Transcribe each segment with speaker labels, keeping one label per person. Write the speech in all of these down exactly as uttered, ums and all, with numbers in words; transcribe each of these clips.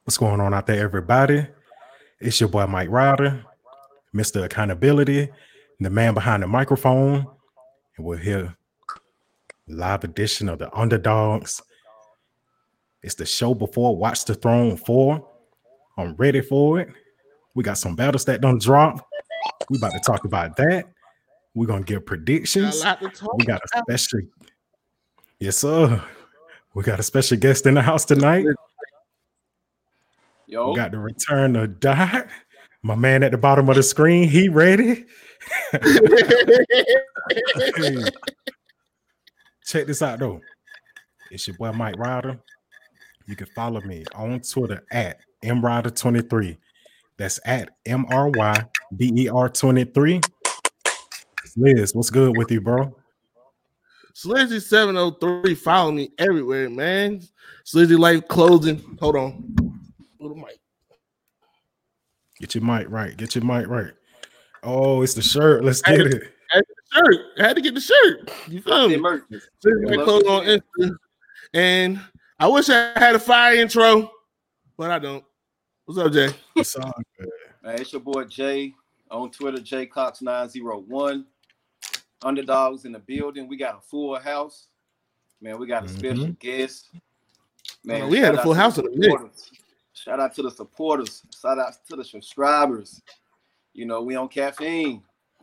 Speaker 1: What's going on out there, everybody? It's your boy Mike Ryder, Mister Accountability, the man behind the microphone, and we're here live edition of the Underdogs. It's the show before Watch the Throne four. I'm ready for it. We got some battles that don't drop. We about to talk about that. We're gonna give predictions. We got a special, yes, sir. We got a special guest in the house tonight.
Speaker 2: Yo.
Speaker 1: We got the return of Dot. My man at the bottom of the screen, he ready. Hey, check this out though. It's your boy Mike Ryder. You can follow me on Twitter at M Ryder twenty-three. That's at M R Y D E R twenty-three. Liz, what's good with you, bro?
Speaker 3: Slizzy seven oh three, follow me everywhere, man. Slizzy Life Clothing. Hold on. Little mic.
Speaker 1: Get your mic right. Get your mic right. Oh, it's the shirt. Let's get it.
Speaker 3: I had the shirt. I had to get the shirt. You feel me? Slizzy Life Clothing on Instagram. And I wish I had a fire intro, but I don't. What's up, Jay?
Speaker 1: It's all good.
Speaker 2: Man, it's your boy Jay on Twitter, J Cox nine oh one. Underdogs in the building. We got a full house. Man, we got a special mm-hmm. guest.
Speaker 3: Man, oh, we had a full house in the mix.
Speaker 2: Shout out to the supporters. Shout out to the subscribers. You know, we on caffeine.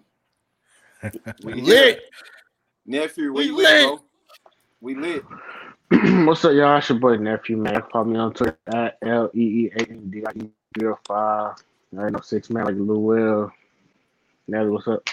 Speaker 2: We lit. Nephew, where
Speaker 3: we
Speaker 2: you
Speaker 3: lit.
Speaker 2: At, bro? We lit.
Speaker 4: What's up, y'all? It's your boy Nephew, man. Follow me on Twitter at L E E A N D I E zero five. I know six man like Lou Will. Nelly, what's up?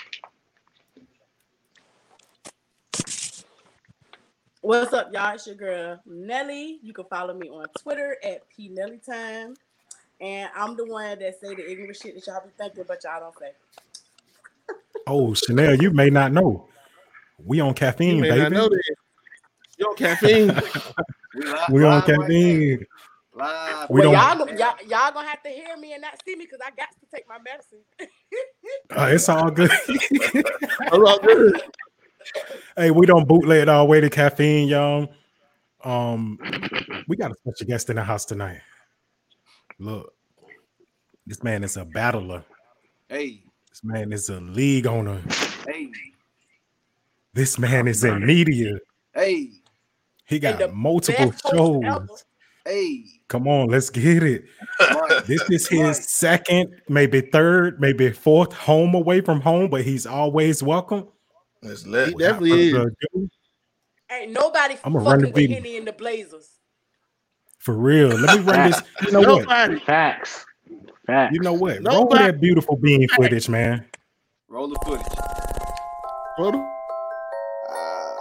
Speaker 5: What's up, y'all? It's your girl Nelly. You can follow me on Twitter at P Nelly Time. And I'm the one that say the ignorant shit that y'all be thinking, but y'all don't say.
Speaker 1: Oh, Chanel, you may not know. We on caffeine,
Speaker 3: you may
Speaker 1: baby.
Speaker 3: Not know that. You on caffeine?
Speaker 2: we live,
Speaker 1: we on
Speaker 2: live
Speaker 1: caffeine.
Speaker 2: Right live.
Speaker 1: We
Speaker 5: well,
Speaker 1: don't...
Speaker 5: y'all, y'all, y'all gonna have to hear me and not see me because I got to take my medicine.
Speaker 1: uh, it's all good.
Speaker 3: It's all good.
Speaker 1: Hey, we don't bootleg all the way to caffeine, y'all. Um, we got a special guest in the house tonight. Look, this man is a battler.
Speaker 2: Hey,
Speaker 1: this man is a league owner.
Speaker 2: Hey,
Speaker 1: this man is in media.
Speaker 2: Hey,
Speaker 1: he got multiple shows.
Speaker 2: Hey,
Speaker 1: come on, let's get it. Right. This is his right. second, maybe third, maybe fourth home away from home, but he's always welcome.
Speaker 3: It's lit. He definitely is.
Speaker 5: Ain't nobody
Speaker 1: I'm
Speaker 5: fucking run the with Henny and the Blazers.
Speaker 1: For real. Let me run this. You know
Speaker 3: nobody.
Speaker 1: what?
Speaker 4: Facts. Facts.
Speaker 1: You know what? Nobody. Roll that beautiful bean Facts. Footage, man.
Speaker 2: Roll the footage.
Speaker 3: Roll the
Speaker 6: uh,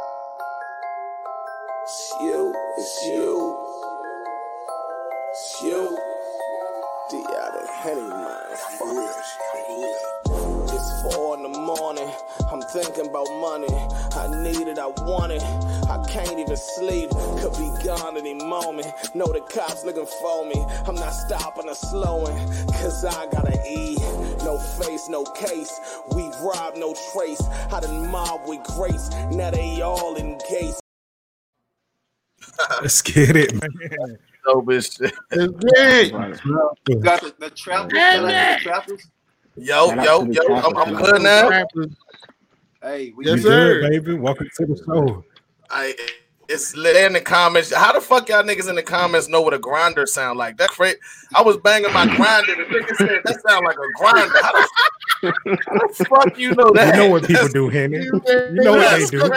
Speaker 6: It's you. It's you. It's you. D out of Henny, man. It's four in the morning. I'm thinking about money. I need it, I want it. I can't even sleep. Could be gone any moment. Know the cops looking for me. I'm not stopping or slowing. Cause I gotta eat. No face, no case. We rob, no trace. I done mob with grace. Now they all in case.
Speaker 1: Let's get it, man.
Speaker 3: No bitch. It's great.
Speaker 2: You got the, the trappers. The trappers.
Speaker 7: Yo, yo, yo, I'm, I'm good now.
Speaker 2: Hey, we
Speaker 1: yes, good, baby. Welcome to the show.
Speaker 7: I it's lit in the comments. How the fuck y'all niggas in the comments know what a grinder sound like? That's great. I was banging my grinder. The nigga said that sound like a grinder. How the, how the fuck you know that?
Speaker 1: You know what people that's, do, Henny. You know what they do.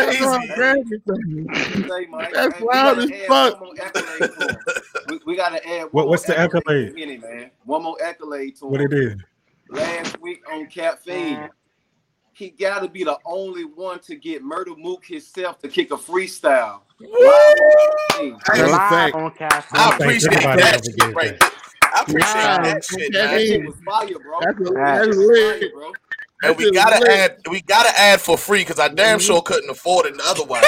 Speaker 3: That's, that's loud as fuck.
Speaker 2: We, we gotta add.
Speaker 1: What, what's the accolade?
Speaker 2: Henny, man. One more accolade to him.
Speaker 1: What it is?
Speaker 2: Last week on Caffeine, he got to be the only one to get Murder Mook himself to kick a freestyle.
Speaker 4: I,
Speaker 7: I appreciate that shit, right? I appreciate yeah, that shit, man.
Speaker 2: That shit was fire, bro.
Speaker 3: That's, that's lit,
Speaker 2: fire, bro.
Speaker 7: And we gotta lit. add, we gotta add for free because I damn mm-hmm. sure couldn't afford it otherwise.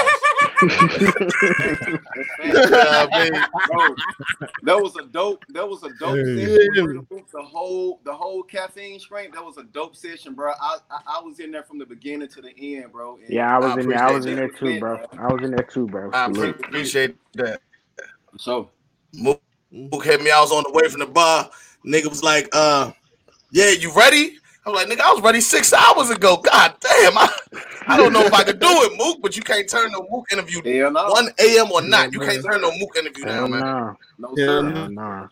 Speaker 2: yeah, bro, that was a dope. That was a dope hey. session. The whole, the whole caffeine strength. That was a dope session, bro. I, I, I was in there from the beginning to the end, bro. And
Speaker 4: yeah, I was I in there. I was in there too, bro. I was in there too, bro.
Speaker 7: I appreciate that.
Speaker 2: So,
Speaker 7: Mook, Mook hit me. I was on the way from the bar. Nigga was like, uh, yeah, you ready? I was like, nigga, I was ready six hours ago. God damn, I, I don't know if I could do it, Mook, but you can't turn no Mook interview no. one a.m. or not. You can't turn no Mook interview down, man.
Speaker 4: No,
Speaker 2: No,
Speaker 3: Yeah,
Speaker 2: sir.
Speaker 4: no, no.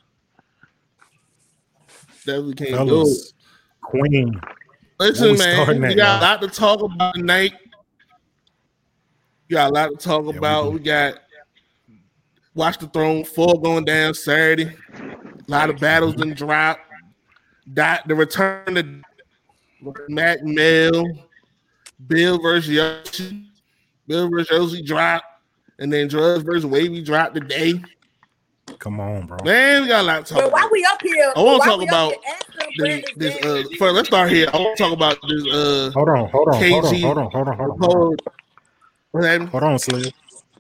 Speaker 3: Definitely can't do it.
Speaker 1: Fellas, Queen.
Speaker 3: Listen,
Speaker 1: we
Speaker 3: man,
Speaker 1: starting
Speaker 3: we
Speaker 1: at,
Speaker 3: got a
Speaker 1: y'all?
Speaker 3: lot to talk about tonight. We got a lot to talk
Speaker 1: we
Speaker 3: about.
Speaker 1: do.
Speaker 3: We got Watch the Throne four going down Saturday. A lot of battles done dropped. Dot the return of Mac Mill, Bill versus Yoshi. Bill versus Yoshi dropped, and then Drugs versus Wavy dropped today.
Speaker 1: Come on, bro.
Speaker 3: Man, we got a lot to talk
Speaker 5: But
Speaker 3: about.
Speaker 5: while we up here,
Speaker 3: I want
Speaker 5: while
Speaker 3: to talk
Speaker 5: we up
Speaker 3: about
Speaker 5: here, ask them where
Speaker 3: this.
Speaker 5: is
Speaker 3: this
Speaker 5: Danny
Speaker 3: uh,
Speaker 5: Rich?
Speaker 3: first, let's start here. I want to talk about this. Uh,
Speaker 1: Hold on, hold on,
Speaker 3: K
Speaker 1: hold on,
Speaker 3: G
Speaker 1: hold on, hold on, hold on, hold on.
Speaker 3: report. What happened?
Speaker 1: Hold on, Slim.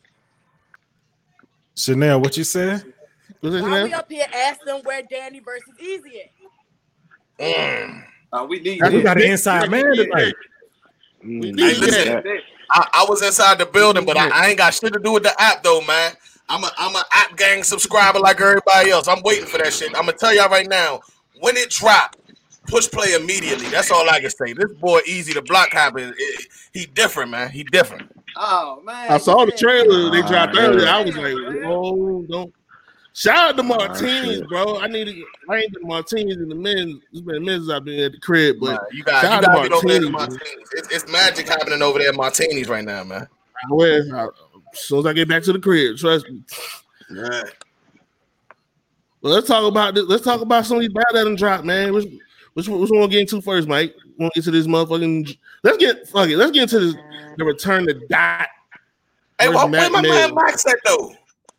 Speaker 1: Chanel, what you said?
Speaker 3: What's his
Speaker 5: While we
Speaker 3: name?
Speaker 5: up here, ask them where Danny versus Easy at.
Speaker 7: Mm.
Speaker 2: Uh, we need
Speaker 3: That's
Speaker 1: We
Speaker 2: that.
Speaker 1: got an inside man tonight.
Speaker 3: We
Speaker 4: Mm,
Speaker 3: need
Speaker 7: Hey, listen,
Speaker 3: that.
Speaker 7: I, I was inside the building, but I, I ain't got shit to do with the app though, man. I'm a I'm a app gang subscriber like everybody else. I'm waiting for that shit. I'm gonna tell y'all right now, when it drop, push play immediately. That's all I can say. This boy Easy the block hopper, he different, man. He different.
Speaker 2: Oh man,
Speaker 3: I saw the
Speaker 2: yeah.
Speaker 3: trailer they dropped
Speaker 4: Ah,
Speaker 3: earlier.
Speaker 4: yeah.
Speaker 3: I was like, oh, don't. Shout out to
Speaker 4: Ah,
Speaker 3: Martinis,
Speaker 4: shit.
Speaker 3: bro. I need to. I ain't been Martinis in the men's. It's been men's I've been at the crib, but
Speaker 7: Man, you got
Speaker 3: shout
Speaker 7: you
Speaker 3: out
Speaker 7: got to
Speaker 3: to
Speaker 7: get over there to
Speaker 3: Martinis.
Speaker 7: Martinis. It's, it's magic happening over there at Martinis right now, man.
Speaker 3: I wear, I, as soon as I get back to the crib, trust me.
Speaker 7: Yeah.
Speaker 3: Well, let's talk about this. Let's talk about some of these battles that done dropped, man. Which, which, one- which one we get into first, Mike? We want to get to this motherfucking. Let's get fuck it. Let's get into this. The return to Dot.
Speaker 7: Hey,
Speaker 3: versus
Speaker 7: what,
Speaker 3: Mac
Speaker 7: where my
Speaker 3: Mill.
Speaker 7: man Max at though?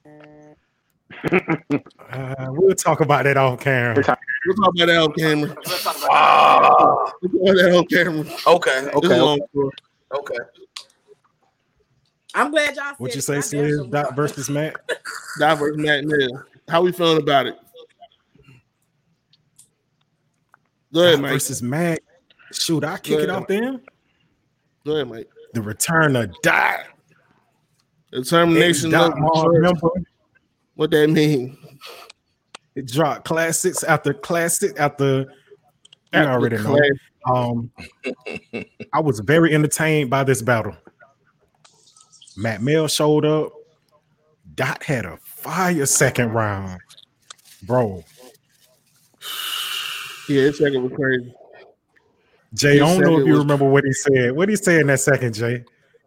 Speaker 1: Uh, we'll talk about that off camera.
Speaker 3: We'll talk about that on camera.
Speaker 2: Let's talk about
Speaker 7: Ah,
Speaker 3: We'll talk about that on camera.
Speaker 7: okay,
Speaker 3: This is
Speaker 7: okay,
Speaker 3: long story.
Speaker 7: okay.
Speaker 5: I'm glad y'all said
Speaker 1: What you
Speaker 5: it.
Speaker 1: say,
Speaker 5: I damn sure
Speaker 1: Slim?
Speaker 5: was
Speaker 1: Dot
Speaker 5: up.
Speaker 1: versus Mac?
Speaker 3: Dot versus Mac Mill. How we feeling about it? Go ahead,
Speaker 1: Dot
Speaker 3: Mike.
Speaker 1: versus Mac. Shoot, I kick
Speaker 3: Go
Speaker 1: it
Speaker 3: ahead.
Speaker 1: off there.
Speaker 3: Go ahead, Mike.
Speaker 1: The return of Dot.
Speaker 3: Determination.
Speaker 1: Dot
Speaker 3: Love,
Speaker 1: Hall member.
Speaker 3: what that mean?
Speaker 1: It dropped classics after classic after. You
Speaker 3: After
Speaker 1: already know.
Speaker 3: class.
Speaker 1: Um, I was very entertained by this battle. Matt Mill showed up. Dot had a fire second round, bro.
Speaker 3: Yeah, his second was crazy.
Speaker 1: Jay, I
Speaker 3: His
Speaker 1: don't know if
Speaker 3: second
Speaker 1: you
Speaker 3: was-
Speaker 1: remember what he said. What did he say in that second, Jay?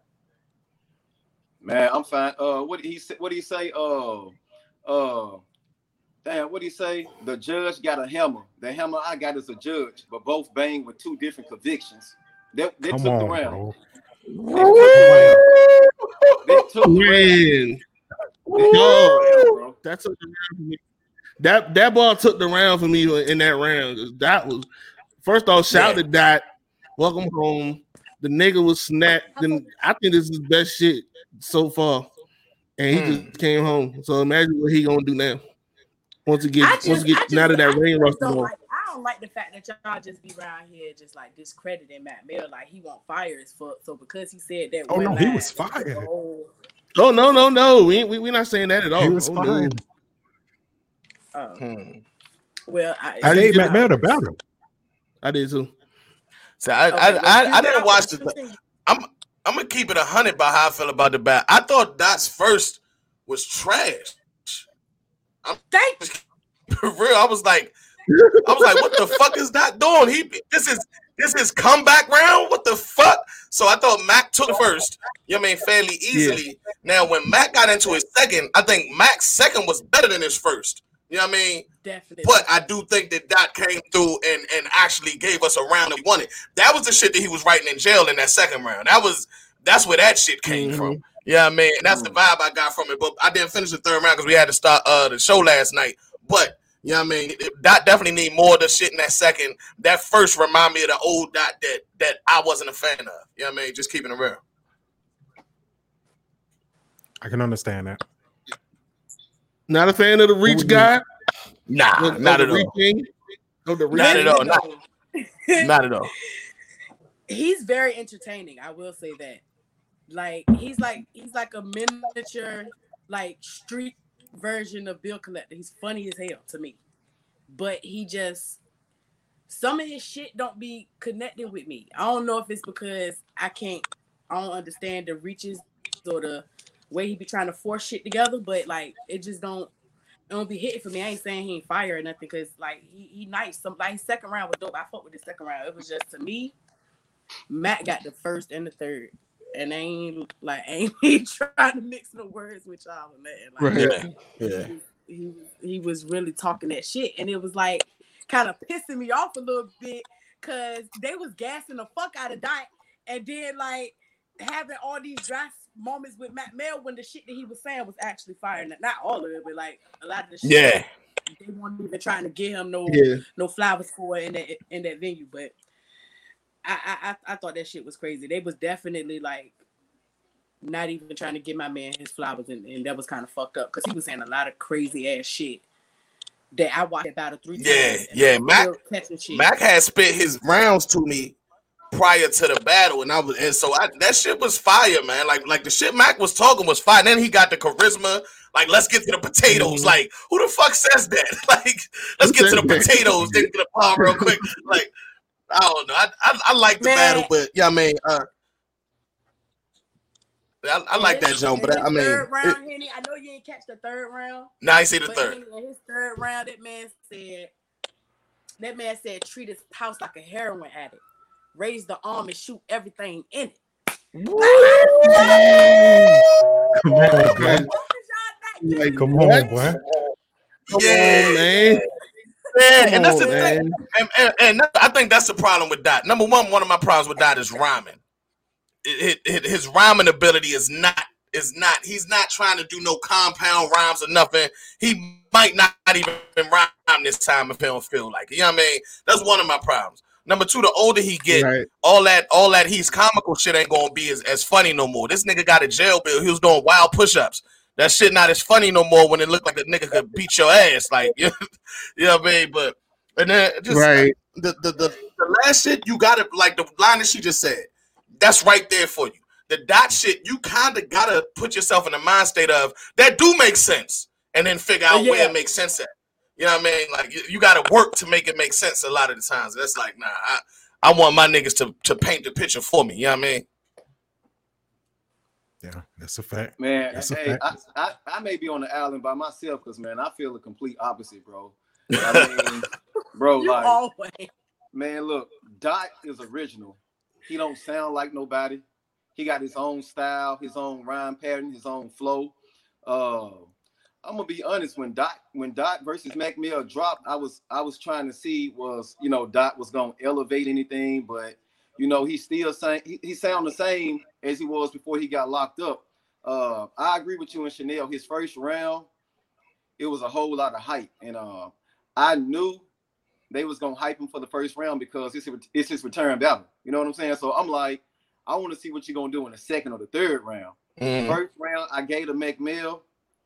Speaker 2: Man, I'm fine. Uh, what did he say? What did he say? Uh, uh, damn, what did he say? The judge got a hammer. The hammer I got is a judge, but both bang with two different convictions. They, they
Speaker 1: Come
Speaker 2: took
Speaker 1: on,
Speaker 2: the round.
Speaker 1: bro.
Speaker 2: They took the round. They took the round.
Speaker 3: Man,
Speaker 2: They took the round, bro.
Speaker 3: that took the round for me. That that ball took the round for me in that round. 'Cause That was first off, shout
Speaker 7: Yeah.
Speaker 3: to Dot. Welcome home. The nigga was snapped. Then I think this is his best shit so far, and he
Speaker 7: Hmm.
Speaker 3: just came home. So imagine what he gonna do now. Once he
Speaker 5: I
Speaker 3: get,
Speaker 5: just,
Speaker 3: once he
Speaker 5: I
Speaker 3: get
Speaker 5: just,
Speaker 3: now that that
Speaker 5: I
Speaker 3: rain
Speaker 5: just
Speaker 3: rush is
Speaker 5: don't
Speaker 3: over.
Speaker 5: like, I don't like the fact that y'all just be around here just like discrediting Matt Mill, like he won't fire his foot. So because he said that,
Speaker 1: Oh,
Speaker 5: one
Speaker 1: no, he
Speaker 5: line,
Speaker 1: was
Speaker 5: the
Speaker 1: fired.
Speaker 5: whole-
Speaker 3: Oh no, no, no. We we we not saying that at all.
Speaker 1: He was
Speaker 3: Oh, no.
Speaker 1: fine.
Speaker 5: Oh,
Speaker 7: Hmm.
Speaker 5: well, I,
Speaker 1: I
Speaker 3: I
Speaker 1: gave
Speaker 3: did
Speaker 1: Matt Mill the battle.
Speaker 3: I did too.
Speaker 7: So I
Speaker 5: Okay,
Speaker 7: I,
Speaker 5: well,
Speaker 7: I,
Speaker 5: you
Speaker 7: I didn't
Speaker 5: got-
Speaker 7: watch the. I'm I'm gonna keep it a hundred by how I feel about the bat. I thought Dot's first was trash.
Speaker 5: Thank
Speaker 7: For real, I was like, I was like, what the fuck is Dot doing? He this is this is comeback round. What the fuck? So I thought Mac took first. You know what I mean, fairly easily. Now when Mac got into his second, I think Mac's second was better than his first. You know what I mean?
Speaker 5: definitely.
Speaker 7: But I do think that Dot came through and, and actually gave us a round that we wanted. That was the shit that he was writing in jail in that second round. That was that's where that shit came
Speaker 3: Mhm.
Speaker 7: from. Yeah, I mean, and that's the vibe I got from it. But I didn't finish the third round because we had to start uh, the show last night. But you know what I mean, Dot definitely need more of the shit in that second. That first remind me of the old Dot that that I wasn't a fan of. You know what I mean? Just keeping it real.
Speaker 1: I can understand that.
Speaker 3: Not a fan of the reach
Speaker 1: Who-
Speaker 3: guy.
Speaker 7: Nah,
Speaker 3: Of-
Speaker 7: not
Speaker 3: of
Speaker 7: at
Speaker 3: the
Speaker 7: all.
Speaker 3: reaching, of the
Speaker 7: Not
Speaker 3: reaching.
Speaker 7: at all. Not, not at all.
Speaker 5: He's very entertaining. I will say that. Like he's like he's like a miniature like street version of Bill Collector. He's funny as hell to me, but he just some of his shit don't be connecting with me. I don't know if it's because I can't, I don't understand the reaches or the way he be trying to force shit together, but like it just don't, it don't be hitting for me. I ain't saying he ain't fire or nothing because like he he nice. Some like his second round was dope. I fuck with the second round. It was just to me, Matt got the first and the third. And I ain't like ain't he trying to mix no words with y'all and that. Like,
Speaker 3: Right.
Speaker 7: Yeah. Yeah.
Speaker 5: He, he he was really talking that shit, and it was like kind of pissing me off a little bit because they was gassing the fuck out of Dot, and then like having all these dry moments with Matt Mel when the shit that he was saying was actually firing. Not all of it, but like a lot of the shit.
Speaker 7: Yeah.
Speaker 5: They weren't even trying to give him no
Speaker 3: Yeah.
Speaker 5: no flowers for it in that in that venue, but. I, I I thought that shit was crazy. They was definitely like not even trying to give my man his flowers, and, and that was kind of fucked up because he was saying a lot of crazy ass shit that I watched about it three
Speaker 7: Yeah,
Speaker 5: times.
Speaker 7: yeah. Mac,
Speaker 5: shit.
Speaker 7: Mac had spit his rounds to me prior to the battle, and I was, and so I, that shit was fire, man. Like, like the shit Mac was talking was fire. And then he got the charisma. Like, let's get to the potatoes.
Speaker 3: Mhm.
Speaker 7: Like, who the fuck says that? Like, let's
Speaker 3: Who
Speaker 7: get to
Speaker 3: says
Speaker 7: the
Speaker 3: that?
Speaker 7: potatoes. Then get the ball real quick. Like, I don't know. I I, I like the
Speaker 5: Man.
Speaker 7: battle, but yeah, I mean, uh, I, I like
Speaker 5: In
Speaker 7: that
Speaker 5: his-
Speaker 7: jump,
Speaker 5: in
Speaker 7: but
Speaker 5: his
Speaker 7: I mean,
Speaker 5: third
Speaker 7: it,
Speaker 5: round, Henny, I know you ain't catch the third round,
Speaker 7: now I see the
Speaker 5: but
Speaker 7: third.
Speaker 5: Henny, in his third round, that man said, that man said, treat his house like a heroin addict, raise the arm and shoot everything in it.
Speaker 1: Come on, man.
Speaker 3: Like,
Speaker 1: Come
Speaker 3: what?
Speaker 1: on, boy.
Speaker 3: Come
Speaker 7: Yeah.
Speaker 3: on, man.
Speaker 7: Yeah,
Speaker 3: Come
Speaker 7: and that's
Speaker 3: on,
Speaker 7: the thing.
Speaker 3: man.
Speaker 7: And, and, and I think that's the problem with Dot. Number one, one of my problems with Dot is rhyming. It, it, it- his rhyming ability is not is not. He's not trying to do no compound rhymes or nothing. He might not even rhyme this time if he don't feel like it. You know what I mean? That's one of my problems. Number two, the older he get,
Speaker 3: Right.
Speaker 7: all that all that he's comical shit ain't gonna be as, as funny no more. This nigga got a jail bill. He was doing wild push-ups. That shit not as funny no more when it looked like a nigga could beat your ass. Like, you know what I mean? But and then just
Speaker 3: Right.
Speaker 7: the, the the the last shit you gotta like the line that she just said. That's right there for you. The Dot shit, you kind of gotta put yourself in the mind state of that do make sense, and then figure out
Speaker 5: Yeah.
Speaker 7: where it makes sense at. You know what I mean? Like you, you gotta work to make it make sense a lot of the times. That's like, nah, I, I want my niggas to to paint the picture for me. You know what I mean?
Speaker 1: Yeah, that's a fact.
Speaker 2: Man,
Speaker 1: That's a
Speaker 2: hey, I,
Speaker 1: fact.
Speaker 2: I, I may be on the island by myself because, man, I feel the complete opposite, bro. I mean, bro,
Speaker 5: You
Speaker 2: like,
Speaker 5: always.
Speaker 2: man, look, Dot is original. He don't sound like nobody. He got his own style, his own rhyme pattern, his own flow. Uh, I'm gonna be honest. When Dot, when Dot versus Mac Mill dropped, I was, I was trying to see was, you know, Dot was gonna elevate anything, but you know, he still saying he, he sound the same as he was before he got locked up. Uh, I agree with you and Chanel. His first round, it was a whole lot of hype, and uh, I knew they was gonna hype him for the first round because it's it's his return battle. You know what I'm saying? So I'm like, I want to see what you're gonna do in the second or the third round.
Speaker 7: Mhm.
Speaker 2: First round, I gave to McMill.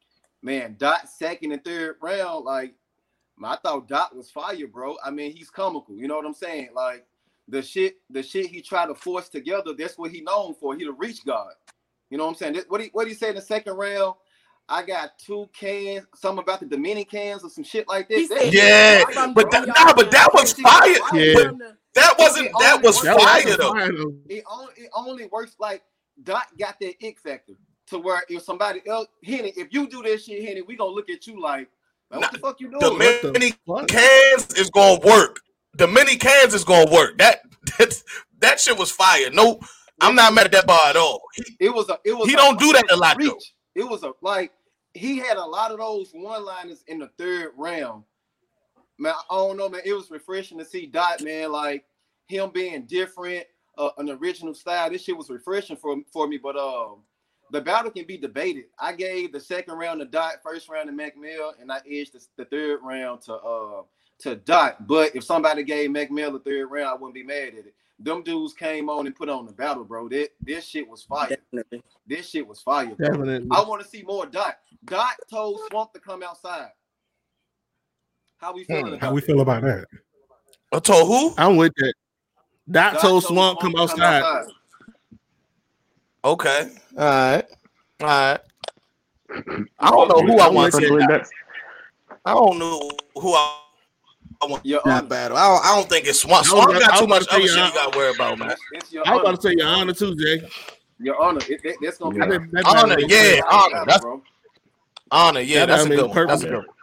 Speaker 2: Man, Dot second and third round, like I thought Dot was fire, bro. I mean, he's comical. You know what I'm saying? Like the shit, the shit he tried to force together. That's what he known for. He the reach guard. You know what I'm saying? That- What he what he said in the second round. I got two cans, something about the Dominicans or some shit like
Speaker 5: He
Speaker 2: this.
Speaker 5: said,
Speaker 7: Yeah,
Speaker 5: "From
Speaker 7: but that,
Speaker 5: the-
Speaker 7: nah, but that was fire.
Speaker 3: Yeah.
Speaker 7: But that wasn't that was
Speaker 3: That was
Speaker 7: fire though.
Speaker 3: fire, though.
Speaker 2: It only it only works like Dot got that ick factor to where if somebody else, Henny, if you do this shit, Henny, we gonna look at you like, man, what the fuck you doing?
Speaker 7: The
Speaker 3: What the
Speaker 7: mini
Speaker 3: fuck?
Speaker 7: cans is gonna work. The mini cans is gonna work. That that, that shit was fire. No, I'm not mad at that bar at all. He,
Speaker 2: It was a it was
Speaker 7: He
Speaker 2: a-
Speaker 7: don't do
Speaker 2: it
Speaker 7: that
Speaker 2: was
Speaker 7: a lot, though.
Speaker 2: reach. It was a like he had a lot of those one-liners in the third round. Man, I don't know, man. It was refreshing to see Dot, man, like him being different, uh, an original style. This shit was refreshing for for me. But um, the battle can be debated. I gave the second round to Dot, first round to McMill, and I edged the, the third round to uh to Dot. But if somebody gave McMill the third round, I wouldn't be mad at it. Them dudes came on and put on the battle, bro. That this shit was fire.
Speaker 5: Definitely.
Speaker 2: This shit was fire, bro.
Speaker 3: Definitely.
Speaker 2: I want to see more Dot. Dot told Swamp to come outside. How we feeling
Speaker 7: Hmm.
Speaker 2: about
Speaker 1: How we
Speaker 2: that?
Speaker 1: feel about that?
Speaker 7: I told who?
Speaker 3: I'm with that. Dot
Speaker 2: Dot
Speaker 3: told Swamp come
Speaker 2: to
Speaker 3: outside.
Speaker 7: Okay. All right. All right. I don't know who I want to see.
Speaker 4: Especially that-
Speaker 7: I don't know who I, I want
Speaker 2: Your
Speaker 7: that
Speaker 2: Honor.
Speaker 7: battle. I don't, I don't think it's Swamp.
Speaker 3: I was
Speaker 7: Swamp
Speaker 3: about-
Speaker 7: got
Speaker 3: I
Speaker 7: too
Speaker 3: was
Speaker 7: much
Speaker 3: about to
Speaker 7: other
Speaker 3: say,
Speaker 7: shit
Speaker 3: uh,
Speaker 7: you got to worry about, man.
Speaker 2: It's, it's your
Speaker 3: I was
Speaker 2: honor.
Speaker 3: about to say your honor too, Jay.
Speaker 2: Your honor. It, it, that's gonna be
Speaker 4: Yeah.
Speaker 2: a
Speaker 3: That- that
Speaker 7: Honor,
Speaker 3: battle made
Speaker 7: yeah,
Speaker 3: perfect-
Speaker 7: honor. That's
Speaker 2: bro.
Speaker 7: honor. Yeah,
Speaker 3: That
Speaker 7: that's a
Speaker 3: battle
Speaker 7: good
Speaker 3: made
Speaker 7: one. That's a
Speaker 3: perfect.
Speaker 7: good one.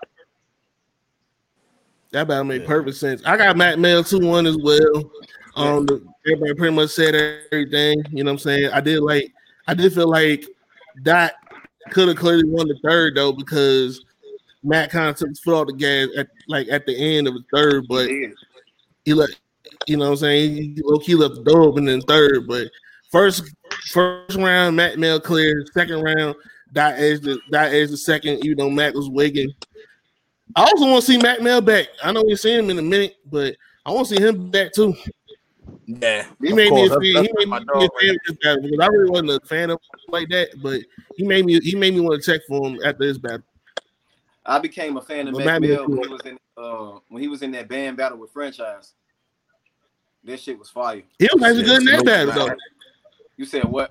Speaker 3: That battle made
Speaker 7: Yeah.
Speaker 3: perfect sense. I got Matt Mail two one as well. Um, the, everybody pretty much said everything. You know what I'm saying? I did like, I did feel like Dot could have clearly won the third though because Matt kind of took his foot off the gas at like at the end of the third, but
Speaker 2: It is.
Speaker 3: he let you know what I'm saying he low key left the door open in third. But first first round, Matt Mail cleared. Second round, Dot edged the Dot edged the second, even though Matt was wigging. I also want to see Matt Mail back. I know we've seen him in a minute, but I want to see him back too.
Speaker 7: Yeah,
Speaker 3: He
Speaker 7: of
Speaker 3: made
Speaker 7: course.
Speaker 3: me a fan.
Speaker 7: That's-
Speaker 3: He
Speaker 7: that's
Speaker 3: made
Speaker 7: my
Speaker 3: me a
Speaker 7: dog right
Speaker 3: fan of this battle because I really wasn't a fan of him like that, but he made me he made me want to check for him after this battle.
Speaker 2: I became a fan of
Speaker 3: But
Speaker 2: Mac
Speaker 3: Matt
Speaker 2: Mill
Speaker 3: Mill-
Speaker 2: when he was in uh when he was in that band battle with Franchise. That shit was fire.
Speaker 3: He was actually good in that
Speaker 7: Salute
Speaker 3: battle
Speaker 7: to
Speaker 3: though.
Speaker 7: Matt.
Speaker 2: You said what?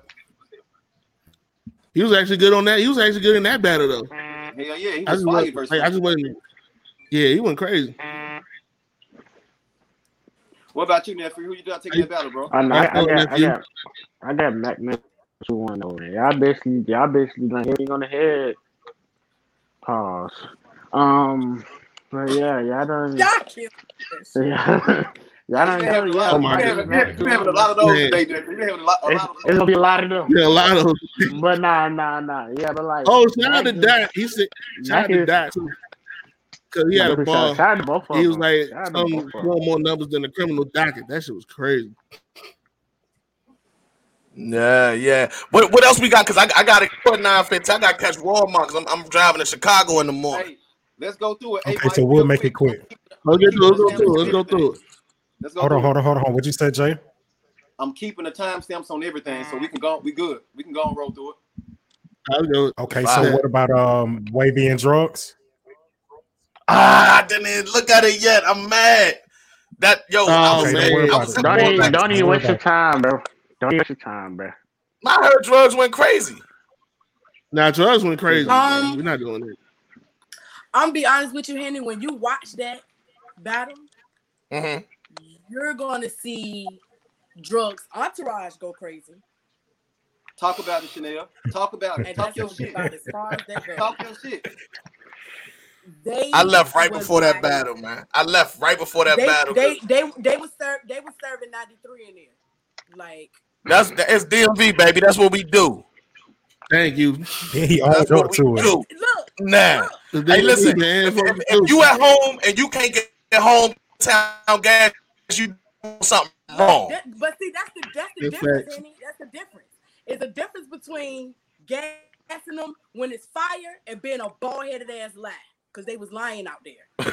Speaker 3: He was actually good on that. He was actually good in that battle though.
Speaker 2: Hell yeah, he
Speaker 3: I
Speaker 2: was
Speaker 3: just
Speaker 2: fire
Speaker 3: wasn't,
Speaker 2: versus.
Speaker 3: like, I just wasn't. Yeah, he went crazy.
Speaker 2: What about you, nephew? Who you got taking that battle, bro?
Speaker 4: I, know,
Speaker 3: I
Speaker 4: I, I,
Speaker 3: felt
Speaker 4: got,
Speaker 3: that
Speaker 4: I
Speaker 3: view.
Speaker 4: got, I got Mac Miller two one over there. Y'all basically, y'all basically done hitting on the head. Pause. Um, but yeah, y'all done.
Speaker 5: Y'all killed this.
Speaker 4: Yeah, y'all done.
Speaker 2: You having a lot
Speaker 3: Oh
Speaker 2: of-
Speaker 3: my
Speaker 2: you
Speaker 3: God.
Speaker 2: having- you having a lot of those
Speaker 3: Man.
Speaker 2: today, nephew. You having a lot, a
Speaker 4: It's,
Speaker 2: lot of
Speaker 4: it's gonna be a lot of them.
Speaker 3: Yeah, a lot of.
Speaker 4: But nah, nah, nah. Yeah, but like.
Speaker 3: Oh, shout out to
Speaker 4: Mac-
Speaker 3: Dot. He said shout out
Speaker 4: Mac
Speaker 3: to
Speaker 4: is-
Speaker 3: Dot too because he had a
Speaker 4: Shout-
Speaker 3: ball.
Speaker 4: shout out to both of
Speaker 3: He was
Speaker 4: them.
Speaker 3: like
Speaker 4: Shout out to
Speaker 3: some
Speaker 4: both of them.
Speaker 3: scoring more numbers than the criminal docket. That shit was crazy.
Speaker 7: Yeah, yeah. What what else we got? Because I, I got to put nine fifty. I got to catch Walmart because I'm, I'm driving to Chicago in the morning.
Speaker 2: Hey, let's go through it. Hey,
Speaker 1: Okay,
Speaker 2: Mike,
Speaker 1: so we'll
Speaker 2: real
Speaker 1: make it quick.
Speaker 3: Let's get through it. Let's go through it. Let's go through it.
Speaker 2: Let's go
Speaker 1: Hold
Speaker 2: through
Speaker 1: on,
Speaker 2: it.
Speaker 1: hold on, hold on. What'd you say, Jay?
Speaker 2: I'm keeping the timestamps on everything, so we can go. We good. We can go and roll through it.
Speaker 3: I'll go.
Speaker 1: Okay,
Speaker 7: Wow.
Speaker 1: so what about um Wavy and Drugs?
Speaker 7: Ah, I didn't even look at it yet. I'm mad. That yo, I
Speaker 3: Oh,
Speaker 7: was,
Speaker 1: Okay,
Speaker 3: man.
Speaker 1: don't worry
Speaker 7: I
Speaker 1: about
Speaker 7: was
Speaker 1: it.
Speaker 4: Don't
Speaker 1: Don't
Speaker 4: even,
Speaker 1: worry
Speaker 4: don't
Speaker 1: about it.
Speaker 4: even
Speaker 1: Don't
Speaker 4: waste
Speaker 1: worry
Speaker 4: your time, bro. Don't even waste your time, bro.
Speaker 7: I heard drugs went crazy.
Speaker 3: Now drugs went crazy.
Speaker 5: Um,
Speaker 3: man. We're not doing it.
Speaker 5: I'm gonna be honest with you, Henry. When you watch that battle,
Speaker 7: Mm-hmm.
Speaker 5: you're gonna see Drugs Entourage go crazy,
Speaker 2: Talk about it, Chanel. Talk about it.
Speaker 5: and
Speaker 2: Talk
Speaker 5: that's
Speaker 2: your
Speaker 5: gonna be
Speaker 2: shit.
Speaker 5: about as far as that goes.
Speaker 2: Talk your shit.
Speaker 5: They
Speaker 7: I left right
Speaker 5: was
Speaker 7: before that
Speaker 5: like-
Speaker 7: battle, man. I left right before that
Speaker 5: They
Speaker 7: battle.
Speaker 5: they they they was serve they was serving ninety-three in there, like
Speaker 7: That's that's D M V, baby. That's what we do.
Speaker 3: Thank you.
Speaker 1: Then he
Speaker 7: That's
Speaker 1: owned
Speaker 7: what
Speaker 1: up
Speaker 7: we
Speaker 1: to it.
Speaker 7: do.
Speaker 5: look.
Speaker 7: Nah.
Speaker 5: look
Speaker 7: Hey, listen.
Speaker 3: Man,
Speaker 7: If, if, if you at home and you can't get hometown gas, you do something wrong.
Speaker 5: that- but see, that's the that's the
Speaker 3: Good
Speaker 5: difference,
Speaker 3: facts.
Speaker 5: Henny. That's the difference. It's a difference between gassing them when it's fire and being a bald-headed ass lie, because they was lying out there.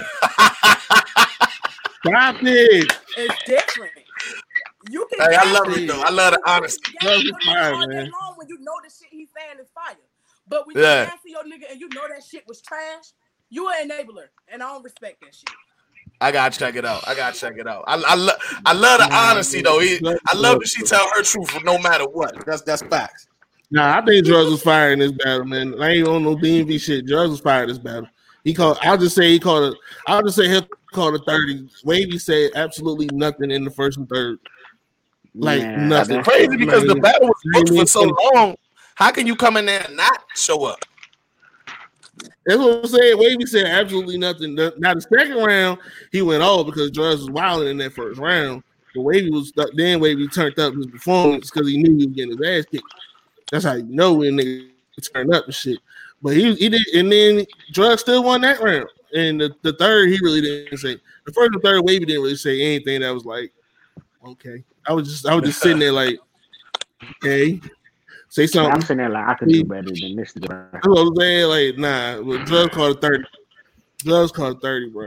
Speaker 3: Stop it.
Speaker 5: It's different. You can.
Speaker 7: Hey, I
Speaker 5: gas
Speaker 7: love
Speaker 5: a
Speaker 7: it
Speaker 5: nigga-
Speaker 7: though. I love the
Speaker 5: you can
Speaker 7: honesty.
Speaker 5: gas
Speaker 3: Drugs
Speaker 5: your
Speaker 3: is
Speaker 5: nigga
Speaker 3: fire,
Speaker 5: all day
Speaker 3: man.
Speaker 5: long when you know the shit he's saying is fire. But when
Speaker 7: Yeah.
Speaker 5: you gassing your nigga and you know that shit was trash, you an enabler, and I don't respect that shit.
Speaker 7: I gotta check it out. I gotta check it out. I I, lo- I love the
Speaker 3: Nah,
Speaker 7: honesty
Speaker 3: man.
Speaker 7: though. He, I love that she tell her truth no matter what. That's that's facts.
Speaker 3: Nah, I think Drugs was fire in this battle, man. I ain't on no D M V shit. Drugs was fire in this battle. He called. I'll just say he called it. I'll just say he called it thirty. Wavy said absolutely nothing in the first and third. Like
Speaker 4: Man,
Speaker 3: nothing.
Speaker 4: that's
Speaker 7: Crazy because the
Speaker 3: Man,
Speaker 7: battle was booked
Speaker 3: man,
Speaker 7: for so long. How can you come in there and not show up?
Speaker 3: That's what I'm saying. Wavy said absolutely nothing. The- Now the second round, he went off because Drugs was wilding in that first round. But Wavy was then Wavy turned up his performance because he knew he was getting his ass kicked. That's how you know when nigga turn up and shit. But he he did, and then Drugs still won that round. And the, the third, he really didn't say. The first and third, Wavy didn't really say anything that was like, okay. I was just I was just sitting there like, okay, say
Speaker 4: I'm
Speaker 3: something.
Speaker 4: sitting there like I could do better than this, bro.
Speaker 3: That's what I'm saying. Like, nah, well, Drugs called it thirty. Drugs called it thirty, bro.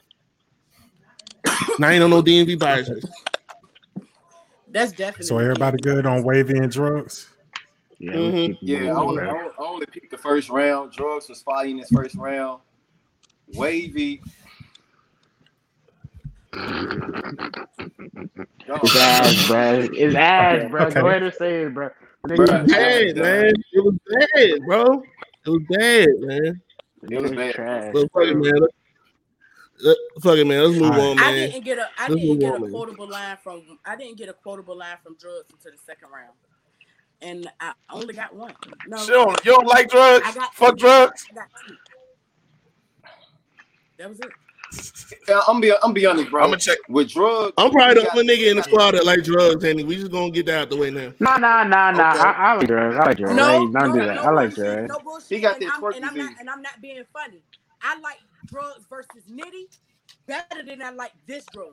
Speaker 3: Now ain't on no D M V biases.
Speaker 5: That's definitely.
Speaker 1: So everybody good on Wavy and Drugs?
Speaker 4: Yeah,
Speaker 3: Mhm.
Speaker 4: we keep
Speaker 2: Yeah, I
Speaker 4: moving,
Speaker 2: only,
Speaker 4: bro.
Speaker 2: I only- I only picked the first round. Drugs was fire in his first round. Wavy.
Speaker 4: It's ass, bro. It's ass, bro.
Speaker 1: Okay.
Speaker 4: Go ahead and say it, bro.
Speaker 2: Bruh.
Speaker 3: Bad, man. It was bad, bro. It was bad, man.
Speaker 2: It was bad.
Speaker 4: Trash.
Speaker 3: But fuck it, man. Let, fuck it, man. Let's move
Speaker 1: Alright.
Speaker 3: on, man.
Speaker 5: I didn't get a I
Speaker 3: Let's
Speaker 5: didn't
Speaker 3: move
Speaker 5: get
Speaker 3: on,
Speaker 5: a
Speaker 3: man.
Speaker 5: quotable line from I didn't get a quotable line from drugs until the second round. And I only got one. No,
Speaker 7: You don't, you don't like drugs?
Speaker 5: I got
Speaker 7: Fuck drugs?
Speaker 5: I got two. That was it.
Speaker 2: Yeah, I'm be I'm be honest, bro.
Speaker 7: I'm gonna check.
Speaker 2: With drugs,
Speaker 3: I'm probably
Speaker 2: you
Speaker 3: the
Speaker 2: got-
Speaker 3: only nigga in the squad that like drugs, and we just gonna get that out the way now.
Speaker 4: Nah, nah, nah, nah.
Speaker 7: Okay.
Speaker 4: I, I like drugs. I like drugs.
Speaker 5: No,
Speaker 4: Hey,
Speaker 5: no,
Speaker 4: don't do that.
Speaker 5: no
Speaker 4: I like
Speaker 5: bullshit,
Speaker 4: drugs.
Speaker 5: no bullshit.
Speaker 2: He got
Speaker 5: and
Speaker 2: that
Speaker 5: I'm,
Speaker 2: twerk
Speaker 5: and I'm not
Speaker 2: disease.
Speaker 5: and I'm not being funny. I like drugs versus Nitty better than I like this drug.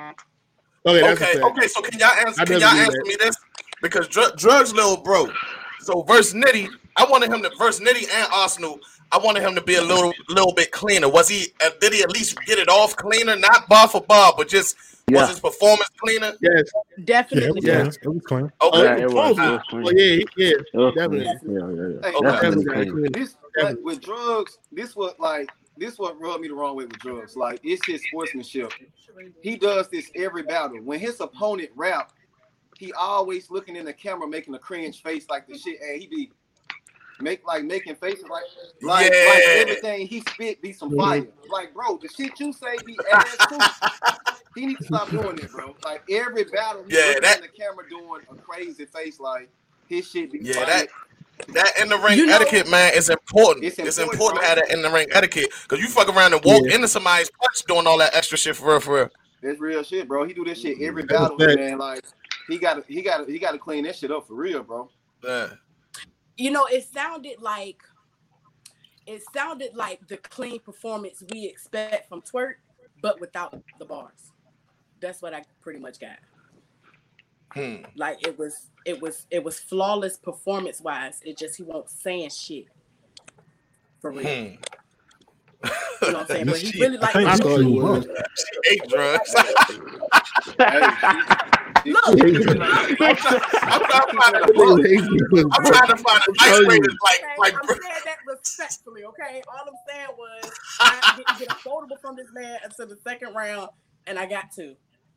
Speaker 3: Okay, that's
Speaker 7: Okay,
Speaker 3: a fact.
Speaker 7: okay. So can y'all answer?
Speaker 3: I
Speaker 7: Can
Speaker 3: never
Speaker 7: y'all
Speaker 3: knew
Speaker 7: answer
Speaker 3: that.
Speaker 7: me this? Because dr- drugs, little bro. So versus Nitty, I wanted him to verse Nitty and Arsenal. I wanted him to be a little, little bit cleaner. Was he? Uh, did he at least get it off cleaner? Not bar for bar, but just
Speaker 4: Yeah.
Speaker 7: was his performance cleaner?
Speaker 3: Yes.
Speaker 1: Yeah, it
Speaker 5: Definitely.
Speaker 1: was
Speaker 3: Yeah.
Speaker 1: clean. It was clean.
Speaker 3: Oh,
Speaker 7: Okay.
Speaker 4: Yeah, it was.
Speaker 3: close.
Speaker 4: It was clean.
Speaker 3: Oh, yeah, yeah.
Speaker 4: It was
Speaker 3: Definitely.
Speaker 4: clean. Yeah, yeah, yeah.
Speaker 2: Hey,
Speaker 7: Okay.
Speaker 4: Definitely
Speaker 3: Definitely
Speaker 4: clean.
Speaker 3: clean.
Speaker 2: This like, with drugs, this what like this what rubbed me the wrong way with drugs. Like it's his sportsmanship. He does this every battle. When his opponent rap, he always looking in the camera, making a cringe face like the shit. And he be make like making faces like like,
Speaker 7: Yeah.
Speaker 2: like everything he spit be some fire. Like bro, the shit you say be ass too. He needs to stop doing it, bro. Like every battle, he
Speaker 7: Yeah,
Speaker 2: looking
Speaker 7: that-
Speaker 2: in the camera doing a crazy face like his shit be
Speaker 7: Yeah,
Speaker 2: fire.
Speaker 7: that that in the ring
Speaker 5: You know-
Speaker 7: etiquette, man, is important.
Speaker 2: It's
Speaker 7: It's
Speaker 2: important,
Speaker 7: important, to
Speaker 2: bro.
Speaker 7: have that in the ring etiquette because you fuck around and walk
Speaker 3: Yeah.
Speaker 7: into somebody's punch doing all that extra shit for real, for real.
Speaker 2: That's real shit, bro. He do this shit every
Speaker 3: That's
Speaker 2: battle,
Speaker 3: fact.
Speaker 2: man. Like he got to, he got to, he got to clean that shit up for real, bro.
Speaker 7: Yeah.
Speaker 5: You know, it sounded like it sounded like the clean performance we expect from Twerk, but without the bars. That's what I pretty much got.
Speaker 7: Hmm.
Speaker 5: Like it was, it was, it was flawless performance wise. It just he won't saying shit for real.
Speaker 7: Hmm.
Speaker 5: You know what I'm saying? But he
Speaker 7: She-
Speaker 5: really
Speaker 1: I
Speaker 5: like.
Speaker 1: think
Speaker 3: I
Speaker 1: she
Speaker 3: thought you
Speaker 1: blew
Speaker 3: was.
Speaker 1: up.
Speaker 7: She ate drugs.
Speaker 2: Hey, he-
Speaker 5: Look,
Speaker 7: I'm trying, I'm trying to find a
Speaker 3: Nigga,
Speaker 7: I'm trying to find a nice way to like,
Speaker 5: okay,
Speaker 7: like,
Speaker 5: I'm saying that respectfully, okay? All I'm saying was I didn't get a quotable from this man until the second round, and I got two.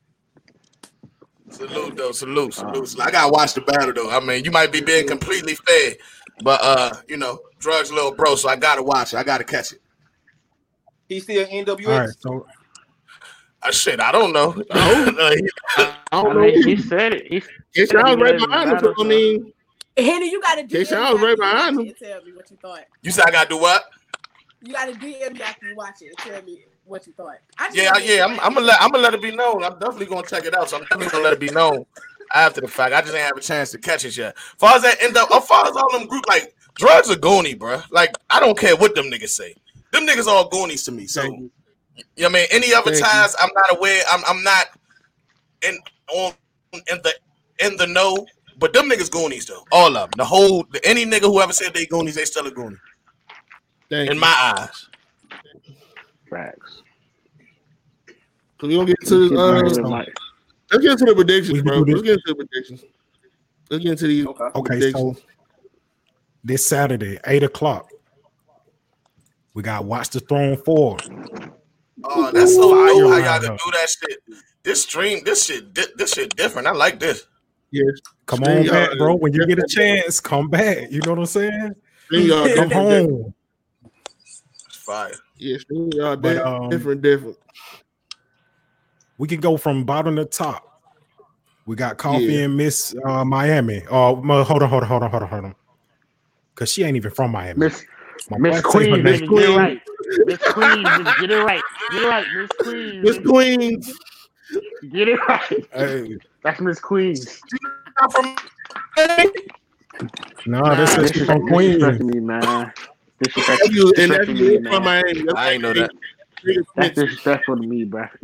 Speaker 7: salute though, salute, salute. I gotta watch the battle though. I mean, you might be being completely fair, but uh, you know, drugs, little bro. So I gotta watch it. I gotta catch it.
Speaker 2: he still N W
Speaker 1: All right,
Speaker 2: X.
Speaker 1: so
Speaker 7: Uh, shit, I don't know. Uh, he-
Speaker 3: I
Speaker 4: I
Speaker 3: don't know.
Speaker 4: mean, he said it. He
Speaker 3: It sounds right behind him. so, I mean,
Speaker 5: Henny, you gotta D M
Speaker 3: They
Speaker 5: me
Speaker 3: sound
Speaker 5: after
Speaker 3: right
Speaker 5: you
Speaker 3: behind
Speaker 5: watch
Speaker 3: him.
Speaker 5: it and tell me what you thought.
Speaker 7: you said I gotta do what?
Speaker 5: You gotta D M me after you watch it and tell me what you thought. I just
Speaker 7: Yeah,
Speaker 5: wanna
Speaker 7: yeah. I'm,
Speaker 5: make
Speaker 7: I'm gonna let I'm gonna let it be known. I'm definitely gonna check it out. So I'm definitely gonna let it be known after the fact. I just ain't have a chance to catch it yet. As far as that end up, as far as all them group, like drugs are goony, bro. Like I don't care what them niggas say. Them niggas all goonies to me. So
Speaker 3: Thank
Speaker 7: you
Speaker 3: you.
Speaker 7: know what I mean, any other
Speaker 3: Thank you.
Speaker 7: times I'm not aware. I'm I'm not in on in the in the know. But them niggas goonies though. All of them. The whole any nigga who ever said they goonies, they still a goonie
Speaker 3: Thank
Speaker 7: in
Speaker 3: you.
Speaker 7: my eyes.
Speaker 4: Facts.
Speaker 3: So we gonna get to
Speaker 4: Keep
Speaker 3: uh,
Speaker 4: bringing
Speaker 3: let's
Speaker 4: it like-
Speaker 3: get into the predictions,
Speaker 1: We can
Speaker 3: bro.
Speaker 1: do
Speaker 3: Let's get into the predictions. Let's get into these
Speaker 2: Okay.
Speaker 1: okay, so
Speaker 3: predictions.
Speaker 1: this Saturday, eight o'clock, we got Watch the Throne four.
Speaker 7: Oh, that's so
Speaker 1: Fire
Speaker 7: dope how y'all can
Speaker 1: lineup.
Speaker 7: do that shit. This stream, this shit, thi- this shit different. I like this.
Speaker 3: Yes.
Speaker 1: Come
Speaker 3: Stream
Speaker 1: on
Speaker 3: yard
Speaker 1: back, bro.
Speaker 3: is
Speaker 1: When you get a
Speaker 3: different.
Speaker 1: chance, come back. You know what I'm saying?
Speaker 3: Stream yard
Speaker 1: Come
Speaker 3: different, different.
Speaker 1: home.
Speaker 7: It's fire.
Speaker 3: Yeah, stream yard
Speaker 1: But,
Speaker 3: different,
Speaker 1: um,
Speaker 3: different, different.
Speaker 1: We can go from bottom to top. We got Coffee
Speaker 3: Yeah.
Speaker 1: and Miss uh, Miami. Oh, uh, hold on, hold on, hold on, hold on, hold on. Cause she ain't even from Miami.
Speaker 4: Miss
Speaker 1: My
Speaker 4: Miss
Speaker 1: boy say her
Speaker 4: Queen,
Speaker 1: name-
Speaker 4: bitch, get it right. Miss Queen, bitch, get it right. Get it right, Miss Queen.
Speaker 3: Miss
Speaker 4: bitch,
Speaker 3: Queens.
Speaker 4: Get it right.
Speaker 1: Hey,
Speaker 4: That's Miss Queen.
Speaker 7: I'm from
Speaker 1: no,
Speaker 4: Nah,
Speaker 1: this is
Speaker 4: this
Speaker 1: from
Speaker 4: is
Speaker 1: Queens.
Speaker 4: disrespecting me, man. Disrespecting,
Speaker 3: If you, and that's
Speaker 4: disrespecting
Speaker 3: you
Speaker 4: me,
Speaker 3: from
Speaker 4: man.
Speaker 3: Miami. That's
Speaker 7: I ain't know that.
Speaker 4: That's disrespectful to me, bro.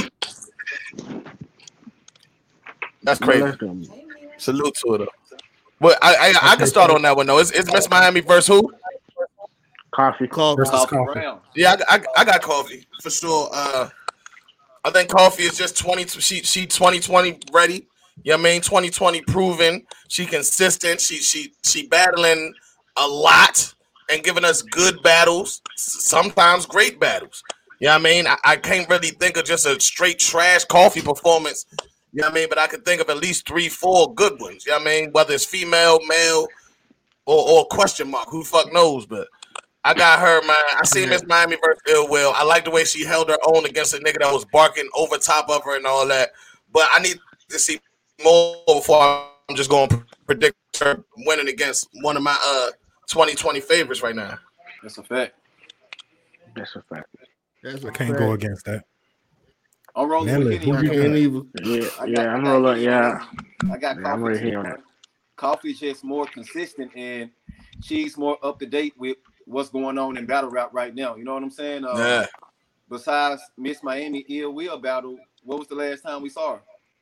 Speaker 7: That's
Speaker 4: No,
Speaker 7: crazy.
Speaker 4: that's dumb.
Speaker 7: Salute to her though. But I I, I can start on that one though. It's, it's Miss Miami versus who?
Speaker 4: Coffee.
Speaker 3: Call
Speaker 1: Versus
Speaker 2: Coffee
Speaker 1: Coffee.
Speaker 2: round.
Speaker 7: Yeah, I, I, I got Coffee for sure. Uh, I think Coffee is just twenty. She she twenty twenty ready. You know what I mean? twenty twenty proven. She consistent. She she she battling a lot and giving us good battles. Sometimes great battles. You know what I mean? I, I can't really think of just a straight trash Coffee performance. You know what I mean? But I could think of at least three, four good ones. You know what I mean? Whether it's female, male, or, or question mark. Who the fuck knows? But I got her, man. I see Miss Miami versus Ill Will. I like the way she held her own against a nigga that was barking over top of her and all that. But I need to see more before I'm just going to predict her winning against one of my uh twenty twenty favorites right now.
Speaker 2: That's a fact.
Speaker 4: That's a fact.
Speaker 3: That's a
Speaker 1: I can't
Speaker 3: fact.
Speaker 1: go against that.
Speaker 2: I'm rolling
Speaker 1: Nelly,
Speaker 2: with
Speaker 1: who
Speaker 2: Henny.
Speaker 1: you
Speaker 3: Can't
Speaker 1: got?
Speaker 3: even.
Speaker 4: Yeah,
Speaker 2: I got-
Speaker 4: yeah,
Speaker 2: I
Speaker 4: I'm
Speaker 2: got
Speaker 4: rolling.
Speaker 2: Henny.
Speaker 4: Yeah,
Speaker 2: I got
Speaker 4: yeah, I'm right
Speaker 2: coffee.
Speaker 4: here on that.
Speaker 2: Coffee's just more consistent and she's more up to date with what's going on in battle rap right now. You know what I'm saying? Uh,
Speaker 7: Yeah.
Speaker 2: Besides Miss Miami Ill Will battle, what was the last time we saw her?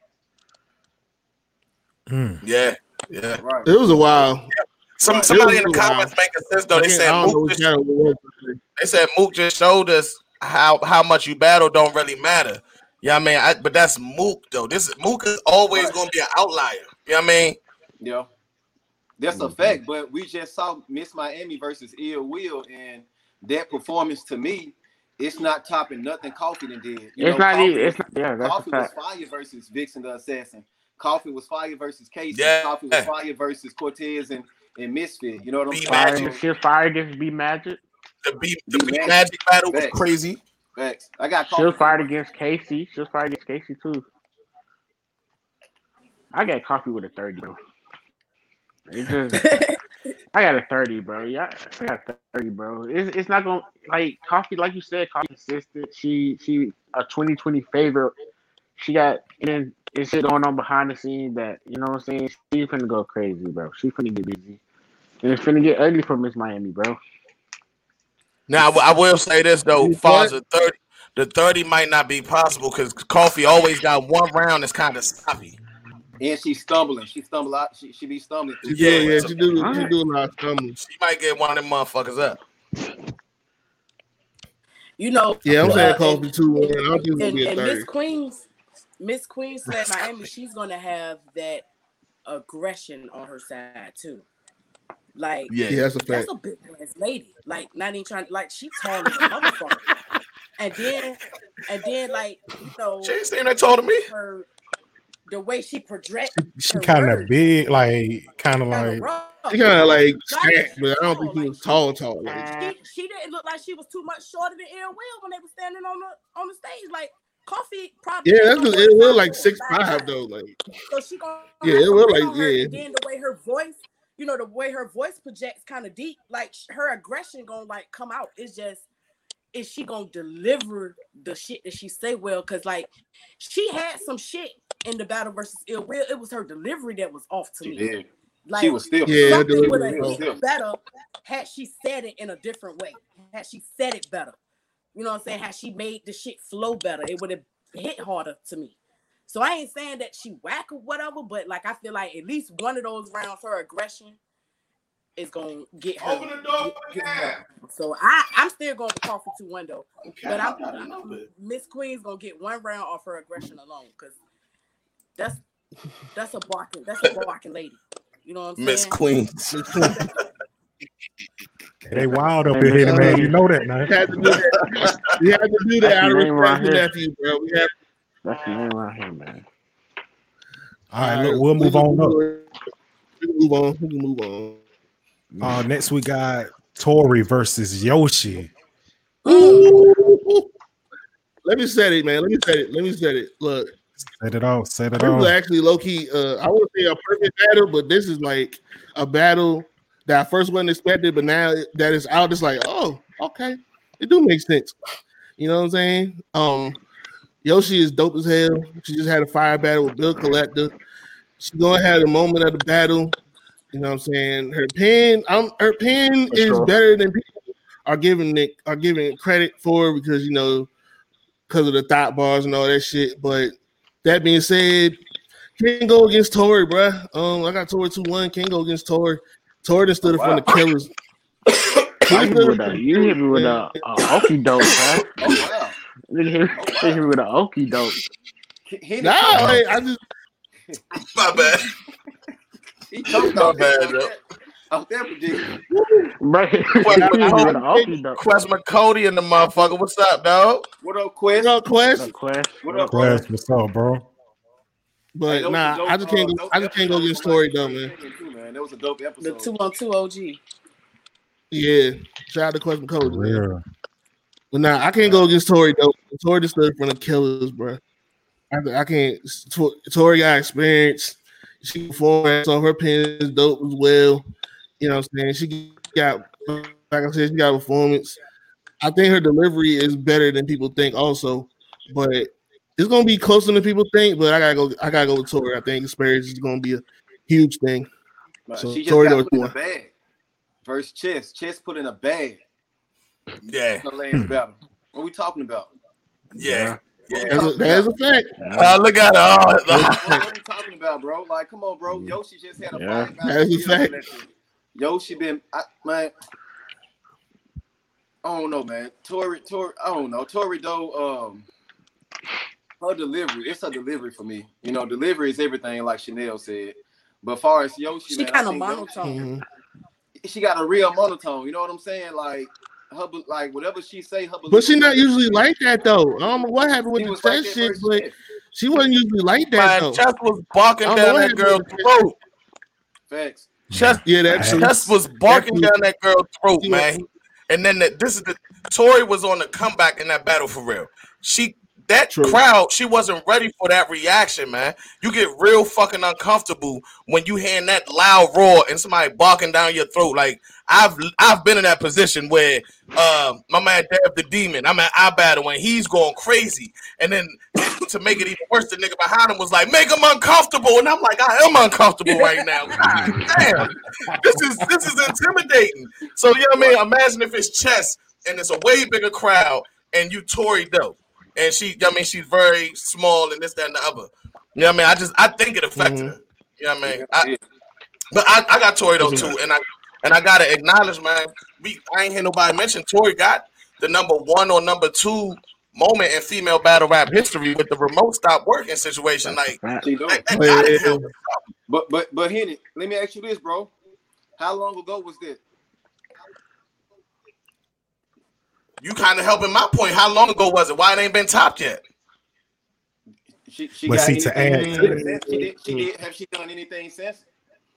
Speaker 1: Hmm.
Speaker 7: Yeah. Yeah.
Speaker 2: Right.
Speaker 3: It was a while.
Speaker 7: Some
Speaker 2: Right.
Speaker 7: somebody
Speaker 3: It
Speaker 7: in the
Speaker 3: was a while.
Speaker 7: comments making sense though.
Speaker 3: I
Speaker 7: They
Speaker 3: can't-
Speaker 7: said
Speaker 3: I don't know
Speaker 7: Mook
Speaker 3: which
Speaker 7: just,
Speaker 3: battle it was.
Speaker 7: they said Mook just showed us how how much you battle don't really matter. Yeah, I mean, I, but that's Mook though. This Mook is always
Speaker 2: Right.
Speaker 7: gonna be an outlier. You know what I mean?
Speaker 2: Yeah. That's a fact, but we just saw Miss Miami versus Ill Will, and that performance to me, it's not topping nothing Coffee done did. You
Speaker 4: It's
Speaker 2: know,
Speaker 4: not
Speaker 2: Coffee
Speaker 4: even. It's
Speaker 2: was-
Speaker 4: not. Yeah, that's a
Speaker 2: Coffee was
Speaker 4: fact.
Speaker 2: fire versus Vixen the Assassin. Coffee was fire versus Casey.
Speaker 7: Yeah.
Speaker 2: Coffee was fire versus Cortez and, and Misfit. You know what I'm
Speaker 7: Be
Speaker 2: saying?
Speaker 4: Fire,
Speaker 7: Magic.
Speaker 4: shit, fire against B Magic.
Speaker 7: The B the
Speaker 2: Be
Speaker 7: B
Speaker 2: Magic.
Speaker 7: Magic battle was
Speaker 2: Facts.
Speaker 7: crazy.
Speaker 2: Facts. I got
Speaker 4: She was
Speaker 2: Coffee.
Speaker 4: fired against Casey. She was fired against Casey too. I got Coffee with a thirty, bro. It just, I got a thirty, bro. Yeah, I got a thirty, bro. It's it's not gonna like Coffee, like you said, Coffee consistent. She she a twenty twenty favorite. She got and it's shit going on behind the scenes that you know what I'm saying. She finna go crazy, bro. She finna get busy, and it's finna get ugly for Miss Miami, bro.
Speaker 7: Now I w- I will say this though,
Speaker 3: You
Speaker 7: far as the thirty, the thirty might not be possible because Coffee always got one round that's kind of sloppy.
Speaker 2: And she's stumbling. She stumble out. She, she be stumbling. through
Speaker 3: Yeah,
Speaker 2: stuff.
Speaker 3: yeah, she do. She
Speaker 4: Alright.
Speaker 3: do a lot of stumbling.
Speaker 7: She might get one of them motherfuckers up.
Speaker 5: You know,
Speaker 3: Yeah, I'm
Speaker 5: uh,
Speaker 3: saying
Speaker 5: and-
Speaker 3: Coffee too. Man. I don't think it's gonna
Speaker 5: and,
Speaker 3: be a
Speaker 5: and
Speaker 3: thirty.
Speaker 5: Miss Queens, Miss Queens said Miami, she's gonna have that aggression on her side too. Like
Speaker 7: Yeah.
Speaker 3: Yeah, that's a
Speaker 5: that's
Speaker 3: fact.
Speaker 5: a big ass lady. Like not even trying like she tall as a motherfucker. And then and then like you know
Speaker 7: She ain't seen that told to me.
Speaker 5: her the way she projects
Speaker 1: She
Speaker 5: her
Speaker 1: kind of
Speaker 5: words,
Speaker 1: big, like kind of
Speaker 5: kinda
Speaker 1: like
Speaker 5: rough.
Speaker 3: She kind of like
Speaker 5: Not
Speaker 3: stacked, but I don't
Speaker 5: tall,
Speaker 3: think she
Speaker 5: like
Speaker 3: was tall, tall. Like,
Speaker 5: She, she didn't look like she was too much shorter than Ill Will when they were standing on the on the stage. Like Coffee probably
Speaker 3: yeah, that's because it will like
Speaker 5: five
Speaker 3: six
Speaker 5: four,
Speaker 3: five though. Like,
Speaker 5: So she gonna
Speaker 3: Yeah,
Speaker 5: have
Speaker 3: it
Speaker 5: some
Speaker 3: will,
Speaker 5: weight
Speaker 3: like,
Speaker 5: on her,
Speaker 3: yeah.
Speaker 5: and then the way her voice, you know, the way her voice projects kind of deep, like sh- her aggression gonna like come out. It's just, is she gonna deliver the shit that she say well? Cause like she had some shit in the battle versus Ill Will. It was her delivery that was off to
Speaker 2: She
Speaker 5: me.
Speaker 2: did.
Speaker 5: Like
Speaker 2: She was still.
Speaker 3: Yeah,
Speaker 5: something would
Speaker 3: delivery
Speaker 5: have
Speaker 3: was
Speaker 5: hit better had she said it in a different way. Had she said it better. You know what I'm saying? Had she made the shit flow better, it would have hit harder to me. So I ain't saying that she whack or whatever, but like I feel like at least one of those rounds, her aggression is gonna get her.
Speaker 7: Open the door,
Speaker 5: get- get
Speaker 7: yeah.
Speaker 5: her. So I, I'm still going to call for two one though. But I'm Miss Queen's gonna get one round off her aggression alone, because that's that's a barking, that's a barking lady. You know what I'm saying?
Speaker 7: Miss Queens.
Speaker 1: they wild up
Speaker 4: Hey,
Speaker 1: in here,
Speaker 4: Miss
Speaker 1: man.
Speaker 4: Queen.
Speaker 1: You know that, man.
Speaker 3: we had to do that. We had to do that
Speaker 4: That's
Speaker 3: out of
Speaker 4: the name
Speaker 3: respect
Speaker 4: right
Speaker 3: for
Speaker 4: here.
Speaker 3: nephew, bro. We have.
Speaker 4: That's the name right here, man.
Speaker 1: All right, look, we'll move on up.
Speaker 3: We can move on. We can move on.
Speaker 1: Uh, next we got Tori versus Yoshi.
Speaker 3: Let me set it, man. Let me set it. Let me set it. Look,
Speaker 1: Set it off. Set it
Speaker 3: this was
Speaker 1: off.
Speaker 3: actually low key. Uh, I wouldn't say a perfect battle, but this is like a battle that I first wasn't expected, but now that it's out, it's like, oh, okay, it do make sense. You know what I'm saying? Um, Yoshi is dope as hell. She just had a fire battle with Bill Collector. She's gonna have the moment of the battle. You know what I'm saying? Her pen, um, her pen
Speaker 4: For
Speaker 3: is
Speaker 4: sure.
Speaker 3: better than people are giving it are giving it credit for, because you know, because of the thought bars and all that shit. But that being said, can't go against Tori, bruh. Um, I got Tori two one. Can't go against Tori. Tori done stood
Speaker 2: Oh,
Speaker 3: in front of killers.
Speaker 4: You hit me with a, you hit me with a, a okey doke, huh?
Speaker 2: Oh wow.
Speaker 4: You hit hit me with a okey doke.
Speaker 2: He,
Speaker 3: Nah, like, I just
Speaker 7: My bad.
Speaker 2: he choked
Speaker 7: My
Speaker 2: off
Speaker 7: bad,
Speaker 2: that,
Speaker 7: yo.
Speaker 2: off that prediction.
Speaker 4: Bro, you
Speaker 7: Well,
Speaker 4: hit me with an
Speaker 7: Cody-
Speaker 4: okey doke.
Speaker 7: Quest McCody and the motherfucker. What's up, dog?
Speaker 2: What up,
Speaker 3: you
Speaker 2: Quest?
Speaker 3: know, Quest.
Speaker 4: Quest.
Speaker 2: What up,
Speaker 1: Quest, what's up, bro?
Speaker 2: Hey,
Speaker 3: But
Speaker 2: that was a
Speaker 3: nah,
Speaker 2: dope,
Speaker 3: I just can't
Speaker 2: uh,
Speaker 3: go.
Speaker 2: dope
Speaker 3: I just can't go
Speaker 2: episode.
Speaker 3: against Tori though, man.
Speaker 2: Too, man. That was a dope
Speaker 5: The
Speaker 2: episode.
Speaker 5: two on two O G.
Speaker 3: Yeah, shout out to Question Code, man.
Speaker 1: Real.
Speaker 3: But nah, I can't go against Tori though. Tori just stood in front of killers, bro. I, I can't. Tori got experience. She performed, so her pen is dope as well. You know what I'm saying? She got, like I said, she got performance. I think her delivery is better than people think, also. But it's gonna be closer than people think. But I gotta go. I gotta go with Tori. I think experience is gonna be a huge thing.
Speaker 2: But
Speaker 3: So
Speaker 2: she just
Speaker 3: Tori
Speaker 2: got
Speaker 3: knows
Speaker 2: put in a
Speaker 3: more.
Speaker 2: bag. Versus Chess. Chess put in a bag.
Speaker 7: Yeah,
Speaker 2: The last battle. What we talking about?
Speaker 7: yeah, yeah.
Speaker 3: That's a, that is a fact.
Speaker 7: Uh, look at her.
Speaker 2: What,
Speaker 7: Oh,
Speaker 2: what are we talking about, bro? Like, come on, bro. Yoshi just had a
Speaker 4: Yeah.
Speaker 2: fight.
Speaker 3: That is a fact.
Speaker 2: Yoshi been, I, man. I don't know, man. Tori, Tori, I don't know. Tori though, um, her delivery, it's her delivery for me. You know, delivery is everything, like Chanel said. But as far as Yoshi,
Speaker 5: She
Speaker 2: man,
Speaker 5: kind
Speaker 2: I
Speaker 5: of
Speaker 2: think Yoshi-
Speaker 5: monotone.
Speaker 3: Mhm.
Speaker 2: she got a real monotone. You know what I'm saying? Like, her, like whatever she say, her.
Speaker 3: But she not usually like that though. I don't know what happened with
Speaker 2: She
Speaker 3: the
Speaker 2: was like
Speaker 3: chest
Speaker 2: that
Speaker 3: shit,
Speaker 2: versus
Speaker 3: but
Speaker 2: Chess.
Speaker 3: she wasn't usually like that
Speaker 7: man,
Speaker 3: though.
Speaker 7: Chess was barking
Speaker 3: I don't know
Speaker 7: down
Speaker 3: what
Speaker 7: that
Speaker 3: happened
Speaker 7: girl's
Speaker 3: with the
Speaker 7: throat.
Speaker 2: Facts.
Speaker 7: Chess,
Speaker 3: Yeah, that's true.
Speaker 7: Chess was barking
Speaker 3: That's
Speaker 7: down that girl's throat,
Speaker 3: She
Speaker 7: man. And then the, this is the Tori was on the comeback in that battle for real. She that
Speaker 3: True.
Speaker 7: crowd, she wasn't ready for that reaction, man. You get real fucking uncomfortable when you hearing that loud roar and somebody barking down your throat. Like I've I've been in that position where uh, my man Dab the Demon, I'm at I battle and he's going crazy, and then to make it even worse, the nigga behind him was like, "Make him uncomfortable," and I'm like, "I am uncomfortable right now." God damn, this is this is intimidating. So you know what I mean? Imagine if it's Chess and it's a way bigger crowd and you Tori Doe. And she, I mean, she's very small and this, that, and the other. You know what I mean? I just, I think it affected
Speaker 3: Mhm.
Speaker 7: her. You know what I mean? I, but I, I got Tori though too, and I, and I gotta acknowledge, man. We, I ain't hear nobody mention Tori got the number one or number two moment in female battle rap history with the remote stop working situation. Like,
Speaker 2: She do.
Speaker 7: that, that
Speaker 3: Oh, yeah,
Speaker 7: gotta
Speaker 3: yeah,
Speaker 7: help.
Speaker 2: But but but Henny, let me ask you this, bro. How long ago was this?
Speaker 7: You kind of helping my point. How long ago was it? Why it ain't been topped yet?
Speaker 2: She she
Speaker 1: But
Speaker 2: got
Speaker 1: see, to
Speaker 2: anything
Speaker 1: add
Speaker 2: since?
Speaker 1: to
Speaker 2: She did, she did have she done anything since?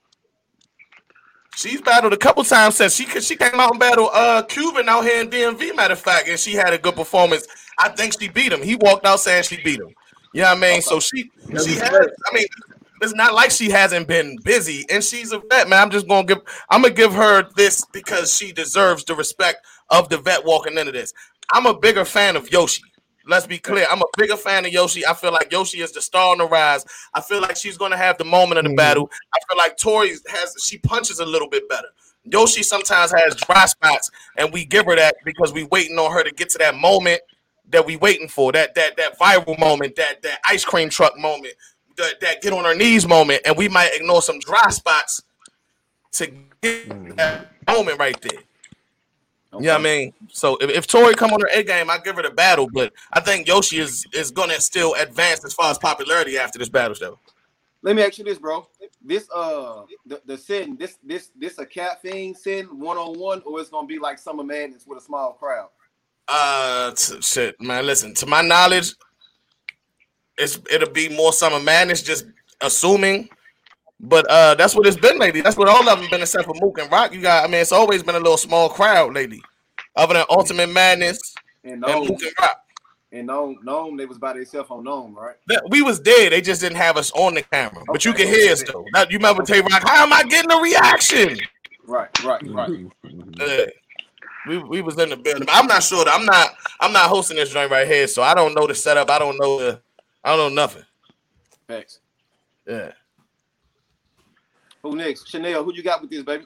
Speaker 7: She's battled a couple times since she she came out and battled uh Cuban out here in D M V, matter of fact, and she had a good performance. I think she beat him. He walked out saying she beat him. You know what I mean? So she she has, I mean, it's not like she hasn't been busy, and she's a vet, man. I'm just gonna give I'm gonna give her this because she deserves the respect of the vet walking into this. I'm a bigger fan of Yoshi. Let's be clear. I'm a bigger fan of Yoshi. I feel like Yoshi is the star on the rise. I feel like she's going to have the moment of the
Speaker 3: Mhm.
Speaker 7: battle. I feel like Tori has, she punches a little bit better. Yoshi sometimes has dry spots, and we give her that because we waiting on her to get to that moment that we waiting for, that that that viral moment, that that ice cream truck moment, that, that get on her knees moment, and we might ignore some dry spots to get that moment right there.
Speaker 2: Okay.
Speaker 7: Yeah, you know I mean, so if, if Tori come on her A game, I give her the battle, but I think Yoshi is is gonna still advance as far as popularity after this battle, though.
Speaker 2: Let me ask you this, bro. This uh the, the setting, this this this a caffeine setting one on one, or it's gonna be like Summer Madness with a small crowd?
Speaker 7: Uh, t- shit, man. Listen, to my knowledge, it's it'll be more Summer Madness, just assuming. But uh, that's what it's been lately. That's what all of them been, except for Mook and Rock. You got, I mean, it's always been a little small crowd lately, other than Ultimate Madness
Speaker 2: And
Speaker 7: and
Speaker 2: Gnome,
Speaker 7: Mook and Rock.
Speaker 2: and Gnome, Gnome, they was by themselves on Gnome, right?
Speaker 7: That- We was there. They just didn't have us on the camera, but you
Speaker 2: Okay.
Speaker 7: can hear us though. Now, you remember Tay Rock? How am I getting a reaction?
Speaker 2: Right, right, right.
Speaker 7: Uh, we we was in the building. I'm not sure. I'm not. I'm not hosting this joint right here, so I don't know the setup. I don't know the. I don't know nothing.
Speaker 2: Facts.
Speaker 7: Yeah.
Speaker 2: Who next? Chanel, who you got with this, baby?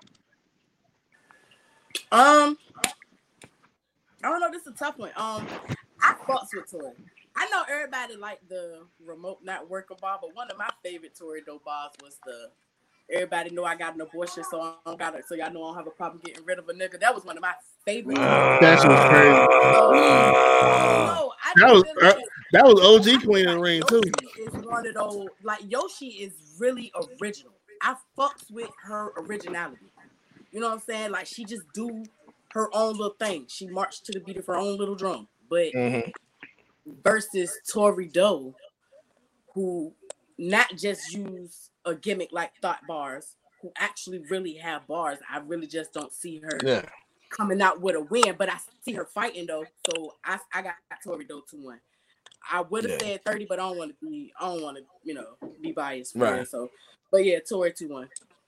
Speaker 5: Um, I don't know. This is a tough one. Um, I fucks with Tori. I know everybody like the remote not working ball, but one of my favorite Tori Doe balls was the everybody know I got an abortion, so I don't got it. So y'all know I don't have a problem getting rid of a nigga. That was one of my favorite.
Speaker 3: That's what's crazy.
Speaker 5: No, I
Speaker 3: That was
Speaker 5: feel like
Speaker 3: that was O G Queen in the ring too.
Speaker 5: Yoshi is one of those, like Yoshi is really original. I fucks with her originality. You know what I'm saying? Like she just do her own little thing. She marched to the beat of her own little drum. But
Speaker 7: Mhm.
Speaker 5: versus Tori Doe, who not just use a gimmick like Thought Bars, who actually really have bars. I really just don't see her
Speaker 7: Yeah.
Speaker 5: coming out with a win, but I see her fighting though. So I I got Tori though two one. I would have
Speaker 7: Yeah.
Speaker 5: said thirty, but I don't want to be I don't want to you know be biased for
Speaker 7: Right.
Speaker 5: it. So, but yeah, Tori two one.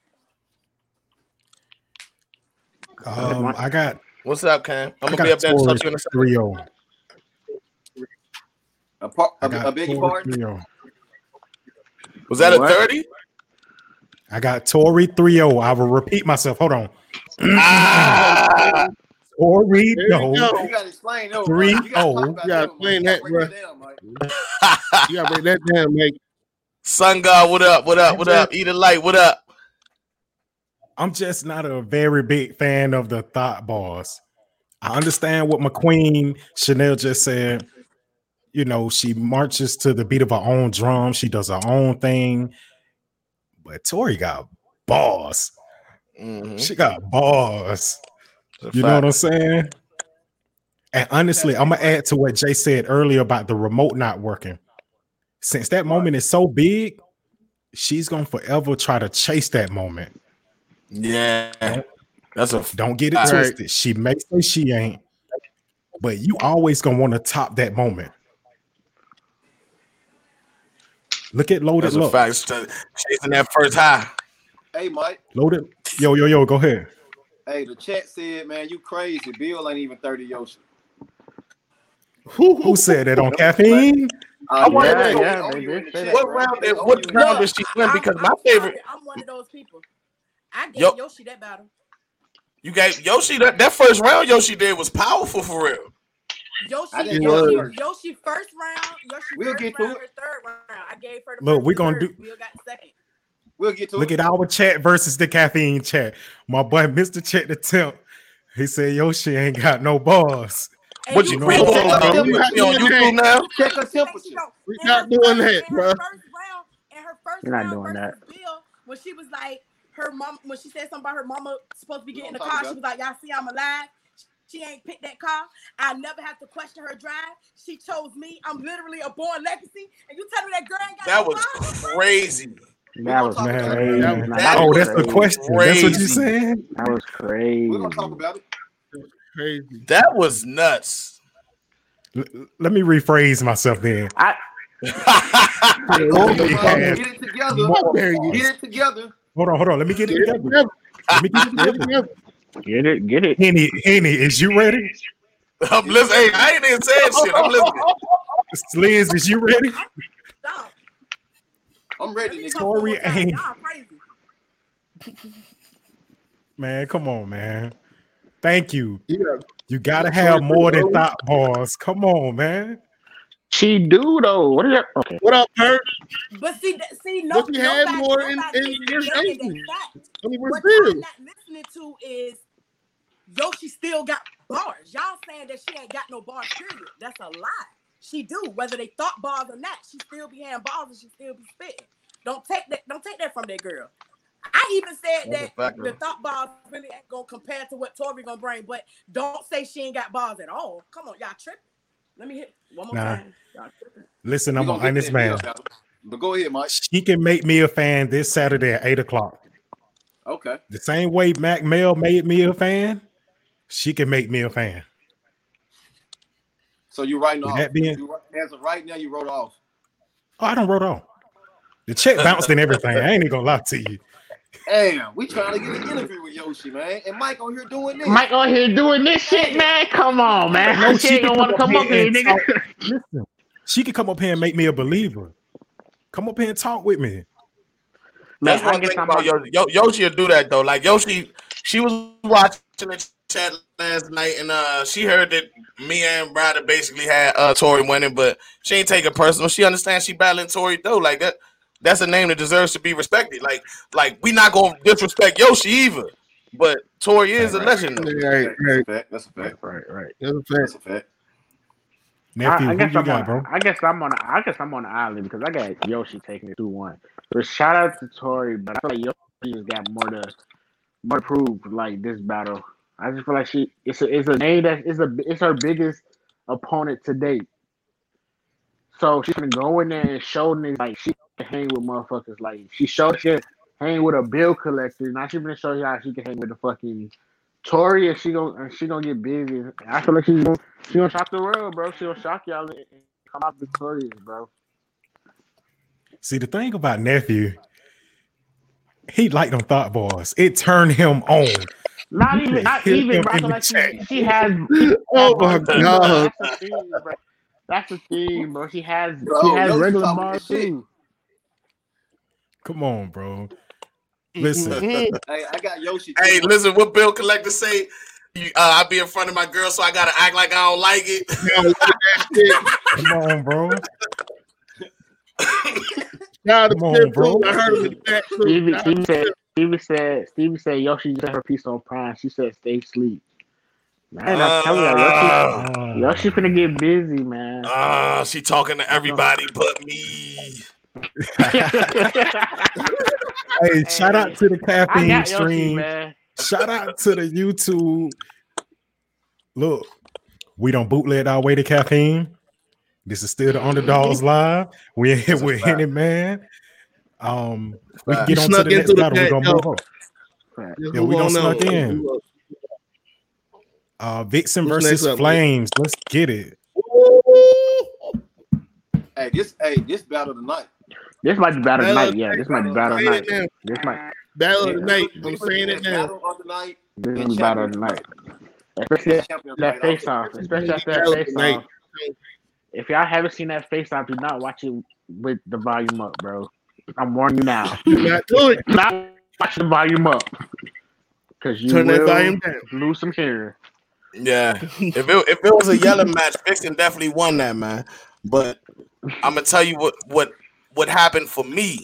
Speaker 1: Um, I got
Speaker 7: What's up, Cam? I'm
Speaker 1: I
Speaker 7: gonna be
Speaker 1: got
Speaker 7: up there to
Speaker 1: Tori
Speaker 7: talk to you in a second.
Speaker 1: three oh.
Speaker 2: A, par-
Speaker 1: I
Speaker 2: a,
Speaker 1: got
Speaker 2: a biggie
Speaker 1: Tori
Speaker 2: part.
Speaker 1: three oh.
Speaker 7: Was that a
Speaker 4: What?
Speaker 7: thirty?
Speaker 1: I got Tori three oh. I will repeat myself. Hold on.
Speaker 7: Ah,
Speaker 1: Tori,
Speaker 3: There you
Speaker 1: no.
Speaker 3: go.
Speaker 2: You gotta explain though.
Speaker 1: Three
Speaker 2: You gotta talk
Speaker 1: oh.
Speaker 2: about
Speaker 3: You gotta
Speaker 2: them,
Speaker 3: explain
Speaker 2: Mike.
Speaker 3: that,
Speaker 2: You gotta break
Speaker 3: bro.
Speaker 2: it down, Mike.
Speaker 3: You gotta break that down, Mike.
Speaker 7: Sun God, what up? What up? What up? Eat a light, what up?
Speaker 1: I'm just not a very big fan of the thought bars. I understand what McQueen Chanel just said. You know, she marches to the beat of her own drum. She does her own thing. But Tori got bars.
Speaker 7: Mhm.
Speaker 1: She got bars.
Speaker 7: It's a
Speaker 1: You know
Speaker 7: fact.
Speaker 1: what I'm saying? And honestly, I'm gonna add to what Jay said earlier about the remote not working. Since that moment is so big, she's gonna forever try to chase that moment.
Speaker 7: Yeah, that's a
Speaker 1: Don't get it
Speaker 7: Right.
Speaker 1: twisted. She may say she ain't, but you always gonna want to top that moment. Look at Loaded
Speaker 7: that's a
Speaker 1: Look.
Speaker 7: fact. It's the- Chasing that first high.
Speaker 2: Hey, Mike.
Speaker 1: Loaded. Yo, yo, yo, go ahead.
Speaker 2: Hey, the chat said, man, you crazy. Bill ain't even thirty Yoshi.
Speaker 1: Who said that on caffeine?
Speaker 2: Uh,
Speaker 7: wanna
Speaker 2: yeah,
Speaker 7: know-
Speaker 2: they
Speaker 4: yeah,
Speaker 2: owe
Speaker 4: they
Speaker 2: you
Speaker 4: did
Speaker 2: in the
Speaker 4: say
Speaker 2: chat,
Speaker 4: that.
Speaker 7: What
Speaker 2: bro.
Speaker 7: round
Speaker 2: They
Speaker 7: did
Speaker 2: owe
Speaker 7: what
Speaker 2: you in the
Speaker 7: round
Speaker 2: chat.
Speaker 7: did she win?
Speaker 5: I'm-
Speaker 7: Because
Speaker 5: I'm
Speaker 7: my
Speaker 5: sorry,
Speaker 7: favorite,
Speaker 5: I'm one of those people. I gave
Speaker 7: Yo-
Speaker 5: Yoshi that battle.
Speaker 7: you gave Yoshi that, that first round Yoshi did was powerful for real.
Speaker 5: Yoshi,
Speaker 2: I didn't
Speaker 3: get
Speaker 5: Yoshi,
Speaker 2: it first.
Speaker 5: Yoshi first round. Yoshi
Speaker 2: We'll
Speaker 5: first
Speaker 2: get to
Speaker 5: round.
Speaker 2: it.
Speaker 5: Her third round. I gave her the
Speaker 1: Look,
Speaker 5: first
Speaker 1: we
Speaker 5: and
Speaker 1: gonna
Speaker 5: third.
Speaker 1: do-
Speaker 5: Bill got the second.
Speaker 2: We'll get to
Speaker 1: Look
Speaker 2: it.
Speaker 1: at our chat versus the caffeine chat. My boy, Mister Check the Temp. He said, Yoshi ain't got no bars.
Speaker 5: And
Speaker 7: What
Speaker 5: you
Speaker 7: you
Speaker 1: know
Speaker 7: we
Speaker 1: what
Speaker 7: on,
Speaker 1: I'm
Speaker 7: uh,
Speaker 1: saying?
Speaker 7: we, we on YouTube now?
Speaker 2: Check her
Speaker 5: She
Speaker 2: temperature.
Speaker 5: don't-
Speaker 3: We
Speaker 5: in
Speaker 3: not
Speaker 5: her
Speaker 3: doing
Speaker 5: first-
Speaker 3: that,
Speaker 5: in her
Speaker 3: bro.
Speaker 5: First round, in her first
Speaker 4: You're not
Speaker 5: round
Speaker 4: doing
Speaker 5: versus Bill, when she was like, her mom, when she said something about her mama supposed to be
Speaker 2: We
Speaker 5: getting the
Speaker 2: gonna
Speaker 5: car,
Speaker 2: talk
Speaker 5: she was like, y'all see I'm alive. She ain't picked that car. I never have to question her drive. She chose me. I'm literally a born legacy. And you tell me that girl ain't got
Speaker 7: That
Speaker 5: no
Speaker 7: was
Speaker 5: bars?
Speaker 7: crazy.
Speaker 4: That was
Speaker 2: talk about
Speaker 4: crazy.
Speaker 1: Man.
Speaker 4: Nah,
Speaker 7: That
Speaker 1: Oh,
Speaker 4: was
Speaker 1: that's the
Speaker 4: crazy.
Speaker 1: question. That's what you
Speaker 7: Crazy.
Speaker 1: saying?
Speaker 4: That was crazy.
Speaker 2: We're gonna talk about it.
Speaker 3: Crazy.
Speaker 7: That was nuts.
Speaker 1: L- let me rephrase myself then.
Speaker 4: I
Speaker 2: Hey,
Speaker 1: Oh,
Speaker 2: Mike,
Speaker 1: yeah.
Speaker 2: get it together.
Speaker 3: How dare you?
Speaker 2: Get it together.
Speaker 1: Hold on, hold on. Let me get it
Speaker 3: Get it
Speaker 1: together.
Speaker 3: together.
Speaker 1: Let me get it
Speaker 3: Get it
Speaker 1: together.
Speaker 3: together.
Speaker 4: get it, get it.
Speaker 1: Henny, Henny, is you ready?
Speaker 7: I'm listening. Hey, I ain't even saying shit. I'm listening.
Speaker 1: Liz, is you ready?
Speaker 5: Stop.
Speaker 2: I'm
Speaker 5: Let
Speaker 2: ready,
Speaker 5: me
Speaker 2: nigga.
Speaker 5: talk one more
Speaker 1: Tory
Speaker 5: time.
Speaker 1: ain't-
Speaker 5: Y'all crazy.
Speaker 1: Man, come on, man. Thank you.
Speaker 3: Yeah.
Speaker 1: You gotta have more than thought bars. Come on, man.
Speaker 4: She do though. What is that? Okay.
Speaker 3: What up, Kurt?
Speaker 5: But see, that- see, no,
Speaker 3: But she had
Speaker 5: nobody,
Speaker 3: more in-
Speaker 5: nobody
Speaker 3: in
Speaker 5: is
Speaker 3: years
Speaker 5: negating
Speaker 3: eighteen.
Speaker 5: that fact.
Speaker 3: I mean,
Speaker 5: What
Speaker 3: we're
Speaker 5: y'all
Speaker 3: still.
Speaker 5: not listening to is Yoshi still got bars. Y'all saying that she ain't got no bars, period. That's a lie. She do, whether they thought bars or not. She still be having bars and she still be spitting. Don't take that, don't take that from that girl. I even said
Speaker 7: That's a
Speaker 5: that
Speaker 7: fact,
Speaker 5: the
Speaker 7: girl.
Speaker 5: thought bars really ain't gonna compare to what Tori gonna bring, but don't say she ain't got bars at all. Come on, y'all tripping. Let me hit one more
Speaker 1: Nah.
Speaker 5: time. Y'all tripping.
Speaker 1: Listen,
Speaker 2: We
Speaker 1: I'm
Speaker 2: gonna
Speaker 1: an
Speaker 2: get
Speaker 1: honest
Speaker 2: that
Speaker 1: man.
Speaker 2: deal, battle. But go ahead, Mike.
Speaker 1: She can make me a fan this Saturday at eight o'clock.
Speaker 2: Okay.
Speaker 1: The same way Mac Mel made me a fan, she can make me a fan.
Speaker 2: So you writing
Speaker 1: With
Speaker 2: off.
Speaker 1: that being-
Speaker 2: You, as of right now, you wrote off.
Speaker 1: Oh, I don't wrote off. The check bounced and everything. I ain't even gonna lie to you.
Speaker 2: Damn, we trying to get an interview with Yoshi, man. And Mike on here doing this.
Speaker 4: Mike on here doing this shit, man. Come on, man.
Speaker 1: No,
Speaker 4: she ain't
Speaker 1: can
Speaker 4: gonna want to come up here,
Speaker 1: and
Speaker 4: nigga.
Speaker 1: talk. Listen, she can come up here and make me a believer. Come up here and talk with me.
Speaker 7: That's
Speaker 4: Man, I
Speaker 7: one
Speaker 4: guess
Speaker 7: thing
Speaker 4: I'm
Speaker 7: about
Speaker 4: on-
Speaker 7: Yoshi. Yo, Yoshi will do that though. Like Yoshi, she was watching the chat last night, and uh, she heard that me and Ryder basically had uh Tori winning, but she ain't take it personal. She understands she battling Tori though. Like that, that's a name that deserves to be respected. Like, like we not gonna disrespect Yoshi either. But Tori is a
Speaker 1: Right,
Speaker 7: legend though.
Speaker 3: Right,
Speaker 2: That's a
Speaker 3: right.
Speaker 2: fact. That's a fact.
Speaker 4: Right, right.
Speaker 3: That's a
Speaker 2: That's
Speaker 3: fact.
Speaker 2: a fact.
Speaker 1: Nephew,
Speaker 4: I, I
Speaker 1: who
Speaker 4: guess
Speaker 1: you
Speaker 4: I'm
Speaker 1: got,
Speaker 4: on.
Speaker 1: bro?
Speaker 4: I guess I'm on. I guess I'm on the island because I got Yoshi taking it two one. But shout out to Tori, but I feel like Yoshi has got more to more to prove. Like this battle, I just feel like she it's a it's a name that is a it's her biggest opponent to date. So she's gonna go in there and show niggas like she can hang with motherfuckers. Like she showed shit hang with a bill collector. Now she gonna show you how she can hang with the fucking Tory, and she gonna and she gonna get busy. I feel like she's gonna she gonna shock the world, bro. She gonna shock y'all and come out victorious, bro.
Speaker 1: See, the thing about nephew, he like them thought boys. It turned him on.
Speaker 4: Not even, not
Speaker 1: Hit
Speaker 4: even,
Speaker 1: him
Speaker 4: bro. I
Speaker 1: in
Speaker 4: feel
Speaker 1: the
Speaker 4: like she,
Speaker 1: chat.
Speaker 4: she has.
Speaker 3: Oh my god.
Speaker 4: That's the thing, bro. That's the thing, bro. She has,
Speaker 2: Bro,
Speaker 4: she has
Speaker 2: Yoshi
Speaker 4: regular
Speaker 2: talking
Speaker 4: bars
Speaker 2: this shit.
Speaker 4: too.
Speaker 1: Come on, bro. Listen,
Speaker 2: Hey, I got Yoshi.
Speaker 7: Hey, listen, what Bill Collector say? You, uh, I be in front of my girl, so I gotta act like I don't like it.
Speaker 1: come on, bro.
Speaker 3: Shout out
Speaker 1: Come
Speaker 3: to
Speaker 1: on, bro.
Speaker 3: I heard him in the back too.
Speaker 4: Stevie,
Speaker 3: Shout out
Speaker 4: Stevie
Speaker 3: to
Speaker 4: said, Stevie said, Stevie said, Yoshi just had her piece on Prime. She said, stay sleep. Man, I'm telling y'all, Yoshi,
Speaker 1: Ah.
Speaker 4: Yoshi finna get busy, man.
Speaker 7: Ah, she talking to everybody but me.
Speaker 1: Hey, shout out to the
Speaker 4: I
Speaker 1: caffeine
Speaker 4: got Yoshi,
Speaker 1: stream.
Speaker 4: man.
Speaker 1: Shout out to the YouTube. Look, we don't bootleg our way to caffeine. This is still the Underdogs live. We're
Speaker 7: That's a
Speaker 1: we're
Speaker 7: fact.
Speaker 1: in it, man. Um, we can
Speaker 7: fact.
Speaker 1: get
Speaker 3: You
Speaker 1: on to
Speaker 3: snuck
Speaker 1: the next
Speaker 3: into the
Speaker 1: battle. We're
Speaker 3: back,
Speaker 1: gonna
Speaker 3: yo.
Speaker 1: move on.
Speaker 3: Just
Speaker 1: Yeah,
Speaker 3: move
Speaker 1: we gonna
Speaker 3: on
Speaker 1: snuck
Speaker 3: on.
Speaker 1: in.
Speaker 3: Move
Speaker 1: Uh, Vixen
Speaker 3: Who's
Speaker 1: versus
Speaker 3: next up?
Speaker 1: Flames. Let's get it.
Speaker 3: on.
Speaker 2: Hey, this hey, this battle tonight.
Speaker 4: This might be battle
Speaker 3: Battle
Speaker 4: tonight. Yeah, this might be battle
Speaker 3: Say
Speaker 4: tonight.
Speaker 3: it now.
Speaker 4: This might,
Speaker 3: Battle of the
Speaker 2: Yeah.
Speaker 3: night.
Speaker 2: We
Speaker 3: I'm
Speaker 2: put
Speaker 3: saying
Speaker 2: this
Speaker 3: it now.
Speaker 2: battle of the night
Speaker 4: this
Speaker 2: and
Speaker 4: might be battle
Speaker 2: champion
Speaker 4: tonight.
Speaker 2: tonight.
Speaker 4: Especially that,
Speaker 2: Champion
Speaker 4: that
Speaker 2: tonight.
Speaker 4: face off. Especially after
Speaker 3: Battle
Speaker 4: that
Speaker 3: of the
Speaker 4: face
Speaker 3: night.
Speaker 4: off. If y'all haven't seen that face off, do not watch it with the volume up, bro. I'm warning you now.
Speaker 3: Do not do it.
Speaker 4: Not watch the volume up. Because you
Speaker 3: Turn that
Speaker 4: will
Speaker 3: volume down.
Speaker 4: lose some hearing.
Speaker 7: Yeah, if it if it was a yellow match, Vixen definitely won that, man. But I'm gonna tell you what what what happened for me.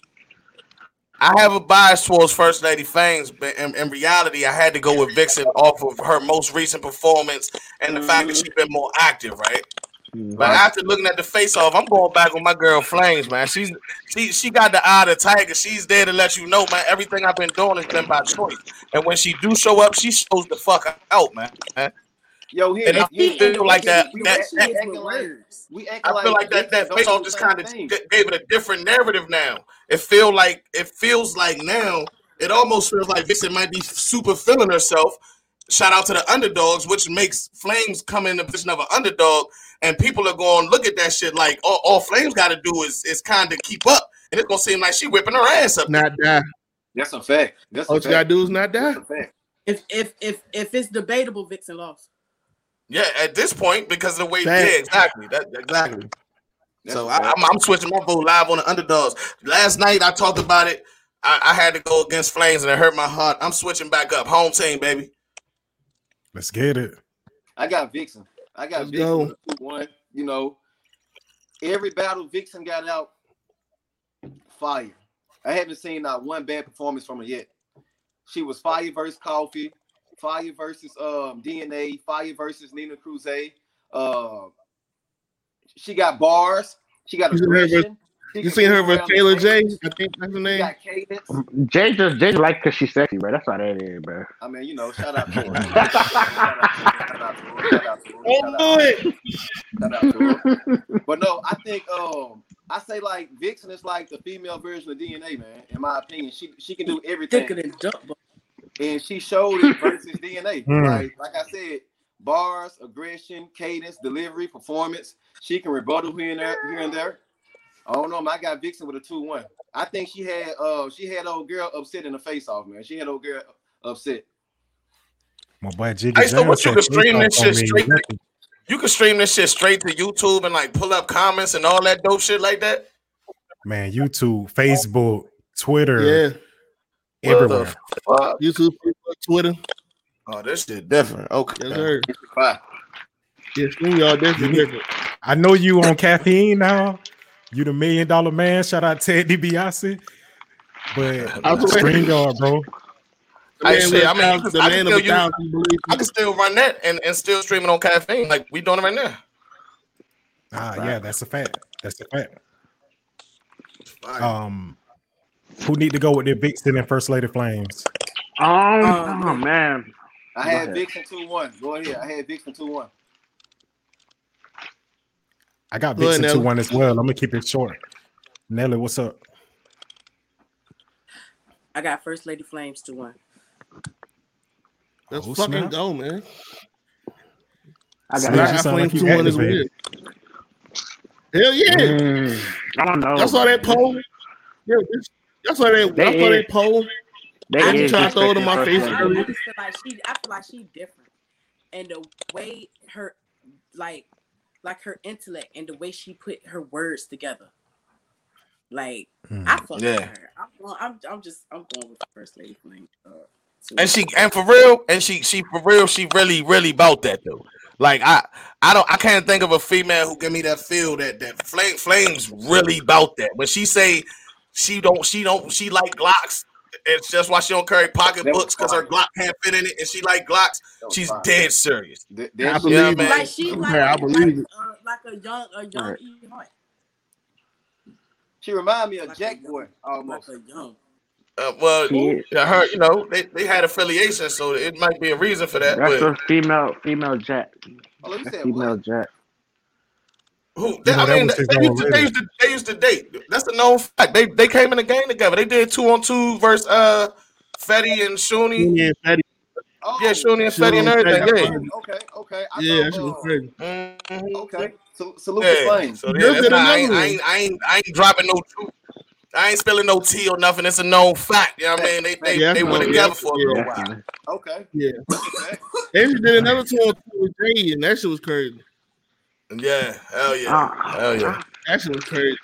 Speaker 7: I have a bias towards First Lady Fangs, but in, in reality, I had to go with Vixen off of her most recent performance and the fact that she's been more active, right? But after looking at the face off, I'm going back with my girl Flames, man. She's she she got the eye of the tiger. She's there to let you know, man. Everything I've been doing has been by choice. And when she do show up, she shows the fuck out, man.
Speaker 2: Yo, here,
Speaker 7: And I
Speaker 2: here,
Speaker 7: feel like that.
Speaker 2: we,
Speaker 7: that,
Speaker 2: we
Speaker 7: that
Speaker 2: acting like we acting
Speaker 7: I feel like that
Speaker 2: Vixen
Speaker 7: that
Speaker 2: don't
Speaker 7: face
Speaker 2: do
Speaker 7: off
Speaker 2: the
Speaker 7: just
Speaker 2: same
Speaker 7: kind of
Speaker 2: thing.
Speaker 7: gave it a different narrative now. It feel like it feels like now it almost feels like Vixen might be super feeling herself. Shout out to the underdogs, which makes Flames come in the position of an underdog, and people are going to look at that shit like all, all Flames got to do is is kind of keep up, and it's gonna seem like she whipping her ass up.
Speaker 3: Not die.
Speaker 2: That's a fact. That's
Speaker 3: All
Speaker 2: a
Speaker 3: you gotta
Speaker 2: fact.
Speaker 3: do is not die.
Speaker 2: That's a fact.
Speaker 5: If if if if it's debatable, Vixen lost.
Speaker 7: Yeah, at this point because of the way.
Speaker 3: Fact.
Speaker 7: Yeah, exactly. That exactly.
Speaker 2: That's
Speaker 7: So
Speaker 2: a
Speaker 7: I,
Speaker 2: fact.
Speaker 7: I'm, I'm switching my vote live on the underdogs. Last night I talked about it. I, I had to go against Flames and it hurt my heart. I'm switching back up. Home team, baby.
Speaker 1: Let's get it.
Speaker 2: I got Vixen. I got
Speaker 3: Let's
Speaker 2: Vixen
Speaker 3: go.
Speaker 2: with a two one. You know, every battle Vixen got out, fire. I haven't seen not one bad performance from her yet. She was fire versus Coffee, fire versus um, D N A, fire versus Nina Cruz. Uh, she got bars. She got
Speaker 3: You seen her versus-
Speaker 2: aggression. She
Speaker 3: You
Speaker 2: can
Speaker 3: seen her
Speaker 2: move
Speaker 3: with
Speaker 2: around the
Speaker 3: Kayla J?
Speaker 2: stage.
Speaker 3: I think that's her
Speaker 2: She
Speaker 3: name.
Speaker 2: got cadence.
Speaker 4: Jay just Jay like because she's sexy, bro. That's why that is, bro.
Speaker 2: I mean, you know, shout out to her. Shout out to her. Shout out to her. Shout out to her.
Speaker 3: Don't do it.
Speaker 2: Shout out to her. But no, I think um I say like Vixen is like the female version of D N A, man. In my opinion, she she can do everything,
Speaker 5: Thicker than duck. But
Speaker 2: and she showed it versus D N A.
Speaker 1: Mm.
Speaker 2: Like like I said, bars, aggression, cadence, delivery, performance. She can rebuttal here and there, here and there. I don't know, man. I got Vixen with a two one. I think she had uh she had old girl upset in the face off, man. She had old girl upset.
Speaker 1: My boy Jiggy
Speaker 7: Hey, so
Speaker 1: Jam
Speaker 7: what you
Speaker 1: said
Speaker 7: can stream
Speaker 1: face
Speaker 7: this
Speaker 1: off on
Speaker 7: shit
Speaker 1: me.
Speaker 7: straight to, you can stream this shit straight to YouTube and like pull up comments and all that dope shit like that.
Speaker 1: Man, YouTube, Facebook, Twitter,
Speaker 3: Yeah.
Speaker 1: everywhere.
Speaker 7: Fuck.
Speaker 3: YouTube, Facebook, Twitter.
Speaker 7: Oh, this shit different. Okay.
Speaker 3: Yes, sir.
Speaker 2: Bye.
Speaker 3: Yeah, stream y'all definitely different.
Speaker 1: I know you on caffeine now. You the million dollar man. Shout out Ted DiBiase. But
Speaker 3: I was-
Speaker 1: StreamYard, bro.
Speaker 3: The
Speaker 7: Hey,
Speaker 3: man
Speaker 7: shit,
Speaker 3: with
Speaker 7: I mean,
Speaker 3: a
Speaker 7: you
Speaker 3: thousand-
Speaker 7: can-
Speaker 3: the
Speaker 7: I
Speaker 3: man
Speaker 7: can
Speaker 3: of a
Speaker 7: tell you-
Speaker 3: thousand beliefs.
Speaker 7: I can still run that and, and still stream it on caffeine like we doing it right now.
Speaker 1: Ah, yeah, that's a fact. That's a fact.
Speaker 7: Fire.
Speaker 1: Um, who need to go with their Vixen and First Lady Flames?
Speaker 4: Um,
Speaker 5: Um,
Speaker 4: oh man,
Speaker 2: I
Speaker 4: Go
Speaker 2: had
Speaker 4: ahead.
Speaker 2: Vixen two one. Go ahead. I had Vixen two one.
Speaker 1: I got
Speaker 3: Go ahead,
Speaker 1: Vixen
Speaker 3: Nelly.
Speaker 1: two one as well. I'm gonna keep it short. Nelly, what's up?
Speaker 5: I got First Lady Flames two one.
Speaker 3: Let's
Speaker 1: Oh,
Speaker 3: fucking
Speaker 1: snap.
Speaker 3: go, man.
Speaker 4: I
Speaker 1: Sliz,
Speaker 4: got
Speaker 1: you
Speaker 3: I
Speaker 4: that.
Speaker 3: got
Speaker 1: sound like
Speaker 3: Flames
Speaker 1: you
Speaker 3: two one as well.
Speaker 1: activated.
Speaker 3: Hell yeah.
Speaker 4: Mm, I don't know.
Speaker 3: Y'all saw that
Speaker 4: man.
Speaker 3: poll? Yeah, this- y'all saw that,
Speaker 4: They
Speaker 3: y'all saw
Speaker 4: is-
Speaker 3: that poll?
Speaker 4: They
Speaker 3: I
Speaker 5: I
Speaker 3: just
Speaker 4: is
Speaker 3: tried to throw it in
Speaker 4: disrespecting
Speaker 3: my
Speaker 4: First
Speaker 3: face
Speaker 5: I,
Speaker 4: Lady.
Speaker 5: I
Speaker 3: earlier.
Speaker 5: just feel like she, I feel like she different, and the way her, like, like her intellect and the way she put her words together. Like
Speaker 1: Hmm.
Speaker 5: I fuck
Speaker 7: Yeah.
Speaker 5: with her. I'm, going- I'm, I'm just, I'm going with First Lady Flame. Uh, two
Speaker 7: And
Speaker 5: one.
Speaker 7: she and for real, and she she for real, she really really about that though. Like I I don't I can't think of a female who give me that feel that that flame flames really about that. When she say she don't she don't she like Glocks, it's just why she don't carry pocketbooks because her Glock can't fit in it, and she like Glocks.
Speaker 2: That was
Speaker 7: She's
Speaker 2: fire.
Speaker 7: dead serious.
Speaker 2: Th-
Speaker 3: I
Speaker 2: that shit-
Speaker 3: believe
Speaker 7: Yeah,
Speaker 3: it.
Speaker 7: man.
Speaker 5: Like she
Speaker 3: Yeah,
Speaker 5: like,
Speaker 3: I
Speaker 5: like,
Speaker 3: believe it.
Speaker 5: uh, like a young, a young
Speaker 4: Right.
Speaker 5: E Hart,
Speaker 2: She remind me of
Speaker 5: like
Speaker 2: Jack
Speaker 5: a
Speaker 2: Boy
Speaker 5: young,
Speaker 2: almost.
Speaker 5: like a young.
Speaker 7: Uh, well,
Speaker 4: She is.
Speaker 7: yeah, her, you know, they, they had affiliation, so it might be a reason for that.
Speaker 4: That's
Speaker 7: But
Speaker 4: a female, female Jack.
Speaker 2: Oh, let me
Speaker 4: That's
Speaker 2: say
Speaker 4: female
Speaker 2: what?
Speaker 4: Jack.
Speaker 7: who? They,
Speaker 1: You know,
Speaker 7: I
Speaker 1: that
Speaker 7: mean,
Speaker 1: was
Speaker 7: they
Speaker 1: his
Speaker 7: used, to, they,
Speaker 1: already.
Speaker 7: used to, they used to date. That's a known fact. They they came in the game together. They did two on two versus uh Fetty and Shuni.
Speaker 3: Yeah, Fatty.
Speaker 2: Oh,
Speaker 7: Yeah, Shuni and
Speaker 3: Shuni
Speaker 7: Fetty and
Speaker 3: and
Speaker 7: everything.
Speaker 3: Fetty.
Speaker 7: Yeah.
Speaker 2: okay, okay. I
Speaker 3: Yeah, that shit
Speaker 2: thought,
Speaker 3: was
Speaker 2: uh,
Speaker 3: crazy.
Speaker 7: Mhm.
Speaker 2: okay. So, salute the
Speaker 7: Yeah.
Speaker 2: Flames.
Speaker 7: So
Speaker 3: He
Speaker 7: yeah,
Speaker 3: just
Speaker 7: that's
Speaker 3: did
Speaker 7: not, I,
Speaker 3: another
Speaker 7: ain't, I
Speaker 3: one.
Speaker 7: ain't I ain't I ain't dropping no truth. I ain't spilling no tea or nothing. It's a known fact. You know what I mean? They they,
Speaker 3: Yeah,
Speaker 7: they
Speaker 3: no,
Speaker 7: were
Speaker 3: yeah,
Speaker 7: together for a
Speaker 3: yeah.
Speaker 7: little while.
Speaker 4: Definitely.
Speaker 2: Okay.
Speaker 3: Yeah.
Speaker 2: Okay.
Speaker 3: And she did another two on two with Jay, and that shit was crazy.
Speaker 7: Yeah, hell yeah,
Speaker 4: Uh,
Speaker 7: hell yeah.
Speaker 3: That shit was crazy.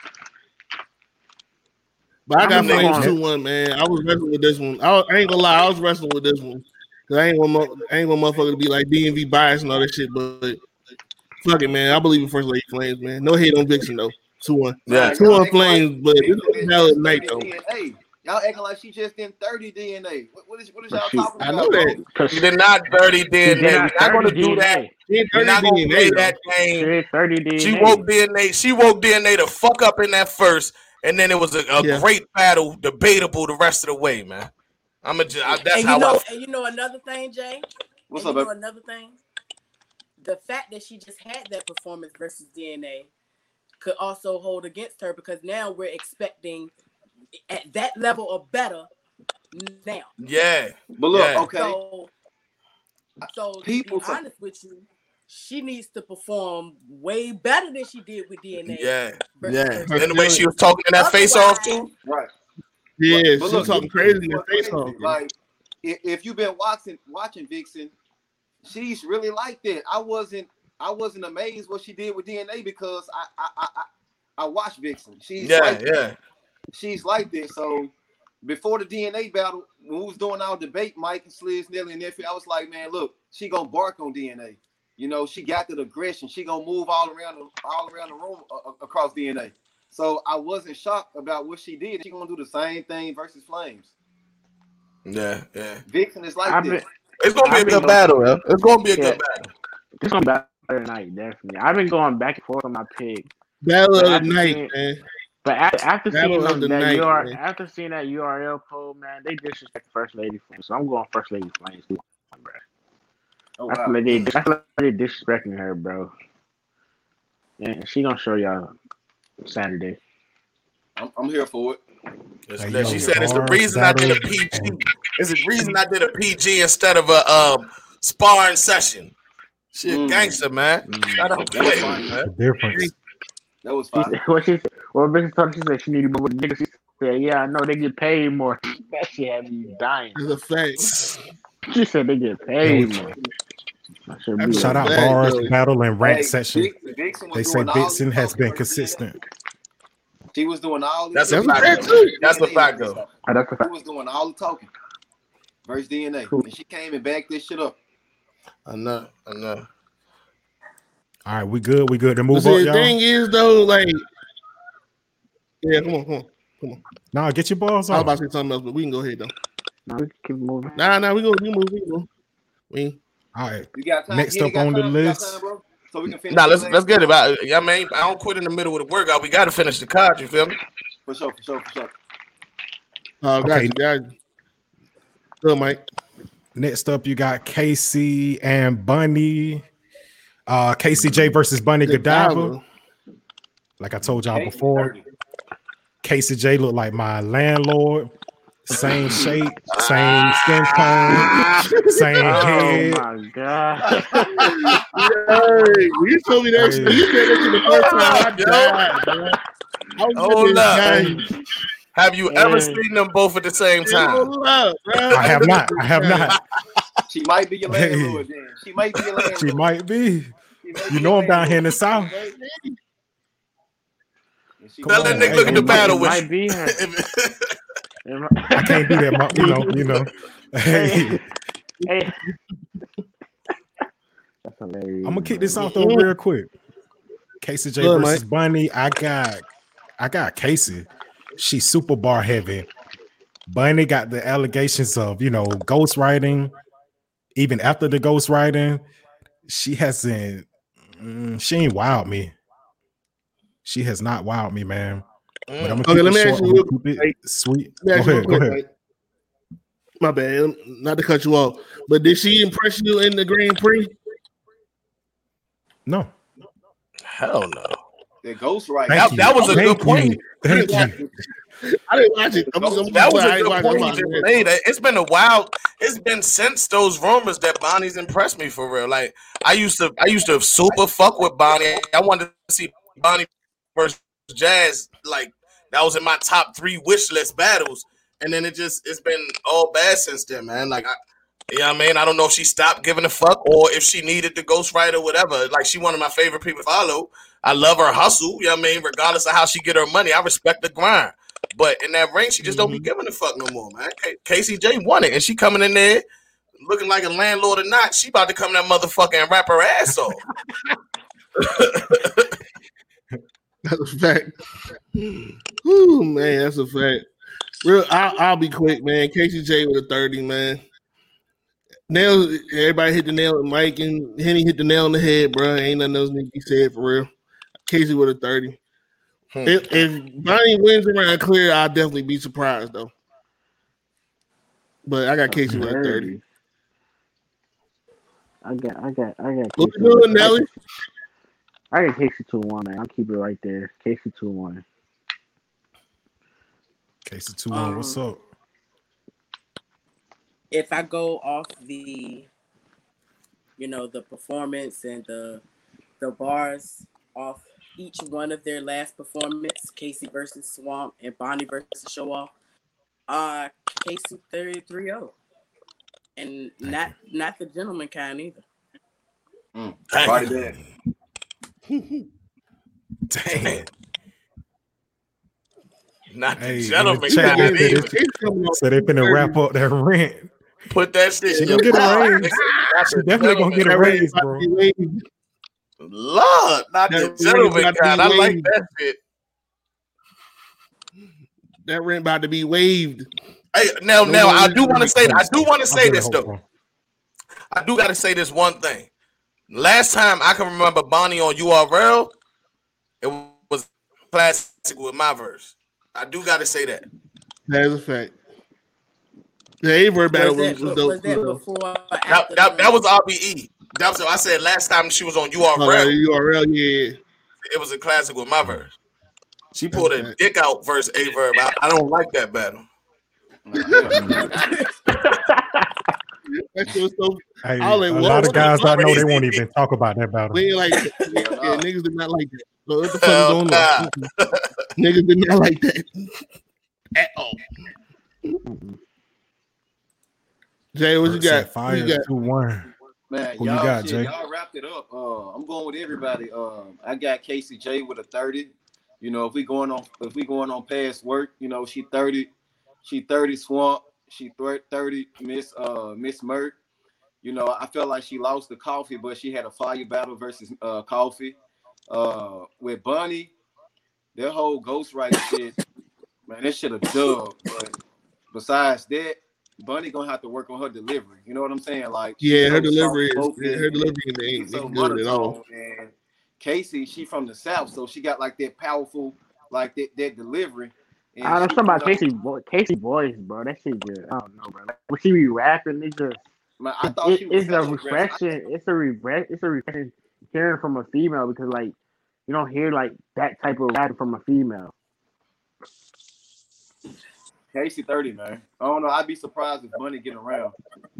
Speaker 3: But I
Speaker 4: I'm
Speaker 3: got
Speaker 7: gonna
Speaker 3: Flames
Speaker 4: go
Speaker 3: two one, man. I was wrestling with this one. I, was- I ain't gonna lie, I was wrestling with this one. Cause I ain't want mo- I ain't want motherfucker to be like D M V bias and all that shit, but fuck it, man. I believe in First Lady Flames, man. No hate on Vixen though. two one.
Speaker 7: Yeah.
Speaker 3: Two
Speaker 2: Y'all
Speaker 3: on
Speaker 2: acting like
Speaker 3: Flames, but this
Speaker 2: Vixen
Speaker 3: is
Speaker 2: is
Speaker 3: valid
Speaker 2: just
Speaker 3: night
Speaker 2: thirty
Speaker 3: though.
Speaker 2: D N A. Y'all acting like she just in thirty D N A. What, what is what is
Speaker 4: But
Speaker 2: y'all
Speaker 4: she-
Speaker 2: talking
Speaker 3: I
Speaker 2: about?
Speaker 3: know
Speaker 2: bro?
Speaker 3: that.
Speaker 4: Cause
Speaker 7: She
Speaker 4: she,
Speaker 7: did not dirty
Speaker 4: she
Speaker 7: D N A.
Speaker 4: did
Speaker 7: We're
Speaker 4: not
Speaker 7: not gonna
Speaker 4: thirty
Speaker 7: do that.
Speaker 4: D N A.
Speaker 3: She ain't
Speaker 7: We're not
Speaker 3: thirty
Speaker 7: gonna play
Speaker 3: D N A
Speaker 7: that
Speaker 3: though.
Speaker 4: She
Speaker 7: game.
Speaker 4: did thirty D N A.
Speaker 7: She woke D N A. She woke D N A to fuck up in that first, and then it was a, a
Speaker 3: Yeah.
Speaker 7: great battle, debatable the rest of the way, man. I'm a. I, that's
Speaker 5: And
Speaker 7: how
Speaker 5: you know,
Speaker 7: I.
Speaker 5: and you know another thing, Jay.
Speaker 2: What's
Speaker 5: and
Speaker 2: up,
Speaker 5: you know
Speaker 2: baby?
Speaker 5: another thing. The fact that she just had that performance versus D N A could also hold against her because now we're expecting at that level or better now.
Speaker 7: Yeah,
Speaker 2: But look,
Speaker 7: Yeah.
Speaker 2: okay.
Speaker 5: So, so
Speaker 2: People
Speaker 5: to be
Speaker 2: from-
Speaker 5: honest with you, she needs to perform way better than she did with D N A.
Speaker 7: yeah.
Speaker 5: versus
Speaker 3: Yeah.
Speaker 5: First
Speaker 7: And the
Speaker 5: Lady.
Speaker 7: way she was talking in that face off
Speaker 5: Otherwise-
Speaker 7: too.
Speaker 2: Right.
Speaker 3: Yeah,
Speaker 2: But-
Speaker 3: she
Speaker 2: but
Speaker 3: was
Speaker 2: look,
Speaker 3: talking
Speaker 2: this-
Speaker 3: crazy
Speaker 2: this
Speaker 3: in the
Speaker 2: what's
Speaker 3: face
Speaker 2: crazy.
Speaker 3: off.
Speaker 2: Like, if, if you've been watching watching Vixen, she's really like that. I wasn't I wasn't amazed what she did with D N A because I I I, I, I watched Vixen. She's
Speaker 7: Yeah,
Speaker 2: like
Speaker 7: yeah.
Speaker 2: she's like that. So before the D N A battle, when we was doing our debate, Mike and Sliz, Nelly and Nephew, I was like, man, look, she gonna bark on D N A. You know, she got that aggression. She gonna move all around the all around the room uh, across D N A. So I wasn't shocked about what she did. She gonna do the same thing versus Flames.
Speaker 7: Yeah, yeah.
Speaker 2: Vixen is like
Speaker 4: I've
Speaker 2: this.
Speaker 4: been,
Speaker 7: It's gonna be
Speaker 4: I've
Speaker 7: a
Speaker 4: been
Speaker 7: good
Speaker 4: going-
Speaker 7: battle, yo. It's gonna be a
Speaker 4: Yeah.
Speaker 7: good battle.
Speaker 4: this one better tonight, definitely. I've been going back and forth on my pick,
Speaker 3: Battle
Speaker 4: But
Speaker 3: of
Speaker 4: after
Speaker 3: the night,
Speaker 4: seeing-
Speaker 3: man.
Speaker 4: but after, after
Speaker 3: Battle
Speaker 4: seeing
Speaker 3: of
Speaker 4: them,
Speaker 3: the
Speaker 4: that
Speaker 3: night,
Speaker 4: U R,
Speaker 3: man.
Speaker 4: after seeing that U R L poll, man, they disrespect First Lady Flames. So I'm going First Lady Flames. Bro.
Speaker 2: Oh,
Speaker 4: I feel
Speaker 2: wow.
Speaker 4: like they, I feel like they disrespecting her, bro. And she gonna show y'all Saturday.
Speaker 2: I'm, I'm here for it.
Speaker 7: It's-
Speaker 1: Hey,
Speaker 7: yeah,
Speaker 1: yo,
Speaker 7: she said it's the
Speaker 1: bars,
Speaker 7: reason I did a
Speaker 1: battles,
Speaker 7: P G.
Speaker 1: and-
Speaker 7: It's the reason I did a P G instead of a um sparring session. She a
Speaker 2: Mm.
Speaker 7: gangster, man.
Speaker 4: Mm.
Speaker 7: Shout out to her, man.
Speaker 1: The difference.
Speaker 2: That was
Speaker 4: She
Speaker 2: fine.
Speaker 4: said, what she said, well, Bitch told her, she said she needed more niggas. She said, yeah, I know they get paid more. That shit had me dying.
Speaker 3: That's a fact.
Speaker 4: She said they get paid more. I should be
Speaker 1: Shout
Speaker 4: like,
Speaker 1: out
Speaker 3: Back,
Speaker 1: bars,
Speaker 3: though.
Speaker 1: battle, and rant
Speaker 2: Hey,
Speaker 1: session.
Speaker 2: Vixen, Vixen was
Speaker 1: They say
Speaker 2: doing all
Speaker 1: Vixen
Speaker 2: this
Speaker 1: has
Speaker 2: talking
Speaker 1: been
Speaker 2: versus D N A.
Speaker 1: consistent.
Speaker 2: She was doing all
Speaker 7: That's
Speaker 2: this.
Speaker 7: a fact,
Speaker 3: fact,
Speaker 7: though.
Speaker 3: too.
Speaker 7: That's a fact, though.
Speaker 4: oh, that's a
Speaker 2: She
Speaker 4: fact.
Speaker 2: was doing all the talking versus D N A.
Speaker 4: Cool.
Speaker 2: And she came and backed this shit up.
Speaker 7: I know, I know.
Speaker 1: All right, we good. We good to
Speaker 3: But
Speaker 1: move
Speaker 3: see,
Speaker 1: up,
Speaker 3: the
Speaker 1: y'all.
Speaker 3: thing is, though, like, yeah, come on, come on, come on.
Speaker 1: Nah, get your balls
Speaker 3: I was
Speaker 1: on.
Speaker 3: about to say something else, but we can go ahead though.
Speaker 4: No, we can keep moving.
Speaker 3: Nah, nah, we go, we move, we go. We
Speaker 1: All right.
Speaker 2: You got time?
Speaker 1: Next
Speaker 2: Yeah, you
Speaker 1: up
Speaker 2: got
Speaker 1: on the
Speaker 2: time? You got
Speaker 1: list.
Speaker 2: time, bro? So we can finish.
Speaker 7: Nah,
Speaker 2: this
Speaker 7: let's
Speaker 2: thing?
Speaker 7: let's get it about. I mean, I don't quit in the middle of the workout. We got to finish the card. You feel me?
Speaker 2: For sure, for sure, for sure.
Speaker 3: uh, got
Speaker 1: Okay.
Speaker 3: you, got you. Good, Mike.
Speaker 1: Next up, you got K C and Bunny. Uh, K C J versus Bunny Godiva. Like I told y'all
Speaker 2: Hey,
Speaker 1: before,
Speaker 2: thirty.
Speaker 1: K C J looked like my landlord. same shape, same skin tone, same
Speaker 4: Oh
Speaker 1: head.
Speaker 4: my god!
Speaker 3: Hey, when you told me that,
Speaker 1: Hey.
Speaker 3: when you said that to the first time, I
Speaker 7: Yo.
Speaker 3: died, bro. I was
Speaker 7: Hold
Speaker 3: in
Speaker 7: up.
Speaker 3: this
Speaker 7: Have you ever
Speaker 4: Hey.
Speaker 7: seen them both at the same time?
Speaker 3: Hold up, bro.
Speaker 1: I have not. I have not.
Speaker 2: She might be your
Speaker 1: Hey.
Speaker 2: landlord. Then she might be your landlord.
Speaker 1: She might be.
Speaker 2: She might
Speaker 1: You
Speaker 2: be
Speaker 1: know
Speaker 2: your
Speaker 1: I'm down here in the
Speaker 2: landlord.
Speaker 1: south.
Speaker 2: And she
Speaker 7: Tell
Speaker 2: might-
Speaker 7: that nigga
Speaker 1: Hey,
Speaker 7: look at the
Speaker 1: it
Speaker 7: battle
Speaker 4: It
Speaker 7: with
Speaker 4: might
Speaker 7: you.
Speaker 4: be her. It might-
Speaker 1: I can't do that, mo- you know. You know. Hey,
Speaker 4: Hey. That's hilarious.
Speaker 1: I'm gonna kick this
Speaker 4: bro.
Speaker 1: off though real quick. Casey J
Speaker 3: Good,
Speaker 1: versus Bunny. I got, I got Casey. She's super bar heavy. Bunny got the allegations of you know ghostwriting. Even after the ghostwriting, she hasn't. Mm, she ain't wowed me. She has not wowed me, man. But I'm gonna
Speaker 3: Okay,
Speaker 1: keep
Speaker 3: let
Speaker 1: it
Speaker 3: me
Speaker 1: short.
Speaker 3: ask you
Speaker 1: I'm
Speaker 3: real
Speaker 1: gonna keep it
Speaker 3: quick.
Speaker 1: sweet.
Speaker 3: Let
Speaker 1: Go
Speaker 3: me ask you real
Speaker 1: ahead. Go
Speaker 3: quick,
Speaker 1: ahead.
Speaker 3: Mike. My bad, not to cut you off, but did she impress you in the Grand Prix?
Speaker 1: No.
Speaker 7: Hell no.
Speaker 2: The ghost right.
Speaker 1: Thank
Speaker 7: That,
Speaker 1: you.
Speaker 7: that was a
Speaker 1: Thank
Speaker 7: good point.
Speaker 1: you. Thank you.
Speaker 3: I didn't watch it. I'm, I'm,
Speaker 7: That was
Speaker 3: I
Speaker 7: a
Speaker 3: ain't
Speaker 7: good
Speaker 3: watching
Speaker 7: point
Speaker 3: my
Speaker 7: you just
Speaker 3: man.
Speaker 7: made. It's been a while. It's been since those rumors that Bonnie's impressed me for real. Like I used to, I used to super fuck with Bonnie. I wanted to see Bonnie versus Jazz. Like that was in my top three wish list battles. And then it just, it's been all bad since then, man. Like I, you know what I mean? I don't know if she stopped giving a fuck or if she needed the ghostwriter or whatever. Like she one of my favorite people to follow. I love her hustle. You know what I mean? Regardless of how she get her money, I respect the grind. But in that ring, she just don't be giving a fuck no more, man. K- Casey J won it, and she coming in there looking like a landlord or not. She about to come in that motherfucker and wrap her ass off.
Speaker 3: That's a fact. Ooh, man, that's a fact. Real, I'll, I'll be quick, man. Casey J with a thirty, man. Nail, everybody hit the nail. Mike and Henny hit the nail on the head, bro. Ain't nothing else Nicky said for real. Casey with a thirty.
Speaker 7: Hmm.
Speaker 3: If, if Bonnie wins around clear, I'll definitely be surprised though. But I got Casey with a thirty.
Speaker 4: I got, I got, I got.
Speaker 3: What
Speaker 4: Casey
Speaker 3: you doing,
Speaker 4: with-
Speaker 3: Nelly?
Speaker 4: I got Casey two one, man. I'll keep it right there. Casey two one.
Speaker 1: Casey two one. What's
Speaker 5: Um,
Speaker 1: up?
Speaker 5: If I go off the, you know, the performance and the the bars off each one of their last performance, Casey versus Swamp and Bonnie versus Show Off, uh, Casey thirty-three oh. And not not the gentleman kind either.
Speaker 2: Mm.
Speaker 7: Damn.
Speaker 2: Right there.
Speaker 7: Damn. Not the
Speaker 1: Hey,
Speaker 7: gentleman
Speaker 1: in the chat,
Speaker 7: kind
Speaker 1: they
Speaker 7: either.
Speaker 1: said it's- so they finna wrap up that rent.
Speaker 7: Put that shit
Speaker 1: She
Speaker 7: in
Speaker 1: gonna
Speaker 7: your
Speaker 1: get a
Speaker 7: mouth.
Speaker 1: raise.
Speaker 7: Not
Speaker 1: She
Speaker 7: the
Speaker 1: definitely gonna get a
Speaker 7: gentleman.
Speaker 1: raise, bro.
Speaker 7: Lord, not the
Speaker 3: That
Speaker 7: gentleman
Speaker 3: ring about to
Speaker 7: kind.
Speaker 3: be
Speaker 7: I like
Speaker 3: waved.
Speaker 7: that shit.
Speaker 3: That rent about to be waived.
Speaker 7: Hey, now,
Speaker 3: No
Speaker 7: now
Speaker 3: more
Speaker 7: I do
Speaker 3: rent.
Speaker 7: want to say, I do want to
Speaker 1: I
Speaker 7: say
Speaker 1: really
Speaker 7: this
Speaker 1: hope
Speaker 7: though.
Speaker 1: so.
Speaker 7: I do got to say this one thing. Last time I can remember Bonnie on U R L, it was classic with my verse. I do got to say that.
Speaker 3: That's a fact. The Averb battle
Speaker 5: Was
Speaker 3: was,
Speaker 5: that,
Speaker 3: was
Speaker 5: was
Speaker 3: dope
Speaker 5: that
Speaker 3: too, though.
Speaker 5: before or
Speaker 7: That,
Speaker 5: after
Speaker 7: that,
Speaker 5: the-
Speaker 7: that was R B E. That was I said last time she was on U R L.
Speaker 3: Oh, that U R L, yeah.
Speaker 7: It was a classic with my verse. She pulled a
Speaker 3: Okay.
Speaker 7: dick out versus Averb. I, I don't like that battle.
Speaker 3: That shit was so.
Speaker 1: Hey,
Speaker 3: I was like,
Speaker 1: a
Speaker 3: what-
Speaker 1: lot of
Speaker 3: what the
Speaker 1: guys I
Speaker 3: fuck?
Speaker 1: know they won't even talk about that battle.
Speaker 3: We ain't like that. Yeah,
Speaker 2: Hell no.
Speaker 3: yeah, niggas did not like that. So what the fuck is
Speaker 7: Hell
Speaker 3: going
Speaker 7: nah.
Speaker 3: on? Niggas did not like that at all. Jay, what you
Speaker 1: Bert
Speaker 3: got?
Speaker 1: said
Speaker 3: What
Speaker 1: fire
Speaker 3: you got?
Speaker 1: two one.
Speaker 2: Man,
Speaker 1: Who you
Speaker 2: y'all,
Speaker 1: got,
Speaker 2: shit,
Speaker 1: Jay?
Speaker 2: y'all wrapped it up. Uh, I'm going with everybody. Um, I got Casey J with a thirty. You know, if we going on, if we going on past work, you know, she thirty, she thirty Swamp, she thirty Miss uh Miss Merck. You know, I felt like she lost the Coffee, but she had a fire battle versus uh Coffee. Uh, with Bunny, their whole ghostwriter shit, man, that shit a dub. But besides that, Bunny gonna have to work on her delivery. You know what I'm saying? Like, she's
Speaker 3: Yeah, her
Speaker 2: so
Speaker 3: delivery is
Speaker 2: soft-spoken
Speaker 3: her delivery
Speaker 2: and
Speaker 3: ain't,
Speaker 2: she's so
Speaker 3: ain't good at all.
Speaker 2: monotone. And Casey, she from the South, so she got like that powerful, like that that delivery. And
Speaker 4: I don't know
Speaker 2: she,
Speaker 4: something about
Speaker 2: you know,
Speaker 4: Casey vo- Casey voice, bro. That shit just I don't know, bro. Like, when she be rapping, it just
Speaker 2: man, I thought
Speaker 4: it,
Speaker 2: she was
Speaker 4: it's a
Speaker 2: hella aggressive.
Speaker 4: refreshing. It's a refresh. It's a refreshing hearing from a female because like you don't hear like that type of rap from a female.
Speaker 2: Casey thirty, man. I don't know. I'd be surprised if Bunny get around.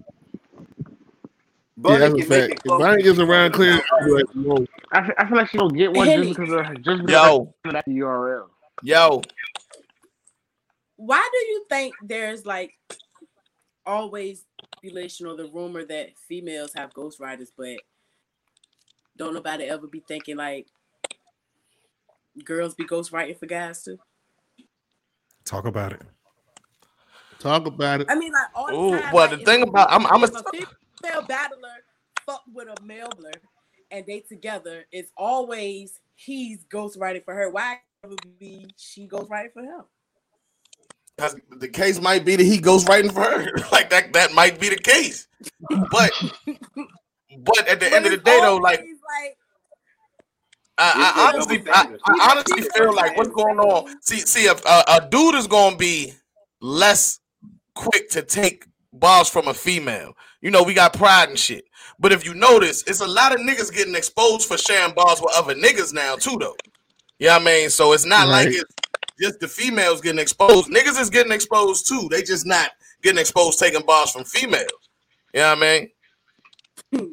Speaker 3: Bunny yeah, that's a fact. If Bunny gets around clear,
Speaker 4: I feel, I feel like she don't get one just because of just because
Speaker 7: Yo.
Speaker 4: of that U R L.
Speaker 7: Yo.
Speaker 5: Why do you think there's like always speculation or the rumor that females have ghostwriters, but don't nobody ever be thinking like girls be ghostwriting for guys too?
Speaker 1: Talk about it.
Speaker 3: Talk about it.
Speaker 5: I mean, like all
Speaker 7: Ooh,
Speaker 5: the time.
Speaker 7: well,
Speaker 5: like,
Speaker 7: the thing
Speaker 5: if,
Speaker 7: about I'm, I'm
Speaker 5: if
Speaker 7: a,
Speaker 5: a female battler fuck with a maleler and they together, it's always he's ghostwriting for her. Why would be she ghostwriting for him?
Speaker 7: The case might be that he goes writing for her. Like that, that might be the case. But, but at the
Speaker 5: but
Speaker 7: end of the day, though, like,
Speaker 5: like
Speaker 7: I, I honestly, I, I honestly feel like what's going on. See, see, if a, a dude is gonna be less quick to take balls from a female. You know, we got pride and shit. But if you notice, it's a lot of niggas getting exposed for sharing balls with other niggas now too, though. You know what I mean? So it's not right. like it's just the females getting exposed. Niggas is getting exposed too. They just not getting exposed taking balls from females. You know what I mean?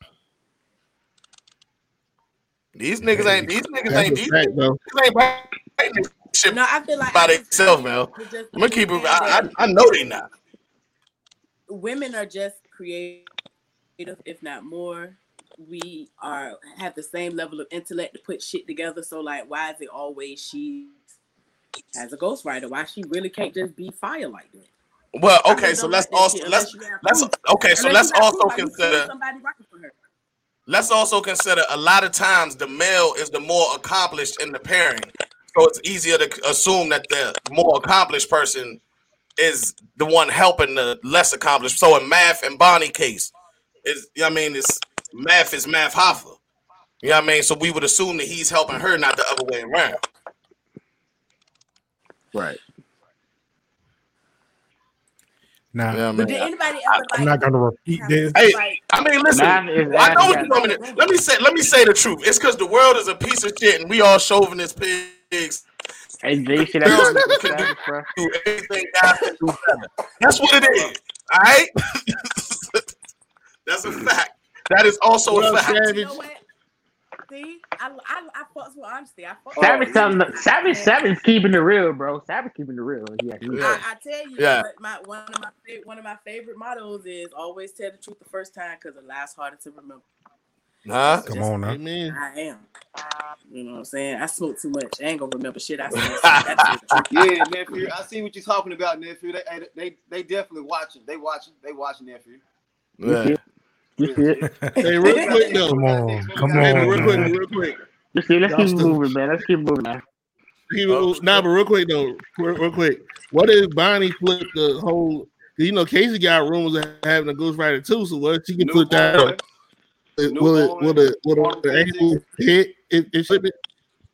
Speaker 7: These niggas ain't these niggas
Speaker 3: That's
Speaker 7: ain't these
Speaker 3: fact,
Speaker 7: niggas ain't writing shit
Speaker 5: no, I feel like
Speaker 7: by themselves, man. I'm gonna keep it. I, I, I know they not.
Speaker 5: Women are just creative, if not more. We are have the same level of intellect to put shit together. So like, why is it always she as a ghostwriter? Why she really can't just be fire like that?
Speaker 7: Well, okay, so let's also let's let's okay, so let's also consider
Speaker 5: somebody writing for her.
Speaker 7: Let's also consider a lot of times the male is the more accomplished in the pairing, so it's easier to assume that the more accomplished person is the one helping the less accomplished. So in Math and Bonnie case, is you know what I mean, it's Math is Math Hoffa. You know what I mean? So we would assume that he's helping her, not the other way around.
Speaker 4: Right.
Speaker 1: Now,
Speaker 7: Yeah,
Speaker 5: but did anybody ever like,
Speaker 1: I'm not gonna repeat this.
Speaker 7: Hey,
Speaker 5: like,
Speaker 7: I mean, listen. I know what you want me to. Let me say. Let me say the truth. It's because the world is a piece of shit, and we all chauvinist pigs.
Speaker 4: Hey, Jay, see that?
Speaker 7: Do everything guys can do better. That's what it is. All right. That's a fact. That is also
Speaker 3: well,
Speaker 7: a fact.
Speaker 5: You know what? See, I I I fucks with honesty. I fucks
Speaker 4: Savage,
Speaker 5: with
Speaker 4: something. Savage, Savage keeping it real, bro. Savage keeping it real. Yeah,
Speaker 7: yeah.
Speaker 5: I, I tell you,
Speaker 7: yeah.
Speaker 5: what, my one of my one of my favorite mottos is always tell the truth the first time because the last harder to remember.
Speaker 7: Huh?
Speaker 1: Come on now.
Speaker 3: Amen.
Speaker 5: I am. You know what I'm saying? I smoke too much. I ain't gonna remember shit I said.
Speaker 2: Yeah, nephew. I see what you're talking about, nephew. They they they definitely watching. They watching. They watching, nephew.
Speaker 7: Yeah.
Speaker 4: You see it?
Speaker 3: Hey, real quick though.
Speaker 1: Come on, come
Speaker 3: Hey,
Speaker 1: on,
Speaker 3: real quick,
Speaker 1: man.
Speaker 3: real quick.
Speaker 4: You see, let's
Speaker 3: Y'all
Speaker 4: keep
Speaker 3: still-
Speaker 4: moving, man. Let's keep moving, man.
Speaker 3: Keep it- Nah, but real quick though, real, real quick. What if Bonnie flipped the whole? You know, Casey got rumors of having a ghostwriter too. So what if she can flip that up? Will it? Will the? Will the angle hit? It, it flip it?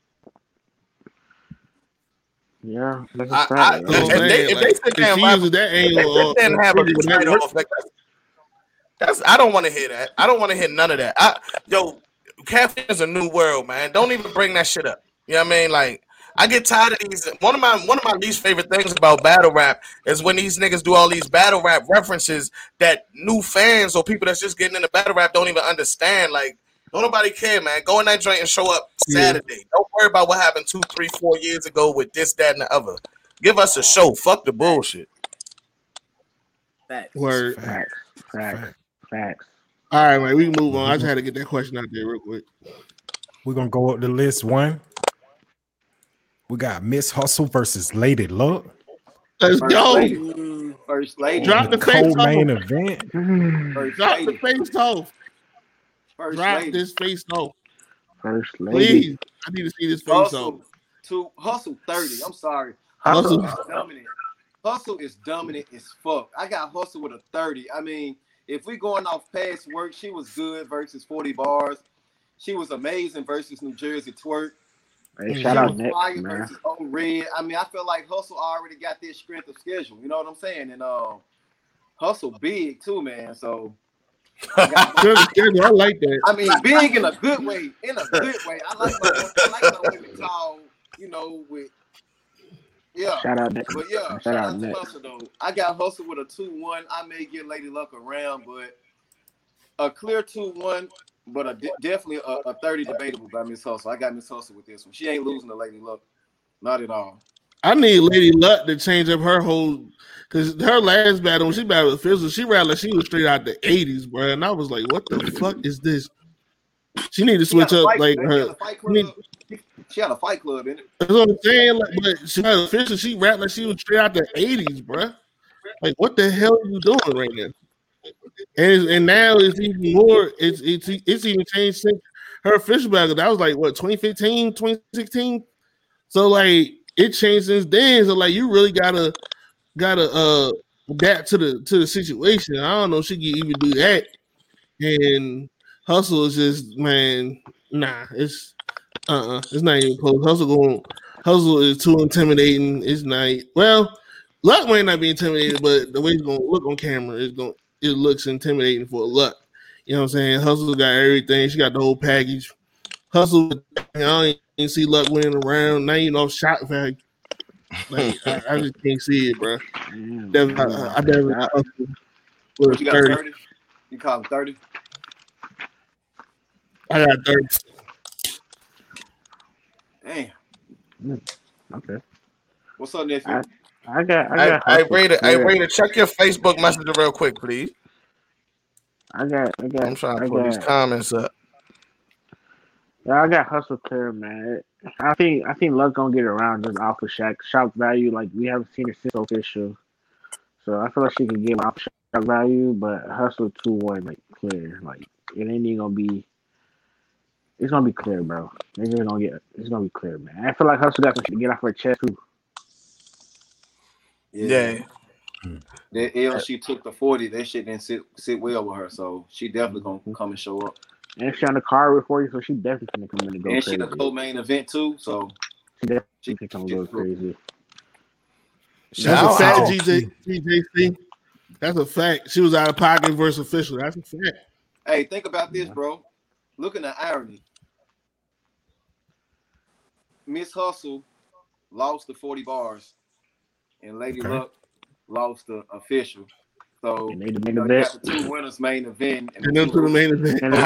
Speaker 4: Yeah, that's a
Speaker 7: I, I,
Speaker 4: fact.
Speaker 7: if, if they if they sit there and
Speaker 3: she
Speaker 7: rap-
Speaker 3: uses that
Speaker 7: if
Speaker 3: angle,
Speaker 7: they
Speaker 3: or,
Speaker 7: sit there and
Speaker 3: or
Speaker 7: have a
Speaker 3: pretty, would that
Speaker 7: title
Speaker 3: work?
Speaker 7: off, like that's, that's I don't want to hear that. I don't want to hear none of that. I yo, caffeine is a new world, man. Don't even bring that shit up. You know what I mean? Like, I get tired of these. One of my one of my least favorite things about battle rap is when these niggas do all these battle rap references that new fans or people that's just getting into battle rap don't even understand. Like, don't nobody care, man. Go in that joint and show up Saturday. Yeah. Don't worry about what happened two, three, four years ago with this, that, and the other. Give us a show. Fuck the bullshit.
Speaker 5: Facts.
Speaker 3: Word.
Speaker 4: Facts. Facts. Facts.
Speaker 3: All right, man. We can move on. I just had to get that question out there real quick.
Speaker 1: We're gonna go up the list. One, we got Miss Hustle versus Lady Luck.
Speaker 3: Let's
Speaker 2: First
Speaker 3: go.
Speaker 2: lady. First lady.
Speaker 3: Drop the face
Speaker 1: co-main
Speaker 3: off.
Speaker 1: event.
Speaker 2: First
Speaker 3: Drop the
Speaker 2: lady.
Speaker 3: face off.
Speaker 2: First
Speaker 3: Drop
Speaker 2: lady.
Speaker 3: this face off.
Speaker 4: First lady.
Speaker 3: Please. I need to see this face off.
Speaker 2: Hustle to hustle thirty. I'm sorry.
Speaker 3: Hustle.
Speaker 2: Hustle is dominant. Hustle is dominant as fuck. I got Hustle with a thirty. I mean, if we going off past work, she was good versus forty bars. She was amazing versus New Jersey Twerk.
Speaker 4: Hey,
Speaker 2: She
Speaker 4: shout out
Speaker 2: was
Speaker 4: Nick,
Speaker 2: fire
Speaker 4: man.
Speaker 2: versus Old Red. I mean, I feel like Hustle already got this strength of schedule. You know what I'm saying? And uh, Hustle big too, man. So I, got
Speaker 3: I like that.
Speaker 2: I mean, big in a good way. In a good way. I like my, I like my women tall. You know, with Yeah.
Speaker 4: Shout out Nick.
Speaker 2: But yeah,
Speaker 4: Shout
Speaker 2: shout
Speaker 4: out
Speaker 2: out to
Speaker 4: Nick.
Speaker 2: Hustle though. I got Hustle with a two one. I may get Lady Luck around, but a clear two one, but a de- definitely a, a thirty debatable by Miss Hustle. I got Miss Hustle with this one. She ain't losing to Lady Luck. Not at all.
Speaker 3: I need Lady Luck to change up her whole, because her last battle, when she battled with Fizzle, she rattled like she was straight out the eighties, bro. And I was like, what the fuck is this? She need to switch up
Speaker 2: fight,
Speaker 3: like
Speaker 2: she
Speaker 3: her.
Speaker 2: Had a fight club. Need, she had a fight club in it.
Speaker 3: That's what I'm saying. Like, but she had official. She rapped like she was straight out the eighties, bro. Like, what the hell are you doing right now? And and now it's even more. It's it's it's even changed since her official battle. That was like what twenty fifteen, twenty sixteen. So like it changed since then. So like you really gotta gotta uh adapt to the to the situation. I don't know if she can even do that. And Hustle is just man, nah. It's uh uh it's not even close. Hustle going Hustle is too intimidating. It's not well. Luck might not be intimidated, but the way it's gonna look on camera is going it looks intimidating for Luck. You know what I'm saying? Hustle got everything. She got the whole package. Hustle, I don't even see Luck winning around. Not even off shot value. Like I, I just can't see it, bro. Never, I, I never. Hustle
Speaker 2: You got
Speaker 3: thirty.
Speaker 2: thirty. You call him thirty.
Speaker 3: I got thirty.
Speaker 2: Damn.
Speaker 4: Okay.
Speaker 2: What's up, nephew?
Speaker 4: I, I got. I
Speaker 7: Hey,
Speaker 4: got.
Speaker 7: hey,
Speaker 4: Hustle
Speaker 7: Raider, hey,
Speaker 4: clear.
Speaker 7: Raider, check your Facebook Messenger real quick, please.
Speaker 4: I got. I got.
Speaker 7: I'm trying to
Speaker 4: I
Speaker 7: pull these
Speaker 4: got-
Speaker 7: comments up.
Speaker 4: Yeah, I got Hustle clear, man. I think I think Luck gonna get around just off of shock shock value. Like we haven't seen it since official, so I feel like she can get off shock value. But Hustle two one like clear. Like it ain't even gonna be. It's gonna be clear, bro. It's just gonna get. It's gonna be clear, man. I feel like Hustle got some shit to get off her chest too.
Speaker 7: Yeah.
Speaker 2: That L she took the forty. That shit didn't sit sit well with her. So she definitely gonna come and show up.
Speaker 4: And she on the card for you, so she definitely gonna come in and go
Speaker 2: And
Speaker 4: crazy.
Speaker 2: she the co-main event too. So
Speaker 4: She definitely can come and go crazy.
Speaker 3: That's
Speaker 7: Shout
Speaker 3: a fact,
Speaker 7: out.
Speaker 3: G J, G J C. That's a fact. She was out of pocket versus official. That's a fact.
Speaker 2: hey, think about this, bro. Look at the irony. Miss Hustle lost the forty bars, and Lady
Speaker 1: Okay.
Speaker 2: Luck lost the official. So
Speaker 4: And they the
Speaker 2: you
Speaker 4: main
Speaker 2: know, you
Speaker 4: event.
Speaker 2: got the two winners main event, and
Speaker 3: And
Speaker 2: the
Speaker 3: then
Speaker 2: two
Speaker 3: to the main event.
Speaker 4: And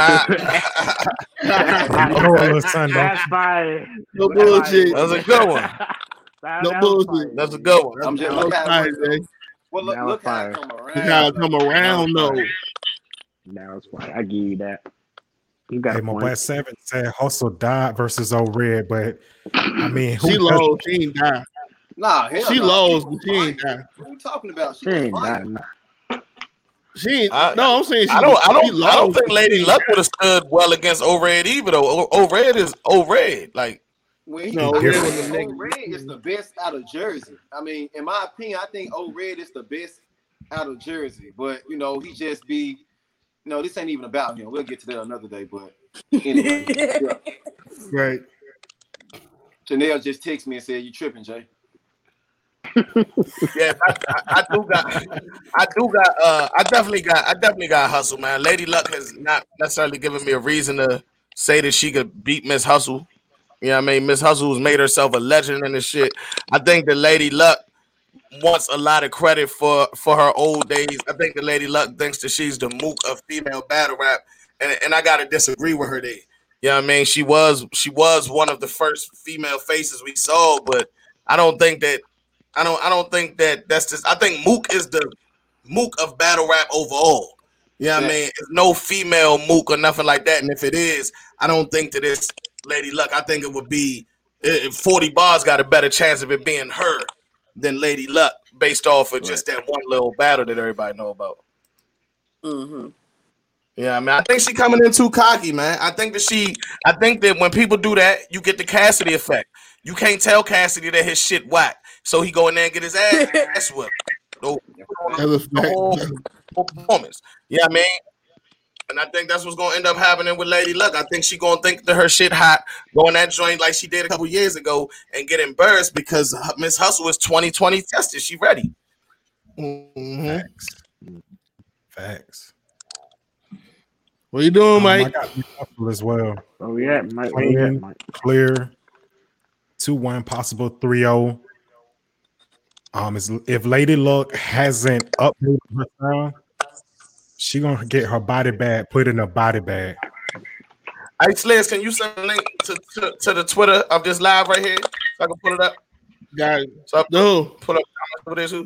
Speaker 1: know what, little son, don't
Speaker 4: That's fire.
Speaker 3: No
Speaker 4: That's
Speaker 3: bullshit.
Speaker 7: That was a good one.
Speaker 4: That-
Speaker 3: No
Speaker 4: that was
Speaker 3: bullshit.
Speaker 4: fire.
Speaker 7: That's a good one.
Speaker 2: I'm just
Speaker 3: That
Speaker 2: look
Speaker 3: was
Speaker 2: how it
Speaker 3: fire,
Speaker 2: works, though.
Speaker 3: Jay.
Speaker 2: Well, look,
Speaker 4: That was
Speaker 2: look how
Speaker 4: fire.
Speaker 2: it come around.
Speaker 3: Look how it come around, though.
Speaker 4: That was fire. I give you that. You got
Speaker 1: Hey,
Speaker 4: a
Speaker 1: my
Speaker 4: point.
Speaker 1: boy Seven said Hustle died versus O Red, but I mean, who
Speaker 3: She
Speaker 1: does-
Speaker 3: lost. She ain't die.
Speaker 2: Nah, hell
Speaker 3: She
Speaker 2: no.
Speaker 3: lost,
Speaker 2: was
Speaker 3: but she ain't
Speaker 2: fighting.
Speaker 3: die.
Speaker 2: What are you talking about? She,
Speaker 4: She
Speaker 2: was
Speaker 4: ain't
Speaker 2: fighting.
Speaker 4: that.
Speaker 3: She ain't.
Speaker 7: I-
Speaker 3: no, I'm saying she.
Speaker 7: I don't. I
Speaker 3: she
Speaker 7: don't. I don't
Speaker 3: lost,
Speaker 7: think
Speaker 3: but
Speaker 7: Lady
Speaker 3: she ain't
Speaker 7: Luck
Speaker 3: die.
Speaker 7: would have stood well against O Red either. Though O O Red is O Red. Like
Speaker 2: When he,
Speaker 3: No,
Speaker 2: I
Speaker 1: Red
Speaker 2: think
Speaker 1: was
Speaker 3: the
Speaker 2: O
Speaker 3: nigga.
Speaker 2: Red is the best out of Jersey. I mean, in my opinion, I think O Red is the best out of Jersey. But you know, he just be. No, this ain't even about him. We'll get to that another day. But anyway, yeah.
Speaker 3: Right.
Speaker 2: Chanel just texted me and said, "You tripping, Jay?"
Speaker 7: yeah, I, I, I do got. I do got. Uh, I definitely got. I definitely got Hustle, man. Lady Luck has not necessarily given me a reason to say that she could beat Miss Hustle. You know what I mean? Miss Hustle has made herself a legend in this shit. I think that Lady Luck wants a lot of credit for for her old days. I think the Lady Luck thinks that she's the mook of female battle rap, and, and I gotta disagree with her there. You know what I mean? She was she was one of the first female faces we saw, but I don't think that I don't I don't think that that's just I think Mook is the Mook of battle rap overall. You know what
Speaker 2: Yeah.
Speaker 7: I mean? It's no female Mook or nothing like that, and if it is, I don't think that it's Lady Luck. I think it would be if forty bars got a better chance of it being her than Lady Luck, based off of just that one little battle that everybody know about.
Speaker 5: Mm-hmm.
Speaker 7: Yeah, I mean, I think she coming in too cocky, man. I think that she, I think that when people do that, you get the Cassidy effect. You can't tell Cassidy that his shit whack, so he go in there and get his ass ass whipped. So,
Speaker 3: That's a
Speaker 7: the
Speaker 3: fact.
Speaker 7: whole, whole performance. Yeah, I mean, and I think that's what's gonna end up happening with Lady Luck. I think she gonna think that her shit hot, go in that joint like she did a couple years ago, and get embarrassed because Miss Hustle is twenty twenty tested. She ready.
Speaker 3: Mhm.
Speaker 1: Facts. Facts.
Speaker 3: What you doing,
Speaker 1: Um, I
Speaker 3: Mike?
Speaker 1: got Miss Hustle as well.
Speaker 4: Oh yeah, Mike. Oh, yeah,
Speaker 1: Clean,
Speaker 4: Mike.
Speaker 1: clear, two one, possible three oh. Um, is if Lady Luck hasn't updated her sound, she gonna get her body bag put in a body bag.
Speaker 7: Hey, Sliz, can you send a link to, to, to the Twitter of this live right here so I can pull it up?
Speaker 3: Got it.
Speaker 7: So I
Speaker 3: No.
Speaker 7: pull up comments for this. Who?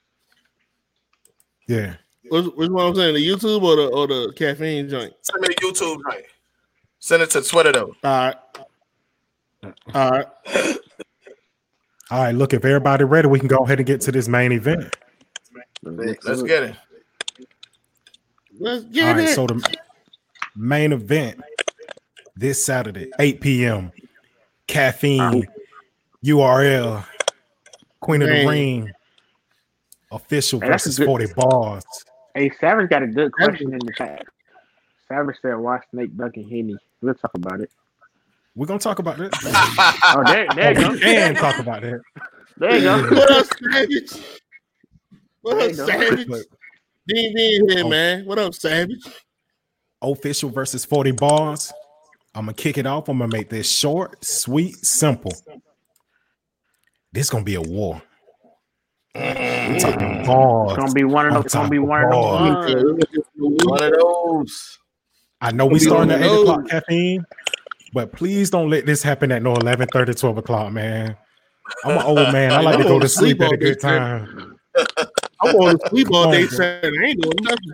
Speaker 1: Yeah.
Speaker 3: Which, which one I'm saying, the YouTube or the or the caffeine joint?
Speaker 7: Send me the YouTube right. Send it to Twitter though.
Speaker 3: All right. All right.
Speaker 1: All right, look, if everybody ready, we can go ahead and get to this main event.
Speaker 7: Let's get it.
Speaker 3: Let's
Speaker 1: All
Speaker 3: get
Speaker 1: right,
Speaker 3: it.
Speaker 1: so the main event this Saturday, eight p.m. Caffeine, U R L, Queen of the
Speaker 3: Man.
Speaker 1: Ring, official
Speaker 4: Hey, that's a
Speaker 1: versus
Speaker 4: good-
Speaker 1: forty bars.
Speaker 4: Hey, Savage got a good question in the chat. Savage said, "Why Snake ducking Henny?" We'll talk about it.
Speaker 1: We're gonna talk about that.
Speaker 4: Oh, there, there you go.
Speaker 1: We can talk about that.
Speaker 4: There you go.
Speaker 3: What up, Savage? What
Speaker 4: There
Speaker 3: up,
Speaker 4: you go.
Speaker 3: Savage?
Speaker 1: But
Speaker 3: D D here,
Speaker 1: Oh.
Speaker 3: man. What up, Savage?
Speaker 1: official versus forty bars. I'm gonna kick it off. I'm gonna make this short, sweet, simple. This gonna be a war. I'm talking bars.
Speaker 4: It's gonna be one of
Speaker 1: I'm
Speaker 4: those. It's gonna be
Speaker 1: talking
Speaker 4: one of
Speaker 1: bars.
Speaker 4: those.
Speaker 7: One of those.
Speaker 1: I know we
Speaker 3: Gonna be
Speaker 1: starting
Speaker 3: one
Speaker 1: at
Speaker 3: of
Speaker 1: eight o'clock
Speaker 3: those.
Speaker 1: caffeine, but please don't let this happen at no eleven thirty, twelve o'clock, man. I'm an old man. I like to
Speaker 3: I'm
Speaker 1: go
Speaker 3: on
Speaker 1: to sleep
Speaker 3: sleep
Speaker 1: at
Speaker 3: all
Speaker 1: a good
Speaker 3: day, sir.
Speaker 1: time.
Speaker 3: I'm on the sleep all day,
Speaker 1: Come on,
Speaker 3: Saturday. I ain't doing nothing.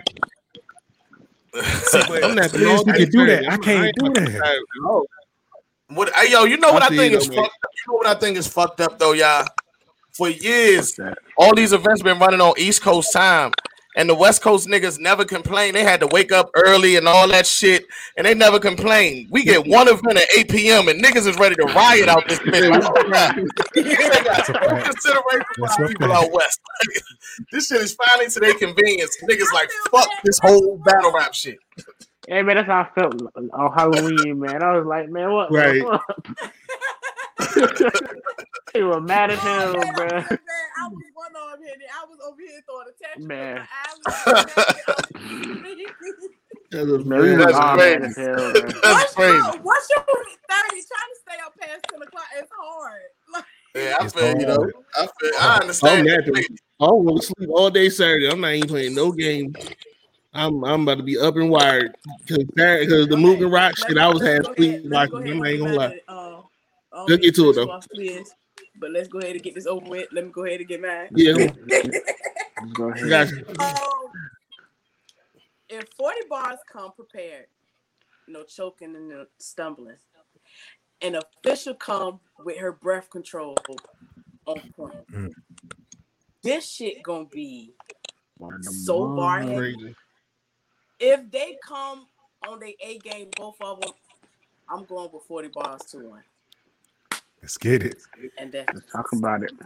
Speaker 1: but
Speaker 3: I'm not
Speaker 1: Liz, you can do that. I can't
Speaker 3: ain't
Speaker 1: do
Speaker 3: fucking
Speaker 1: that.
Speaker 3: Saturday. No.
Speaker 7: What, hey, yo, you know what
Speaker 3: I
Speaker 7: I,
Speaker 3: see
Speaker 7: think
Speaker 3: you
Speaker 7: is
Speaker 3: though,
Speaker 7: fucked up? You know what I think is fucked up though, y'all? For years,
Speaker 4: What's that?
Speaker 7: all these events been running on East Coast time, and the West Coast niggas never complain. They had to wake up early and all that shit, and they never complain. We get one event at eight p.m. and niggas is ready to riot out this bitch. Like, oh, God.
Speaker 1: That's a
Speaker 7: No
Speaker 1: fact.
Speaker 7: consideration for
Speaker 1: That's
Speaker 7: our
Speaker 1: a
Speaker 7: people
Speaker 1: fact.
Speaker 7: out west. This shit is finally to their convenience. Niggas like fuck this whole battle rap shit.
Speaker 4: Hey man, that's how I felt on Halloween, man. I was like, man, what?
Speaker 3: Right.
Speaker 4: what? They were mad as hell,
Speaker 5: Man,
Speaker 4: bro.
Speaker 5: man, I was one arm here, I was over here throwing attention.
Speaker 4: Man.
Speaker 3: That was
Speaker 4: Man, we
Speaker 3: bad.
Speaker 4: was
Speaker 7: That's
Speaker 4: all
Speaker 7: crazy.
Speaker 4: mad as hell, bro.
Speaker 7: That's
Speaker 5: Once
Speaker 7: crazy.
Speaker 5: you, once you hit thirty, trying to stay up past ten o'clock is hard. Like,
Speaker 7: Yeah, I
Speaker 1: It's
Speaker 7: feel you know.
Speaker 1: hard.
Speaker 7: I feel. I
Speaker 3: I'm
Speaker 7: understand.
Speaker 3: mad. I want to sleep all day Saturday. I'm not even playing no game. I'm I'm about to be up and wired because because the moving rock shit I was
Speaker 5: let's
Speaker 3: half
Speaker 5: go
Speaker 3: sleep
Speaker 5: ahead- let's go
Speaker 3: watching.
Speaker 5: ahead
Speaker 3: I ain't
Speaker 5: and
Speaker 3: gonna lie.
Speaker 5: get mine, uh, um,
Speaker 3: Let's get to it, though.
Speaker 5: off quiz, But let's go ahead and get this over with. Let me go ahead and get mine.
Speaker 3: Yeah,
Speaker 4: Go ahead.
Speaker 3: got you.
Speaker 5: Um, if forty bars come prepared, no choking and no stumbling, an official come with her breath control on point.
Speaker 1: Mm.
Speaker 5: This shit gonna be
Speaker 4: One of them
Speaker 5: so bar
Speaker 4: ones.
Speaker 5: heavy.
Speaker 3: Crazy.
Speaker 5: If they come on their A game, both of them, I'm going with forty bars to one.
Speaker 1: Let's get it.
Speaker 5: And that's
Speaker 4: Let's talk about it.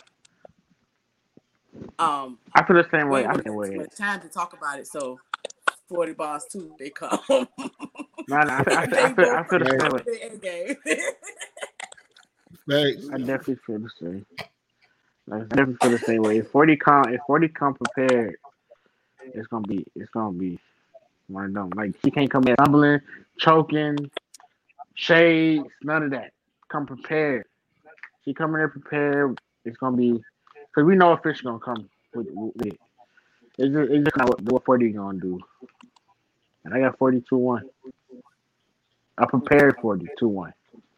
Speaker 5: um
Speaker 4: I feel the same way.
Speaker 5: we
Speaker 4: I
Speaker 5: ain't
Speaker 4: feel
Speaker 5: gonna
Speaker 4: way.
Speaker 5: have much time to talk about it, so forty bars too, they come.
Speaker 4: No, no, I, feel, I, feel, I, feel, I feel the same way.
Speaker 5: Their A game.
Speaker 3: Thanks.
Speaker 4: I definitely feel the same. I definitely feel the same way. If forty come, if forty come prepared, it's gonna be, it's gonna be one of them. Like she can't come in stumbling, choking, shades, none of that. Come prepared. She coming in prepared. It's gonna be because we know a fish gonna come with, with it. It's just, it's just not what, what forty gonna do. And I got forty-two one. I prepared forty two one.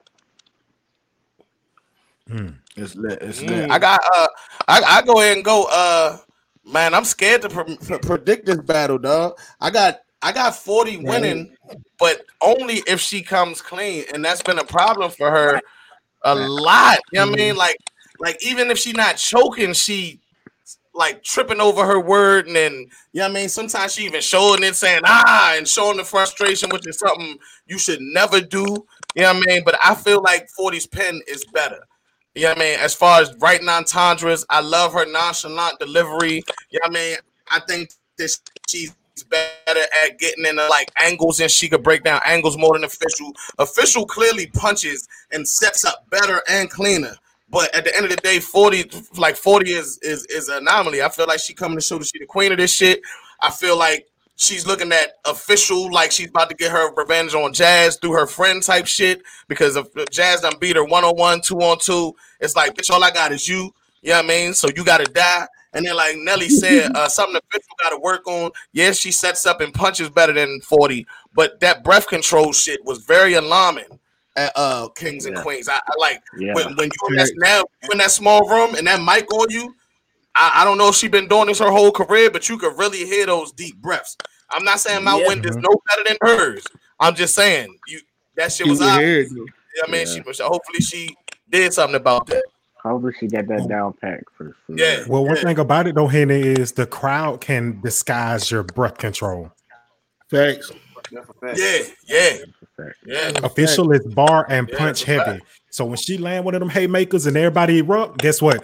Speaker 1: Mm.
Speaker 7: It's lit. It's
Speaker 3: Mm.
Speaker 7: lit. I got. Uh, I I go ahead and go. Uh, man, I'm scared to pre- pre- predict this battle, dog. I got. I got forty winning, but only if she comes clean, and that's been a problem for her a lot. You know what I mean? Like, like even if she not choking, she like tripping over her word, and then you know what I mean. Sometimes she even showing it, saying ah, and showing the frustration, which is something you should never do. You know what I mean? But I feel like forty's pen is better. You know what I mean? As far as writing entendres, I love her nonchalant delivery. You know what I mean? I think that she's better at getting into like angles, and she could break down angles more than official. Official clearly punches and sets up better and cleaner. But at the end of the day, forty like forty is is is an anomaly. I feel like she coming to show that she the queen of this shit. I feel like she's looking at official like she's about to get her revenge on Jazz through her friend type shit, because if Jazz done beat her one on one, two on two, it's like, bitch, all I got is you. You know what I mean? So you got to die. And then, like Nelly said, uh, something official got to work on. Yes, she sets up and punches better than forty, but that breath control shit was very alarming at uh, Kings and
Speaker 4: Yeah.
Speaker 7: Queens. I, I like
Speaker 4: Yeah.
Speaker 7: when, when you in that, now, you in that small room and that mic on you. I, I don't know if she's been doing this her whole career, but you could really hear those deep breaths. I'm not saying my
Speaker 5: Yeah.
Speaker 7: wind is no better than hers. I'm just saying you that shit was
Speaker 3: You
Speaker 7: out.
Speaker 3: heard
Speaker 7: You
Speaker 3: me.
Speaker 7: know what I mean?
Speaker 4: Yeah.
Speaker 7: She was hopefully she did something about that.
Speaker 4: Hopefully she got that down pack for, for
Speaker 7: Yeah.
Speaker 1: Well, one
Speaker 7: yeah.
Speaker 1: thing about it though, Henny, is the crowd can disguise your breath control.
Speaker 3: Facts.
Speaker 2: That's a fact.
Speaker 7: Yeah, yeah,
Speaker 4: that.
Speaker 7: yeah.
Speaker 1: Official is bar and
Speaker 7: Yeah,
Speaker 1: punch
Speaker 7: that's a
Speaker 1: heavy. So when she land one of them haymakers and everybody erupt, guess what?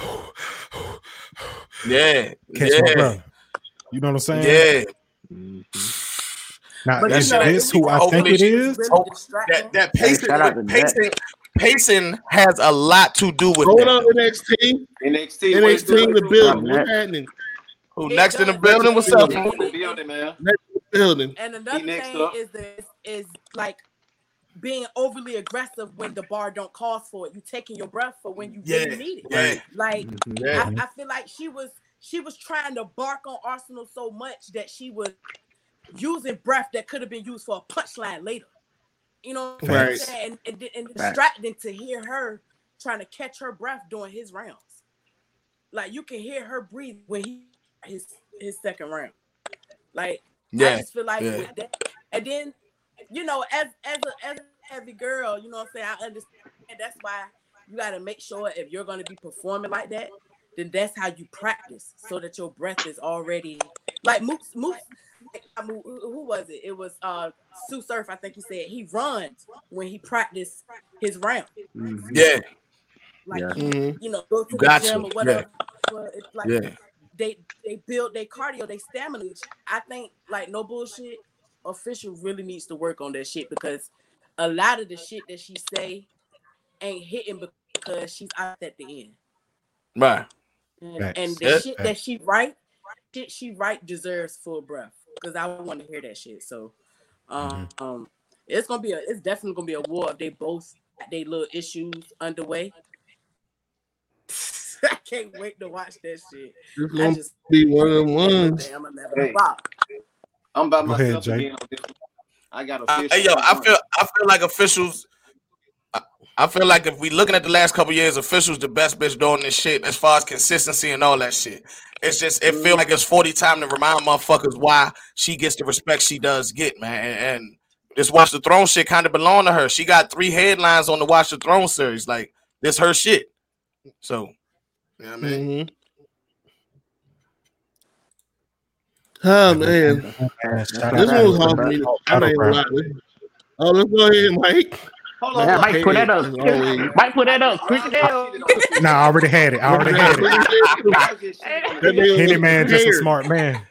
Speaker 7: Yeah,
Speaker 1: Catch my
Speaker 7: yeah,
Speaker 1: breath. You know what I'm saying?
Speaker 7: yeah.
Speaker 4: Mhm.
Speaker 1: Now,
Speaker 5: But
Speaker 1: is
Speaker 5: you know,
Speaker 1: this
Speaker 5: it
Speaker 1: who I think
Speaker 7: hopefully
Speaker 1: it
Speaker 7: she-
Speaker 1: is?
Speaker 5: really
Speaker 7: Hope
Speaker 5: distracting.
Speaker 7: That that
Speaker 4: Hey,
Speaker 7: pacing,
Speaker 4: shout out to
Speaker 7: pacing, pacing has a lot to do with
Speaker 3: Hold
Speaker 7: that.
Speaker 3: up, N X T.
Speaker 2: N X T,
Speaker 3: N X T in the building.
Speaker 4: Next.
Speaker 3: What's happening?
Speaker 7: Who
Speaker 5: It
Speaker 7: next in the
Speaker 5: does.
Speaker 7: building? What's up?
Speaker 5: And-
Speaker 2: Next in the
Speaker 5: and-
Speaker 2: building, man.
Speaker 3: Next in the building.
Speaker 5: And another
Speaker 2: next
Speaker 5: thing
Speaker 2: up.
Speaker 5: is this is like being overly aggressive when the bar don't call for it. You taking your breath for when you
Speaker 7: Yeah,
Speaker 5: really need it.
Speaker 7: yeah,
Speaker 5: Like
Speaker 4: Mhm.
Speaker 7: yeah.
Speaker 5: I, I feel like she was she was trying to bark on Arsenal so much that she was using breath that could have been used for a punchline later. You know what I'm
Speaker 3: Right.
Speaker 5: saying? And, and, and
Speaker 4: Right.
Speaker 5: distracting to hear her trying to catch her breath during his rounds. Like you can hear her breathe when he his his second round. Like I
Speaker 7: Yeah,
Speaker 5: just feel like
Speaker 7: yeah.
Speaker 5: with that, and then you know, as as a as a heavy girl, you know what I'm saying? I understand that's why you gotta make sure if you're gonna be performing like that, then that's how you practice so that your breath is already like Moose Moose. I mean, who who was it? It was uh Sue Surf, I think he said he runs when he practiced his round.
Speaker 4: Mhm.
Speaker 7: Yeah,
Speaker 5: Like
Speaker 4: Yeah.
Speaker 5: he,
Speaker 3: Mhm.
Speaker 5: you know, go to
Speaker 7: You
Speaker 5: the
Speaker 7: got
Speaker 5: gym
Speaker 7: to.
Speaker 5: or whatever. But it's like
Speaker 7: yeah.
Speaker 5: they they build their cardio, they stamina. which I think like no bullshit. Official really needs to work on that shit because a lot of the shit that she say ain't hitting because she's out at the end.
Speaker 7: Right.
Speaker 5: And,
Speaker 1: Facts.
Speaker 5: and the
Speaker 7: Yeah.
Speaker 5: shit that she write, shit she write deserves full breath because I want to hear that shit. So, um, um, it's gonna be a, it's definitely gonna be a war if they both got their little issues underway. I can't wait to watch that shit.
Speaker 3: It's
Speaker 5: I
Speaker 3: gonna
Speaker 5: just
Speaker 3: be one of them ones.
Speaker 5: damn, I'm never
Speaker 2: Hey.
Speaker 5: wow.
Speaker 2: I'm by
Speaker 1: Go ahead,
Speaker 2: myself
Speaker 1: Jay.
Speaker 2: again on this one. I got
Speaker 7: Uh,
Speaker 2: official.
Speaker 7: hey, yo, I feel I feel like officials. I, I feel like if we looking at the last couple years, officials the best bitch doing this shit as far as consistency and all that shit. It's just it feel like it's forty time to remind motherfuckers why she gets the respect she does get, man. And, and this Watch the Throne shit kind of belong to her. She got three headlines on the Watch the Throne series. Like this her shit. So, you know what I mean?
Speaker 3: Mhm. Oh man,
Speaker 1: Man, shout
Speaker 3: this
Speaker 1: out
Speaker 3: one was
Speaker 1: to
Speaker 3: hard for me. To, I ain't gonna lie. Oh, let's go ahead, Mike.
Speaker 2: Hold
Speaker 3: Like,
Speaker 2: on.
Speaker 4: Yeah, Mike, put that up.
Speaker 3: as always.
Speaker 4: Mike, put that up. Quick as hell.
Speaker 1: Nah, I already had it. I already had it.
Speaker 3: That nigga
Speaker 1: Henny
Speaker 3: was
Speaker 1: man, just a
Speaker 3: prepared.
Speaker 1: smart man.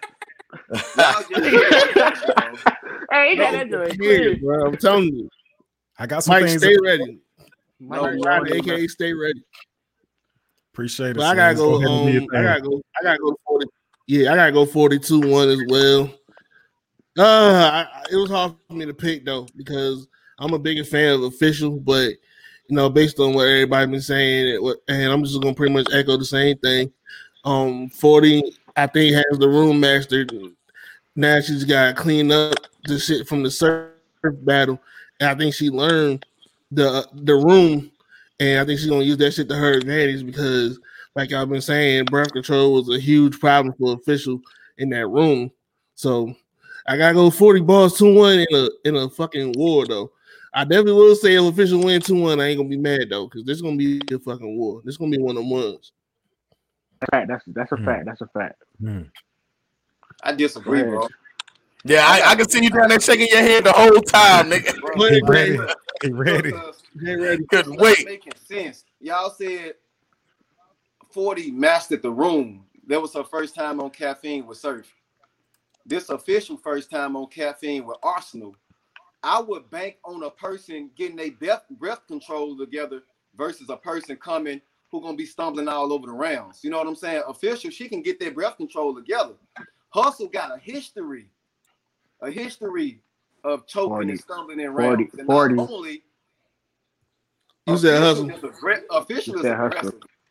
Speaker 4: Hey, he got
Speaker 3: He
Speaker 4: that
Speaker 3: was
Speaker 4: joint.
Speaker 3: prepared, bro. I'm telling you,
Speaker 1: I got some
Speaker 3: Mike,
Speaker 1: things.
Speaker 3: stay
Speaker 1: to-
Speaker 3: ready.
Speaker 4: Mike,
Speaker 3: Mike
Speaker 4: you
Speaker 3: Ryder,
Speaker 4: already-
Speaker 3: aka stay ready.
Speaker 1: Appreciate it.
Speaker 3: But I gotta
Speaker 1: sis.
Speaker 3: go.
Speaker 1: ahead and do your
Speaker 3: Um, I
Speaker 1: thing.
Speaker 3: gotta go. I gotta go forty. Yeah, I gotta go forty-two one as well. Uh, I, I- it was hard for me to pick though because I'm a bigger fan of Official, but you know, based on what everybody been saying, it, what- and I'm just gonna pretty much echo the same thing. Um, forty, I think has the room mastered. Now she's got to clean up the shit from the surf battle, and I think she learned the the room, and I think she's gonna use that shit to her advantage because, like I've been saying, breath control was a huge problem for Official in that room. So I gotta go forty balls two one in a in a fucking war though. I definitely will say if Official win two one, I ain't gonna be mad though because this is gonna be a fucking war. This is gonna be one of them ones.
Speaker 4: Fact. That's that's a
Speaker 1: Hmm.
Speaker 4: fact. That's a fact.
Speaker 1: Hmm.
Speaker 2: I disagree, bro.
Speaker 7: Yeah, I, I can see you down there shaking your head the whole time, nigga.
Speaker 2: Bro,
Speaker 1: He
Speaker 3: But-
Speaker 1: ready. He ready.
Speaker 2: because
Speaker 3: Get ready.
Speaker 7: Couldn't
Speaker 2: it's not
Speaker 7: wait.
Speaker 2: making sense. Y'all said forty mastered the room. That was her first time on Caffeine with Surf. This official first time on Caffeine with Arsenal. I would bank on a person getting their breath, breath control together versus a person coming who gonna be stumbling all over the rounds. You know what I'm saying? Official, she can get their breath control together. Hustle got a history, a history of choking
Speaker 4: forty,
Speaker 2: and stumbling in
Speaker 4: forty,
Speaker 2: rounds. And
Speaker 4: forty.
Speaker 2: not only
Speaker 3: You said Hustle.
Speaker 2: Official is, aggre- official
Speaker 4: You
Speaker 2: is
Speaker 4: said Hustle.
Speaker 2: aggressive.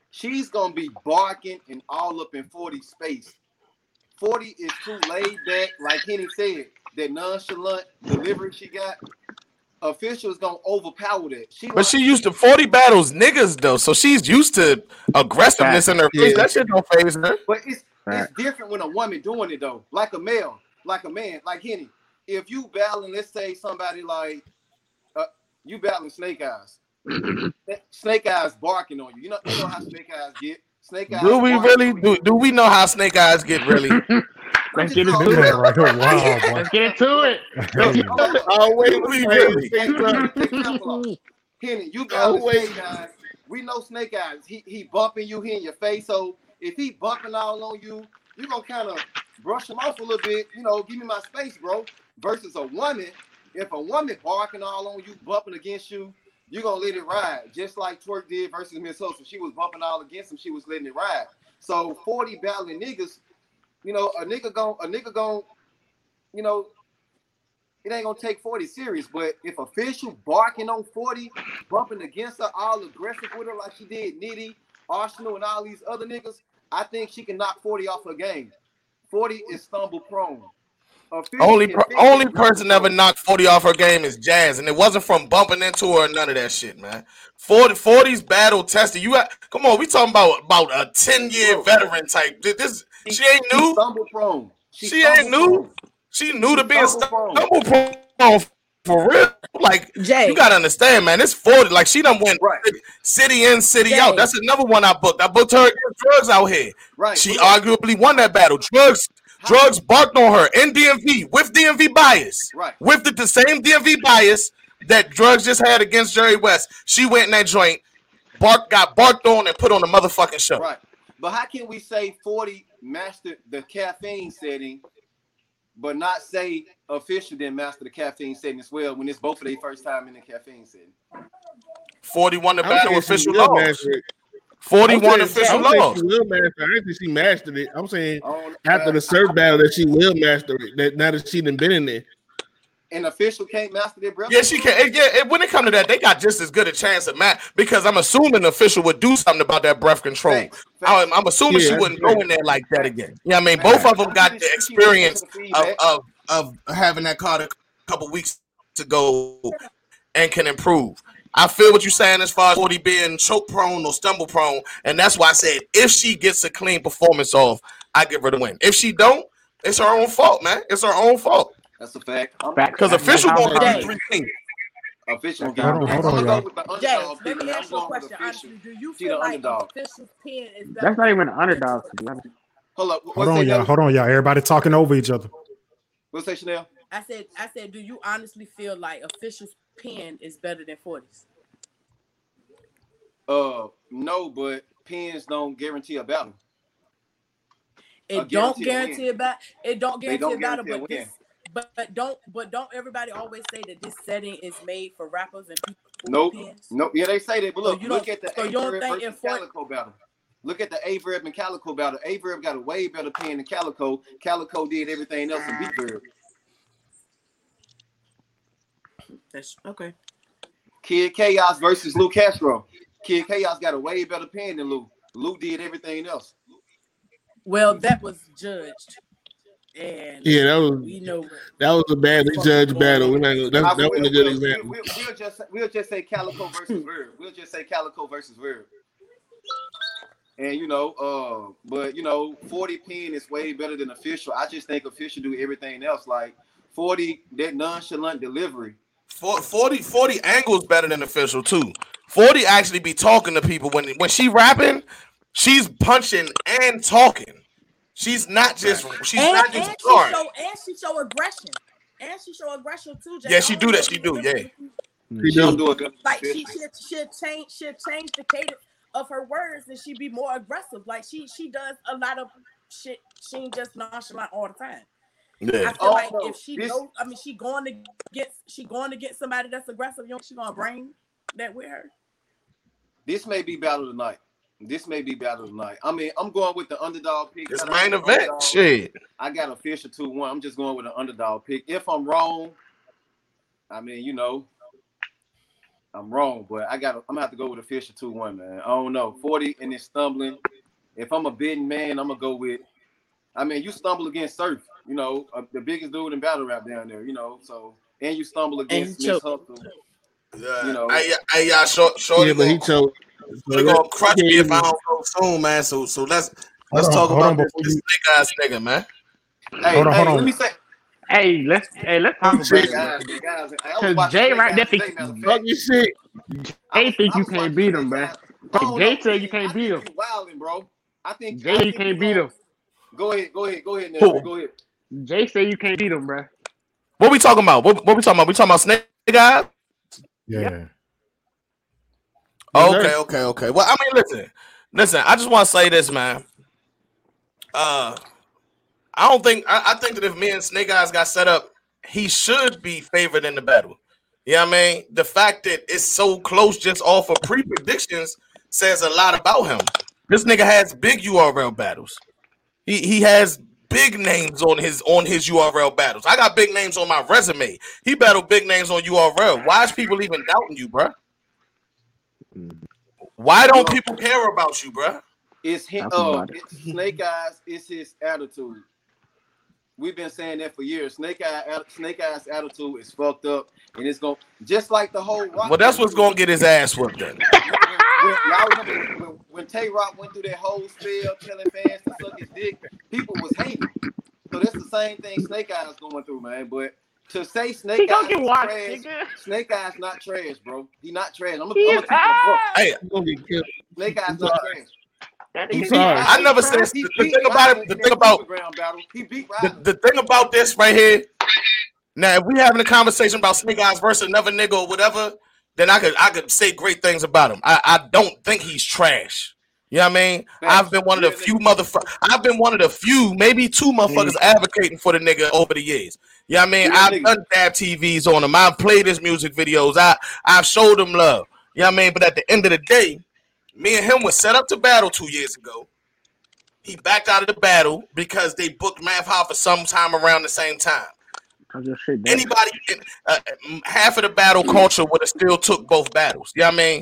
Speaker 2: she's gonna be barking and all up in forty space. forty is too laid back, like Henny said. That nonchalant delivery she got, officials gonna overpower that. She
Speaker 7: But
Speaker 2: like,
Speaker 7: she used to forty battles niggas though, so she's used to aggressiveness in her face.
Speaker 3: Yeah.
Speaker 7: That shit don't phase her.
Speaker 2: but it's
Speaker 4: Right.
Speaker 2: it's different when a woman doing it though, like a male, like a man, like Henny. If you battling, let's say somebody like uh, you battling Snake Eyes, Snake Eyes barking on you. You know, you know how Snake Eyes get. Snake Eyes.
Speaker 7: Do we
Speaker 2: barking
Speaker 7: really
Speaker 2: on you.
Speaker 7: do? Do we know how Snake Eyes get really?
Speaker 4: Let's get into
Speaker 1: Look at
Speaker 4: it.
Speaker 1: that right here. Wow, boy.
Speaker 4: Let's get into it.
Speaker 3: Always
Speaker 7: We
Speaker 3: the
Speaker 7: really-
Speaker 3: same thing.
Speaker 2: Henny, you battling
Speaker 3: Always.
Speaker 2: Snake Eyes. We know Snake Eyes. He he bumping you here in your face. So if he bumping all on you, you gonna kind of brush him off a little bit. You know, give me my space, bro. Versus a woman, if a woman barking all on you, bumping against you, you gonna let it ride. Just like Twerk did versus Miss Hustle. She was bumping all against him. She was letting it ride. So forty battling niggas, you know, a nigga gon' a nigga gon' you know, it ain't gonna take forty serious. But if official barking on forty, bumping against her, all aggressive with her like she did Nitty, Arsenal, and all these other niggas, I think she can knock forty off her game. forty is stumble prone. Official
Speaker 7: Only
Speaker 2: can
Speaker 7: per,
Speaker 2: fix
Speaker 7: only
Speaker 2: it.
Speaker 7: person ever knocked forty off her game is Jazz, and it wasn't from bumping into her or none of that shit, man. forty, forty's battle tested. You got come on, we talking about about a ten year veteran type. This she ain't
Speaker 2: She
Speaker 7: new.
Speaker 2: stumble prone.
Speaker 7: She ain't
Speaker 2: stumble
Speaker 7: new.
Speaker 2: prone.
Speaker 7: She new to being
Speaker 2: stumble prone.
Speaker 7: stumble prone for real. Like
Speaker 5: Jay.
Speaker 7: you gotta understand, man. It's forty. Like she done went
Speaker 2: Right.
Speaker 7: city in, city
Speaker 5: Jay.
Speaker 7: out. That's another one I booked. I booked her against Drugs out here.
Speaker 2: Right.
Speaker 7: She
Speaker 2: But
Speaker 7: arguably won that battle. Drugs, drugs barked on her in D M V with D M V bias.
Speaker 2: Right.
Speaker 7: With the, the same D M V bias that Drugs just had against Jerry West. She went in that joint, bark got barked on and put on the motherfucking show.
Speaker 2: Right. But how can we say forty mastered the caffeine setting, but not say official didn't master the caffeine setting as well when it's both of their first time in the caffeine setting?
Speaker 7: forty won the
Speaker 3: I'm
Speaker 7: battle,
Speaker 3: saying she
Speaker 7: official
Speaker 3: will
Speaker 7: loss.
Speaker 3: master it.
Speaker 7: forty-one
Speaker 3: I'm saying-
Speaker 7: official
Speaker 3: I'm saying
Speaker 7: loss.
Speaker 3: She will master it. I didn't think she mastered it. I'm saying
Speaker 2: On,
Speaker 3: after
Speaker 2: uh,
Speaker 3: the surf battle that she will master it. That now that she done been in there.
Speaker 2: and official can't master their breath.
Speaker 7: Yeah, she can. it- Yeah, it- when it comes to that, they got just as good a chance at Matt because I'm assuming the official would do something about that breath control.
Speaker 2: Facts. Facts.
Speaker 7: I'm, I'm assuming
Speaker 3: Yeah,
Speaker 7: she wouldn't
Speaker 3: that's
Speaker 7: go in there like that again. Yeah, I mean, both of them got the experience of, of, of having that card a couple weeks ago and can improve. I feel what you're saying as far as forty being choke prone or stumble prone, and that's why I said if she gets a clean performance off, I give her the win. If she don't, it's her own fault, man. It's her own fault.
Speaker 2: That's a fact. I'm-
Speaker 4: Fact.
Speaker 7: Because
Speaker 4: That's
Speaker 7: official
Speaker 4: how
Speaker 7: gonna
Speaker 4: they-
Speaker 7: do three things.
Speaker 2: Official.
Speaker 1: Hold on, hold on, y'all.
Speaker 5: Jay,
Speaker 2: Underdog
Speaker 5: let me
Speaker 2: pick.
Speaker 5: ask you
Speaker 2: I'm
Speaker 5: a
Speaker 2: going with
Speaker 5: question.
Speaker 2: official.
Speaker 5: Honestly, do you
Speaker 2: She
Speaker 5: feel
Speaker 2: the
Speaker 5: like
Speaker 2: underdog.
Speaker 5: official's pen is better?
Speaker 4: That's not even an underdog. To be honest.
Speaker 2: Hold up.
Speaker 1: Hold
Speaker 2: What's
Speaker 1: on,
Speaker 2: that,
Speaker 1: y'all.
Speaker 2: Nelly?
Speaker 1: Hold on, y'all. Everybody talking over each other.
Speaker 2: What's that, Chanel?
Speaker 5: I said, I said, do you honestly feel like official's pen is better than forty's?
Speaker 2: Uh, no, but pins don't guarantee a battle.
Speaker 5: It
Speaker 2: A
Speaker 5: don't
Speaker 2: guarantee a
Speaker 5: guarantee
Speaker 2: win.
Speaker 5: a battle. It don't
Speaker 2: They
Speaker 5: guarantee
Speaker 2: don't
Speaker 5: a battle,
Speaker 2: guarantee a
Speaker 5: but
Speaker 2: win.
Speaker 5: this, but, but don't, but don't everybody always say that this setting is made for rappers and people with
Speaker 2: Nope.
Speaker 5: pens?
Speaker 2: Nope. Yeah, they say that, but
Speaker 5: So
Speaker 2: look,
Speaker 5: you
Speaker 2: look
Speaker 5: don't-
Speaker 2: at the
Speaker 5: so you don't
Speaker 2: Averb
Speaker 5: think
Speaker 2: versus
Speaker 5: in Fort-
Speaker 2: Calico battle. Look at the Averb and Calico battle. Averb got a way better pen than Calico. Calico did everything else in Beat Verb.
Speaker 5: That's okay.
Speaker 2: Kid Chaos versus Lou Castro. Kid Chaos got a way better pen than Lou. Lou did everything else.
Speaker 5: Well, that was judged, and
Speaker 3: Yeah, that was
Speaker 5: we know.
Speaker 3: that was a badly judged battle. We're not gonna, that,
Speaker 2: I-
Speaker 3: that
Speaker 2: we'll,
Speaker 3: was a good
Speaker 2: we'll-
Speaker 3: example.
Speaker 2: We'll, we'll just we'll just say Calico versus Verb. We'll just say Calico versus Verb. And you know, uh, but you know, forty pen is way better than official. I just think official do everything else. Like forty, that nonchalant delivery.
Speaker 7: For- forty, forty angles better than official too. forty actually be talking to people when when she rapping, she's punching and talking. She's not just she's
Speaker 5: and,
Speaker 7: not
Speaker 5: and
Speaker 7: just
Speaker 5: she
Speaker 7: scoring.
Speaker 5: show and she show aggression, and she show aggression too. Jay.
Speaker 7: Yeah, she
Speaker 5: I
Speaker 7: do
Speaker 5: don't
Speaker 7: that,
Speaker 5: know
Speaker 7: she
Speaker 5: if
Speaker 7: do,
Speaker 5: you
Speaker 7: yeah.
Speaker 5: remember-
Speaker 3: She
Speaker 2: She don't
Speaker 3: do.
Speaker 2: do it good.
Speaker 5: Like she should should change should change the cadence of her words and she be more aggressive. Like she she does a lot of shit. She ain't just nonchalant all the time. I
Speaker 7: Yeah.
Speaker 5: feel
Speaker 2: Oh,
Speaker 5: like
Speaker 2: no.
Speaker 5: if she
Speaker 2: This-
Speaker 5: knows, I mean, she going to get she going to get somebody that's aggressive. You know, she gonna bring that with her.
Speaker 2: This may be battle tonight. This may be battle tonight. I mean, I'm going with the underdog pick.
Speaker 7: It's
Speaker 2: I
Speaker 7: main
Speaker 2: got
Speaker 7: event.
Speaker 2: underdog.
Speaker 7: Shit.
Speaker 2: I got official two one. I'm just going with an underdog pick. If I'm wrong, I mean, you know, I'm wrong, but I got. I'm gonna have to go with a Fisher two one, man. I don't know. forty and then stumbling. If I'm a bidding man, I'm gonna go with. I mean, you stumble against Surf, you know, uh, the biggest dude in battle rap down there, you know. So and you stumble against Miss Hustle.
Speaker 7: Yeah,
Speaker 2: you know.
Speaker 7: Hey, hey, y'all, short, short.
Speaker 3: Yeah, but he choked.
Speaker 7: They're gonna crush me if I don't go soon, man. So, so let's let's
Speaker 1: on,
Speaker 7: talk about
Speaker 1: on,
Speaker 7: this, this snake ass nigga, man.
Speaker 2: Hey,
Speaker 1: hold on,
Speaker 2: hey,
Speaker 1: hold on.
Speaker 2: let me say.
Speaker 4: Hey, let's hey let's talk about it.
Speaker 2: Guys, guys, I was
Speaker 4: Cause
Speaker 2: watching
Speaker 4: Jay
Speaker 2: Snake
Speaker 4: right
Speaker 2: Eyes
Speaker 4: there
Speaker 2: today,
Speaker 4: think
Speaker 2: matter of
Speaker 3: Fuck
Speaker 2: fact.
Speaker 3: your shit.
Speaker 4: Jay think
Speaker 2: I
Speaker 4: you
Speaker 2: was
Speaker 4: can't
Speaker 2: watching
Speaker 4: beat
Speaker 2: Snake
Speaker 4: him, bro.
Speaker 2: Eyes. I don't
Speaker 4: Jay
Speaker 2: know.
Speaker 4: said you can't
Speaker 2: I
Speaker 4: beat
Speaker 2: think
Speaker 4: him.
Speaker 2: you wilding, bro. I think
Speaker 4: Jay,
Speaker 2: I
Speaker 4: you
Speaker 2: think
Speaker 4: can't
Speaker 2: you
Speaker 4: beat
Speaker 2: wrong.
Speaker 4: him.
Speaker 2: Go ahead, go ahead, go ahead,
Speaker 7: Who?
Speaker 2: Nelson. Go ahead.
Speaker 4: Jay said you can't beat him, bro.
Speaker 7: What we talking about? What, what we talking about? We talking about snake eyes?
Speaker 1: Yeah.
Speaker 4: Yep.
Speaker 7: Oh, okay, okay, okay. Well, I mean, listen, listen. I just want to say this, man. Uh, I don't think I, I think that if me and Snake Eyes got set up, he should be favored in the battle. You know what I mean? The fact that it's so close just off of pre-predictions says a lot about him. This nigga has big U R L battles. He he has big names on his on his U R L battles. I got big names on my resume. He battled big names on U R L. Why is people even doubting you, bro? Why don't people care about you, bro?
Speaker 2: It's him. Uh, it's Snake Eyes. It's his attitude. We've been saying that for years. Snake Eye, Snake Eyes' attitude is fucked up, and it's going just like the whole. Rock
Speaker 7: well, that's what's gonna get his ass whooped then.
Speaker 2: When, y'all remember when, when Tay Rock went through that whole spell telling fans to suck his dick, people was hating. So that's the same thing Snake Eyes going through, man. But to say Snake Eyes is
Speaker 4: watch,
Speaker 2: trash,
Speaker 4: nigga.
Speaker 2: Snake Eyes not trash, bro. He not trash. I'm gonna
Speaker 4: He
Speaker 2: keep
Speaker 4: is
Speaker 2: it up.
Speaker 7: Hey,
Speaker 2: Snake Eyes not trash.
Speaker 3: I'm sorry.
Speaker 7: I never said
Speaker 2: He
Speaker 7: the
Speaker 2: beat
Speaker 7: thing about
Speaker 2: Ryder
Speaker 7: it. The
Speaker 2: in
Speaker 7: thing
Speaker 2: that
Speaker 7: about
Speaker 2: Superground battle. He beat
Speaker 7: the,
Speaker 2: Ryder.
Speaker 7: the thing about this right here. Now, if we having a conversation about Snake Eyes versus another nigga or whatever, then I could I could say great things about him. I, I don't think he's trash. You know what I mean? I've been one of the few motherfuckers. I've been one of the few, maybe two motherfuckers advocating for the nigga over the years. You know what I mean? I've done dab T Vs on him. I've played his music videos. I I've showed him love. You know what I mean? But at the end of the day, me and him was set up to battle two years ago. He backed out of the battle because they booked Math High for some time around the same time. Anybody, uh, half of the battle culture would have still took both battles. You know what I mean?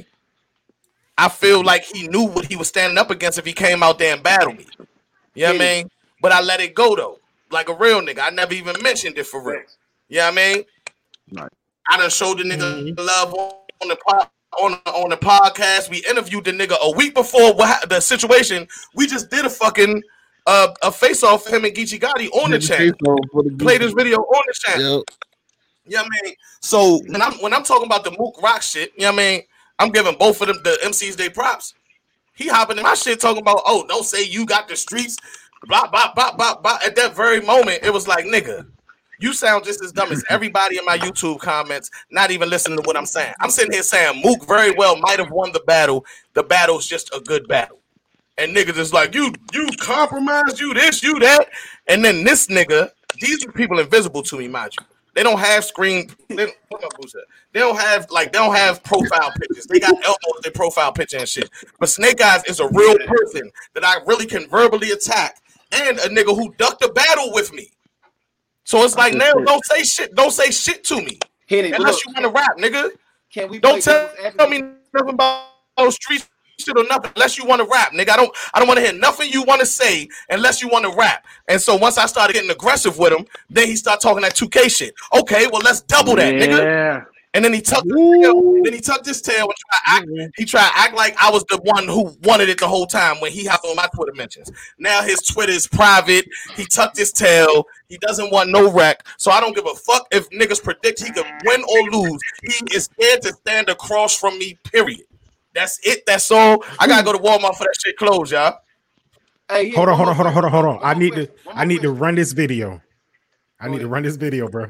Speaker 7: I feel like he knew what he was standing up against if he came out there and battled me. You know what I mean? But I let it go, though. Like a real nigga. I never even mentioned it for real. You know what I mean?
Speaker 4: Right.
Speaker 7: I done showed the nigga mm-hmm. love on the pod. On, on the podcast, we interviewed the nigga a week before what the situation. We just did a fucking uh, a face off for him and Geechee Gotti on the channel. Played this video on the channel. Yep. You know what I mean? So when I'm when I'm talking about the Mook Rock shit, you know what I mean? I'm giving both of them the M Cs their props. He hopping in my shit talking about, oh, don't say you got the streets, blah blah blah blah blah. At that very moment, it was like, nigga, you sound just as dumb as everybody in my YouTube comments, not even listening to what I'm saying. I'm sitting here saying Mook very well might have won the battle. The battle's just a good battle. And niggas is like, you you compromised, you this, you that. And then this nigga, these are people invisible to me, mind you. They don't have screen, they don't, they don't have, like, they don't have profile pictures. They got elbows, their profile picture and shit. But Snake Eyes is a real person that I really can verbally attack. And a nigga who ducked a battle with me. So it's like, now don't say shit. Don't say shit to me.
Speaker 2: Henny,
Speaker 7: unless you want to rap, nigga.
Speaker 2: Can we
Speaker 7: don't tell, tell me nothing about those street shit or nothing unless you want to rap, nigga. I don't I don't want to hear nothing you want to say unless you want to rap. And so once I started getting aggressive with him, then he started talking that two K shit. Okay, well, let's double that, yeah. nigga. And then he tucked his tail. Then he tucked his tail and tried act, he tried to act like I was the one who wanted it the whole time when he hopped on my Twitter mentions. Now his Twitter is private. He tucked his tail. He doesn't want no wreck. So I don't give a fuck if niggas predict he could win or lose. He is scared to stand across from me, period. That's it. That's all. I gotta go to Walmart for that shit closed, y'all.
Speaker 2: Hey,
Speaker 1: hold on, hold on, hold on, hold on, hold on. I need to I need to run this video. I need to run this video, bro.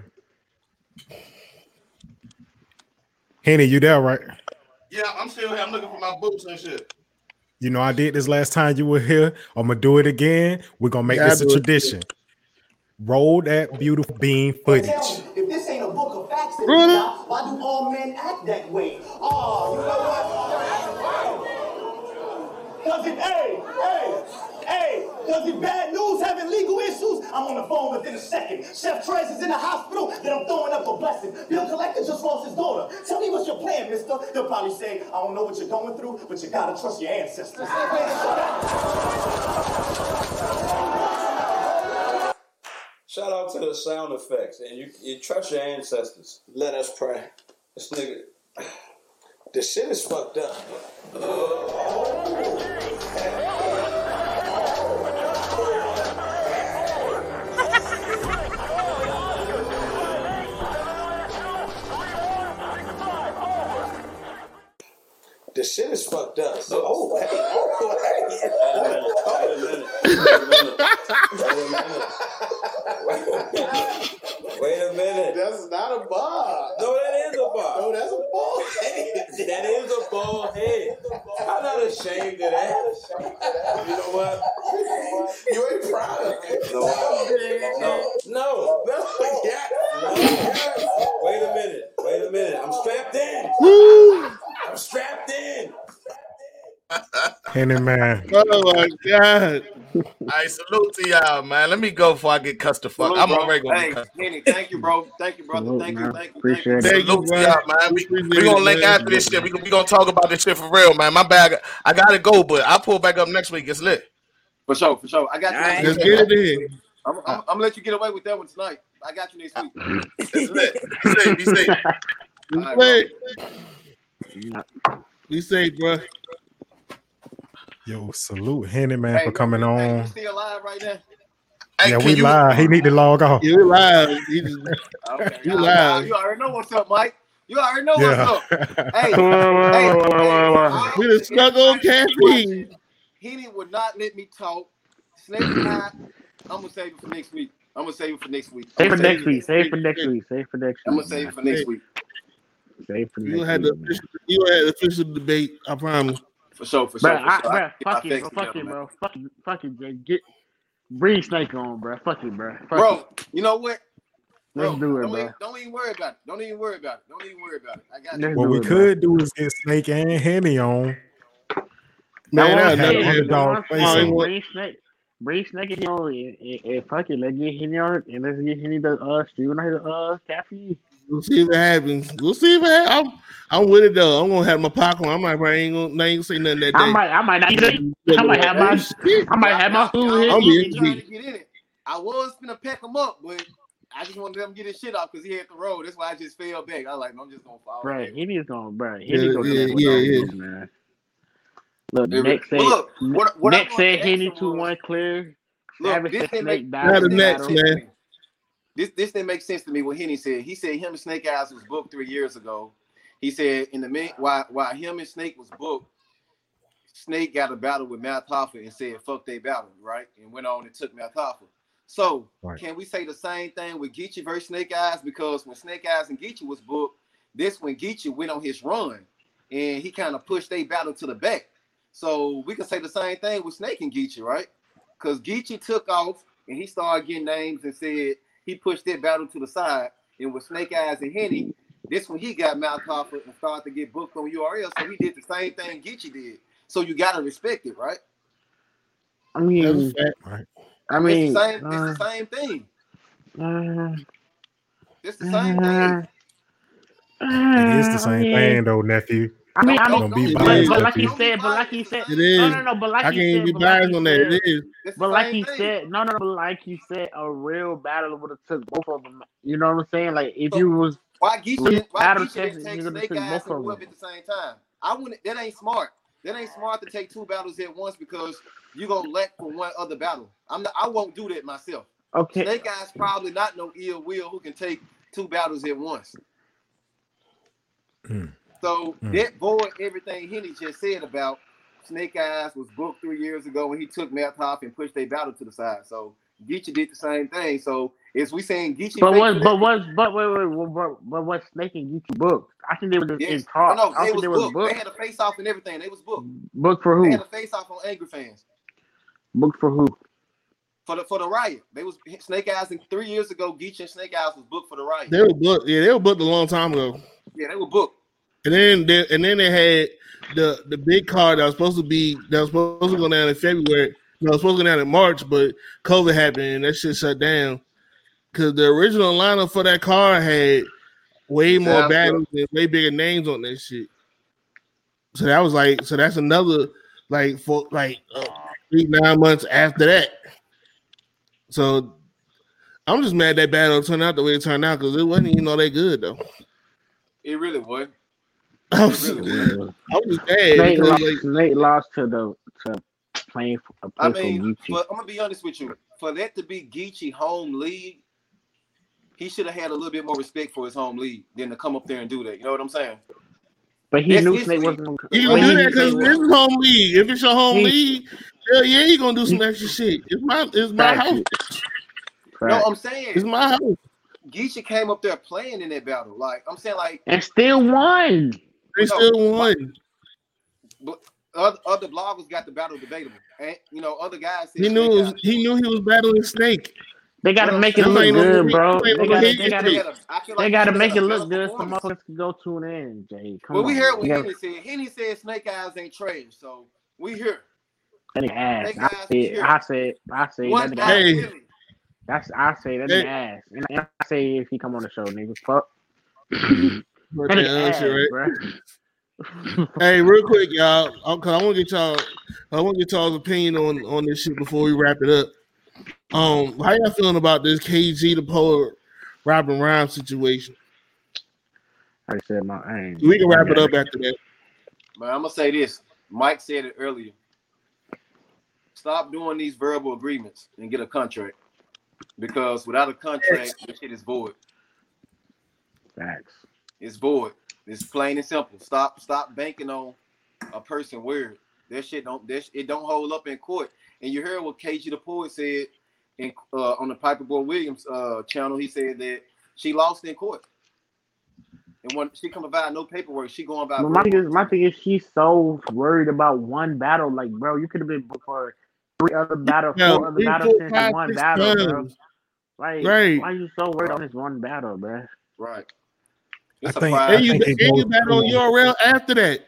Speaker 1: Henny, you there, right?
Speaker 7: Yeah, I'm still here. I'm looking for my boots and shit.
Speaker 1: You know, I did this last time you were here. I'm gonna do it again. We're gonna make yeah, this a tradition. It. Roll that beautiful bean footage.
Speaker 8: If this ain't a book of facts, then really? Why do all men act that way? Oh, you know what? Cause it, hey, hey, hey, cause it bad news having legal issues. I'm on the phone within a second. Chef Trez is in the hospital, then I'm throwing up a blessing. Bill Collector just lost his daughter. Tell me what's your plan, mister. They'll probably say, I don't know what you're going through, but you gotta trust your ancestors.
Speaker 9: Shout out to the sound effects, and you, you trust your ancestors.
Speaker 8: Let us pray.
Speaker 9: This nigga,
Speaker 8: The shit is fucked up. The shit is fucked up. Oh, hey, oh, hey.
Speaker 9: wait a minute.
Speaker 8: That's not a bar.
Speaker 9: No, that is a bar.
Speaker 8: No, that's a ball head.
Speaker 9: That is a bald head. I'm not ashamed of that. You know what?
Speaker 8: You ain't proud of it.
Speaker 9: No, no, no.
Speaker 8: No, yeah.
Speaker 9: no. Wait a minute. Wait a minute. I'm strapped in.
Speaker 3: Woo!
Speaker 9: I'm strapped in.
Speaker 1: Henny man.
Speaker 3: Oh my god.
Speaker 7: All right, salute to y'all, man. Let me go before I get cussed the fuck.
Speaker 2: Salute,
Speaker 7: I'm
Speaker 2: bro.
Speaker 7: already gonna
Speaker 2: Hey,
Speaker 7: get cussed.
Speaker 2: Henny, thank you, bro. Thank you, brother.
Speaker 4: Salute,
Speaker 2: Thank you,
Speaker 4: man.
Speaker 2: thank you,
Speaker 4: Appreciate
Speaker 2: thank
Speaker 4: it.
Speaker 2: you.
Speaker 3: Thank you,
Speaker 7: Salute to
Speaker 3: bro.
Speaker 7: y'all, man. We,
Speaker 3: Appreciate
Speaker 7: we gonna
Speaker 3: it,
Speaker 7: link
Speaker 3: man.
Speaker 7: after this shit. We, we gonna talk about this shit for real, man. My bag, I gotta go, but I'll pull back up next week. It's lit.
Speaker 2: For sure, for sure. I got you.
Speaker 5: All right.
Speaker 2: next
Speaker 3: Let's
Speaker 2: week.
Speaker 3: get it in.
Speaker 2: I'm, I'm, I'm gonna let you get away with that one tonight. I got you next week.
Speaker 7: It's lit. Be safe. Be safe.
Speaker 3: Be
Speaker 2: All right, bro.
Speaker 3: safe. Be safe, bro.
Speaker 1: Yo, salute Henny man
Speaker 2: Hey,
Speaker 1: for coming
Speaker 2: hey,
Speaker 1: on.
Speaker 2: you still live right now?
Speaker 7: Hey,
Speaker 1: Yeah,
Speaker 7: can
Speaker 1: we
Speaker 7: you,
Speaker 1: live. He need to log off.
Speaker 3: You live. You just,
Speaker 2: Okay.
Speaker 3: You
Speaker 2: y'all-
Speaker 3: live.
Speaker 2: y'all- You already know what's up, Mike. You already know
Speaker 1: Yeah.
Speaker 2: what's up. Hey,
Speaker 4: Whoa, whoa,
Speaker 2: hey,
Speaker 4: whoa, whoa, whoa, whoa.
Speaker 2: hey,
Speaker 3: we just snuggle on caffeine.
Speaker 2: Henny would not let me talk. Snake and I, I'm gonna save it for next week. I'm gonna save it for next week.
Speaker 4: Save
Speaker 2: I'm
Speaker 4: for
Speaker 2: gonna
Speaker 4: next week. Save for next week. Save for next
Speaker 2: I'm
Speaker 4: week.
Speaker 2: gonna save
Speaker 4: man.
Speaker 2: it for next week.
Speaker 4: Save for
Speaker 3: You
Speaker 4: next
Speaker 3: had the
Speaker 4: week. man.
Speaker 3: official, you had the official debate. I promise.
Speaker 2: For sure, for sure,
Speaker 4: Bro,
Speaker 2: for
Speaker 4: I,
Speaker 2: sure.
Speaker 4: bro,
Speaker 2: I-
Speaker 4: fuck
Speaker 2: I
Speaker 4: it,
Speaker 2: text
Speaker 4: bro, fuck
Speaker 2: together,
Speaker 4: it,
Speaker 2: man.
Speaker 4: bro, fuck it, fuck it, Jay. Get bring Snake on, bro. Fuck it, bro. Fuck
Speaker 2: Bro,
Speaker 4: it.
Speaker 2: you know what? Bro,
Speaker 4: Let's do it,
Speaker 2: don't,
Speaker 4: bro.
Speaker 2: even, don't even worry about it. Don't even worry about it. Don't even worry about it. I got
Speaker 4: Let's
Speaker 2: you.
Speaker 1: What
Speaker 4: do
Speaker 1: we
Speaker 4: it, bro.
Speaker 1: could do is get Snake and Henny on.
Speaker 3: Man,
Speaker 4: That's what
Speaker 3: I
Speaker 4: I'm
Speaker 3: got
Speaker 1: Have
Speaker 4: saying.
Speaker 3: nothing.
Speaker 4: That's what
Speaker 1: underdog
Speaker 4: I'm
Speaker 1: face
Speaker 4: saying.
Speaker 1: on.
Speaker 4: Bring Snake, bring Snake and on, and, and, and fuck it. Let's get Henny on, and let's get Henny the uh streaming his uh caffeine.
Speaker 3: We'll see if it happens. We'll see if it happens. I'm, I'm with it though. I'm gonna have my popcorn. I'm like, bro, I ain't gonna, I ain't gonna say nothing that day.
Speaker 4: I might, I might not. Even, I might have my,
Speaker 3: Shit.
Speaker 4: I might have my food
Speaker 2: Y'all-
Speaker 4: here.
Speaker 3: I'll be
Speaker 2: y'all
Speaker 3: in the
Speaker 2: trying
Speaker 3: beat.
Speaker 2: to get in it. I was gonna pack him up, but I just wanted them to get his shit off because he had the road. That's why I just fell back. I was like, no, I'm just gonna fall
Speaker 4: Bro,
Speaker 2: back.
Speaker 4: Henny's gonna, bro.
Speaker 3: Yeah,
Speaker 4: Henny gonna
Speaker 3: yeah,
Speaker 4: do
Speaker 3: yeah,
Speaker 4: yeah,
Speaker 3: yeah.
Speaker 4: yeah. man. Look,
Speaker 2: Yeah,
Speaker 4: next
Speaker 2: but
Speaker 4: said,
Speaker 2: look, what- what I
Speaker 4: next
Speaker 2: wanted
Speaker 4: said
Speaker 2: to ask
Speaker 4: Henny
Speaker 2: him
Speaker 4: two
Speaker 2: was-
Speaker 4: one clear.
Speaker 2: Look,
Speaker 4: Savage
Speaker 2: this
Speaker 4: and
Speaker 2: didn't
Speaker 4: Snake
Speaker 2: make,
Speaker 4: battle.
Speaker 3: Now the
Speaker 2: this
Speaker 3: next,
Speaker 2: didn't make
Speaker 3: man.
Speaker 2: sense to me. This this didn't make sense to me what Henny said. He said him and Snake Eyes was booked three years ago. He said in the minute while while him and Snake was booked, Snake got a battle with Matt Hoffa and said fuck they battle, right? And went on and took Matt Hoffa. So
Speaker 1: Right.
Speaker 2: can we say the same thing with Geechee versus Snake Eyes? Because when Snake Eyes and Geechee was booked, this when Geechee went on his run and he kind of pushed they battle to the back. So we can say the same thing with Snake and Geechee, right? Because Geechee took off and he started getting names and said he pushed that battle to the side. And with Snake Eyes and Henny, this when he got Mount Hoffa and started to get booked on U R L. So he did the same thing Geechee did. So you gotta respect it, right?
Speaker 4: I
Speaker 3: That's
Speaker 4: mean,
Speaker 3: a fact.
Speaker 1: Right.
Speaker 4: I mean,
Speaker 2: it's the same.
Speaker 4: uh,
Speaker 2: It's the same thing.
Speaker 4: uh,
Speaker 2: It's the same thing.
Speaker 1: It is the
Speaker 4: I
Speaker 1: same
Speaker 4: mean,
Speaker 1: thing though, nephew.
Speaker 4: I mean, I mean,
Speaker 1: Don't be
Speaker 3: It
Speaker 4: but,
Speaker 1: biased,
Speaker 4: but
Speaker 3: is.
Speaker 4: like he
Speaker 1: nephew.
Speaker 4: said, but like he said,
Speaker 3: It
Speaker 4: no,
Speaker 3: is.
Speaker 4: no, no, but like
Speaker 3: I
Speaker 4: he
Speaker 3: can't
Speaker 4: said,
Speaker 3: be
Speaker 4: but like
Speaker 3: biased
Speaker 4: he
Speaker 3: on that.
Speaker 4: said,
Speaker 3: It is.
Speaker 2: It's the
Speaker 4: but like
Speaker 2: same
Speaker 4: he
Speaker 2: thing.
Speaker 4: said, no, no, but like he said, a real battle would have took both of them. You know what I'm saying? Like if
Speaker 2: So
Speaker 4: you was
Speaker 2: why Geechee
Speaker 4: real
Speaker 2: didn't, why
Speaker 4: battle
Speaker 2: Geechee didn't
Speaker 4: tested,
Speaker 2: take
Speaker 4: you would have
Speaker 2: Snake
Speaker 4: took
Speaker 2: Eyes
Speaker 4: both
Speaker 2: and
Speaker 4: of
Speaker 2: Whoop
Speaker 4: them.
Speaker 2: at the same time? I wouldn't. That ain't smart. That ain't smart to take two battles at once because you gonna lack for one other battle. I'm not. I won't do that myself.
Speaker 4: Okay,
Speaker 2: Snake Eyes probably not no ill will who can take two battles at once.
Speaker 1: Mm.
Speaker 2: So
Speaker 1: Mm.
Speaker 2: that void everything Henny just said about Snake Eyes was booked three years ago when he took Matt Hoffa and pushed their battle to the side. So Geechee did the same thing. So is we saying Geechee?
Speaker 4: but
Speaker 2: fake
Speaker 4: what,
Speaker 2: for
Speaker 4: but
Speaker 2: that?
Speaker 4: what, but wait, wait, wait, but, but what Snake and Geechee booked? I think they were just in
Speaker 2: Yes.
Speaker 4: talk.
Speaker 2: No, no,
Speaker 4: I
Speaker 2: they
Speaker 4: don't think
Speaker 2: was
Speaker 4: they was
Speaker 2: booked. They
Speaker 4: booked.
Speaker 2: had a face off and everything. They was booked.
Speaker 4: Booked for
Speaker 2: They
Speaker 4: who?
Speaker 2: had a face off on Angry Fans
Speaker 4: Booked for who?
Speaker 2: for the for the riot. They was Snake Eyes and three years ago. Geechee and Snake Eyes was booked for the riot.
Speaker 3: They were booked. Yeah, they were booked a long time ago.
Speaker 2: Yeah, they were booked.
Speaker 3: And then they, and then they had the the big card that was supposed to be that was supposed to go down in February. No, it was supposed to go down in March, but COVID happened and that shit shut down. Because the original lineup for that card had way more
Speaker 2: Yeah,
Speaker 3: battles and way bigger names on that shit. So that was like, so that's another like for like uh, three nine months after that. So I'm just mad that battle turned out the way it turned out because it wasn't even all that good though.
Speaker 2: It really was.
Speaker 3: I was,
Speaker 2: It really was.
Speaker 3: I was just mad.
Speaker 4: Nate
Speaker 3: because,
Speaker 4: lost,
Speaker 3: like,
Speaker 4: Nate lost to the to playing for a
Speaker 2: I
Speaker 4: play
Speaker 2: mean,
Speaker 4: for Gucci.
Speaker 2: but I'm gonna be honest with you. For that to be Geechee home league, he should have had a little bit more respect for his home league than to come up there and do that. You know what I'm saying?
Speaker 4: But he
Speaker 2: That's
Speaker 4: knew
Speaker 2: his
Speaker 4: Snake
Speaker 2: league.
Speaker 4: wasn't.
Speaker 3: you
Speaker 4: but
Speaker 3: gonna do
Speaker 4: he
Speaker 3: that because
Speaker 4: knew
Speaker 3: this
Speaker 4: Snake
Speaker 3: is home league. If it's your home
Speaker 4: He-
Speaker 3: league, hell yeah, you gonna do some extra shit. It's my it's my
Speaker 4: Facts.
Speaker 3: house.
Speaker 2: No,
Speaker 4: Facts.
Speaker 2: I'm saying
Speaker 3: It's my house.
Speaker 2: Geechee came up there playing in that battle. Like I'm saying, like
Speaker 4: and still won.
Speaker 3: They
Speaker 2: No,
Speaker 3: still won.
Speaker 2: but other, other bloggers got the battle debatable, and you know other guys said
Speaker 3: He knew it was,
Speaker 2: Snake
Speaker 3: he knew he was battling Snake.
Speaker 4: They gotta
Speaker 2: Well,
Speaker 4: make it
Speaker 3: I'm
Speaker 4: look
Speaker 3: saying
Speaker 4: good,
Speaker 3: on-
Speaker 4: bro.
Speaker 3: I'm saying
Speaker 4: They
Speaker 3: on
Speaker 4: gotta,
Speaker 3: his
Speaker 4: they
Speaker 2: Guy-
Speaker 4: gotta,
Speaker 2: had a- I feel
Speaker 4: they
Speaker 2: like
Speaker 4: gotta
Speaker 2: he
Speaker 4: make
Speaker 2: had
Speaker 4: it
Speaker 2: a
Speaker 4: look
Speaker 2: better
Speaker 4: good so
Speaker 2: performance.
Speaker 4: motherfuckers can go tune in, Jay. Come
Speaker 2: Well, we
Speaker 4: on.
Speaker 2: heard what
Speaker 4: You gotta-
Speaker 2: Henny said. Henny said Snake Eyes ain't trash, so we hear.
Speaker 4: That nigga ass.
Speaker 2: Snake
Speaker 4: I
Speaker 2: Eyes
Speaker 4: said,
Speaker 2: here.
Speaker 4: I said, I said
Speaker 2: One
Speaker 4: that nigga
Speaker 2: out
Speaker 3: Hey.
Speaker 4: ass.
Speaker 2: Willie.
Speaker 4: That's I say that
Speaker 3: Hey.
Speaker 4: nigga ass. And I say if he come on the show, nigga, fuck.
Speaker 3: But
Speaker 4: That
Speaker 3: that
Speaker 4: nigga
Speaker 3: other
Speaker 4: ass,
Speaker 3: shit, right?
Speaker 4: bro.
Speaker 3: Hey, real quick, y'all. I'm, cause I want to get y'all. I want to get y'all's opinion on on this shit before we wrap it up. Um, how y'all feeling about this K G the poet Robin Rhymes situation?
Speaker 4: I said my. I ain't,
Speaker 3: We can wrap
Speaker 4: I
Speaker 3: it
Speaker 4: got
Speaker 3: up after that.
Speaker 2: But I'm gonna say this. Mike said it earlier. Stop doing these verbal agreements and get a contract. Because without a contract, this shit is void.
Speaker 4: Facts.
Speaker 2: It's void. It's plain and simple. Stop, stop banking on a person word. That shit don't. That sh- it don't hold up in court. And you heard what K G the poet said in uh, on the Piper Boy Williams uh, channel. He said that she lost in court, and when she come about no paperwork, she going about.
Speaker 4: But my thing is, my thing is, she's so worried about one battle. Like, bro, you could have been booked for three other battles,
Speaker 3: Yeah,
Speaker 4: four other
Speaker 3: three,
Speaker 4: battles
Speaker 3: four,
Speaker 4: since
Speaker 3: five,
Speaker 4: one
Speaker 3: six
Speaker 4: battle, bro.
Speaker 3: times.
Speaker 4: Like,
Speaker 3: Right.
Speaker 4: why are you so worried on this one battle, bro?
Speaker 2: Right.
Speaker 1: I
Speaker 2: It's a
Speaker 1: think,
Speaker 2: pride.
Speaker 1: I
Speaker 3: And you,
Speaker 1: think it
Speaker 3: and
Speaker 1: goes
Speaker 3: you battle on
Speaker 1: to,
Speaker 3: U R L after that.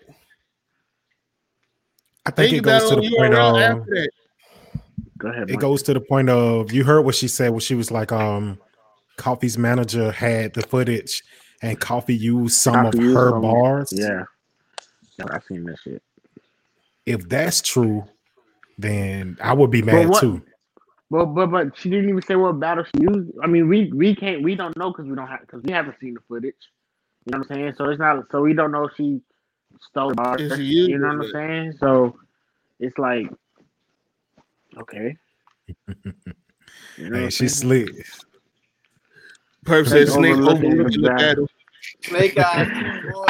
Speaker 1: I think
Speaker 3: And you
Speaker 1: it goes
Speaker 3: battle
Speaker 1: to
Speaker 3: on
Speaker 1: the
Speaker 3: U
Speaker 1: point
Speaker 3: R L
Speaker 1: of
Speaker 3: after that.
Speaker 4: Go ahead,
Speaker 1: it
Speaker 4: Mike.
Speaker 1: goes to the point of you heard what she said when she was like, um, Coffee's manager had the footage and Coffee used some
Speaker 4: Coffee
Speaker 1: of
Speaker 4: used
Speaker 1: her
Speaker 4: some-
Speaker 1: bars.
Speaker 4: Yeah. Yeah, I seen that shit.
Speaker 1: If that's true, then I would be
Speaker 4: But
Speaker 1: mad
Speaker 4: what-
Speaker 1: too.
Speaker 4: But but but she didn't even say what battle she used. I mean, we we can't we don't know because we don't have because we haven't seen the footage. You know what I'm saying? So it's not so we don't know if she stole bars.
Speaker 3: If she used
Speaker 4: You know
Speaker 3: it,
Speaker 4: what I'm
Speaker 3: but-
Speaker 4: saying? So it's like okay. You know what
Speaker 1: Hey,
Speaker 4: I'm
Speaker 1: she's
Speaker 4: saying?
Speaker 1: slick.
Speaker 3: Perp
Speaker 4: Snake
Speaker 3: said Snake
Speaker 4: overlooking
Speaker 3: overlooking
Speaker 4: the
Speaker 3: the battle.
Speaker 2: Snake Eyes. Boy.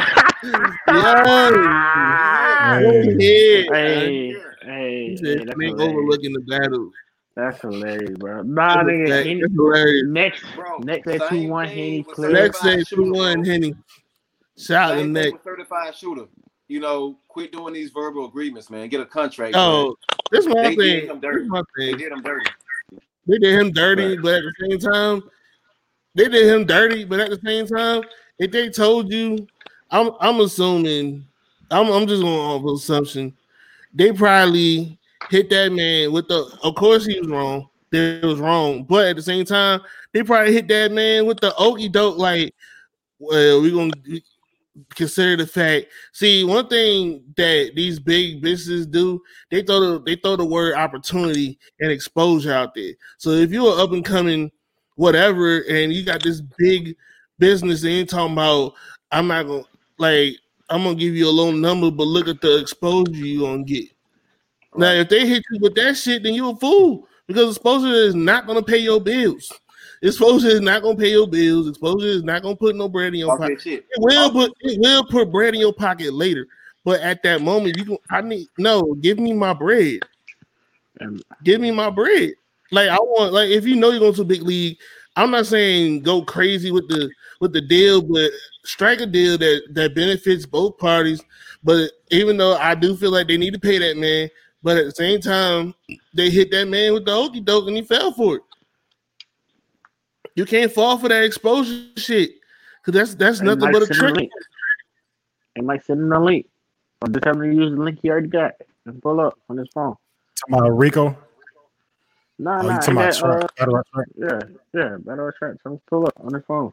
Speaker 3: Yeah.
Speaker 1: Hey,
Speaker 3: Yeah.
Speaker 4: Hey, hey,
Speaker 3: He
Speaker 4: hey,
Speaker 3: said
Speaker 4: that's
Speaker 3: Snake
Speaker 4: hilarious.
Speaker 3: overlooking the battle.
Speaker 4: That's hilarious, bro. Nah,
Speaker 3: That's, a
Speaker 4: nigga.
Speaker 3: fact.
Speaker 4: Henny,
Speaker 3: That's hilarious.
Speaker 4: next,
Speaker 2: Bro,
Speaker 4: next at
Speaker 2: same
Speaker 4: two one,
Speaker 2: thing
Speaker 4: Henny
Speaker 2: with
Speaker 4: clear.
Speaker 3: Next
Speaker 2: certified
Speaker 3: say
Speaker 2: shooter,
Speaker 3: two one
Speaker 2: bro.
Speaker 3: Henny. Shout out to
Speaker 2: Same
Speaker 3: Nick.
Speaker 2: thing with certified shooter. You know, quit doing these verbal agreements, man. Get a contract.
Speaker 3: Oh, this is
Speaker 2: man.
Speaker 3: my
Speaker 2: They
Speaker 3: thing.
Speaker 2: did him
Speaker 3: This
Speaker 2: dirty.
Speaker 3: is my
Speaker 2: They
Speaker 3: thing.
Speaker 2: did him dirty.
Speaker 3: They did him dirty, but at the same time, they did him dirty, but at the same time, if they told you, I'm I'm assuming, I'm I'm just going off assumption, they probably hit that man with the. Of course, he was wrong. They was wrong, but at the same time, they probably hit that man with the okey doke. Like, well, we gonna consider the fact. See, one thing that these big businesses do, they throw the they throw the word opportunity and exposure out there. So if you're an up and coming whatever, and you got this big business, and you're talking about, I'm not gonna like, I'm gonna give you a low number, but look at the exposure you gonna get. Now, if they hit you with that shit, then you a fool because exposure is not gonna pay your bills. Exposure is not gonna pay your bills. Exposure is not gonna put no bread in your
Speaker 2: Talk
Speaker 3: pocket.
Speaker 2: that shit.
Speaker 3: It will put it will put bread in your pocket later, but at that moment, you can. I need no. Give me my bread.
Speaker 4: And
Speaker 3: Give me my bread. Like I want. Like if you know you're going to a big league, I'm not saying go crazy with the with the deal, but strike a deal that that benefits both parties. But even though I do feel like they need to pay that man, but at the same time, they hit that man with the okey doke and he fell for it. You can't fall for that exposure shit because that's that's
Speaker 4: and
Speaker 3: nothing
Speaker 4: Mike
Speaker 3: but a
Speaker 4: sent him
Speaker 3: trick.
Speaker 4: link. It might send him a link. Or just have him use the link he already got and pull up on his phone.
Speaker 1: Talking about Rico?
Speaker 4: Nah,
Speaker 1: Oh,
Speaker 4: nah.
Speaker 1: you talking about
Speaker 4: got,
Speaker 1: Trap?
Speaker 4: uh,
Speaker 1: Battle Rap Trap?
Speaker 4: yeah, yeah. Battle Rap Trap. Tell him to pull up on his phone.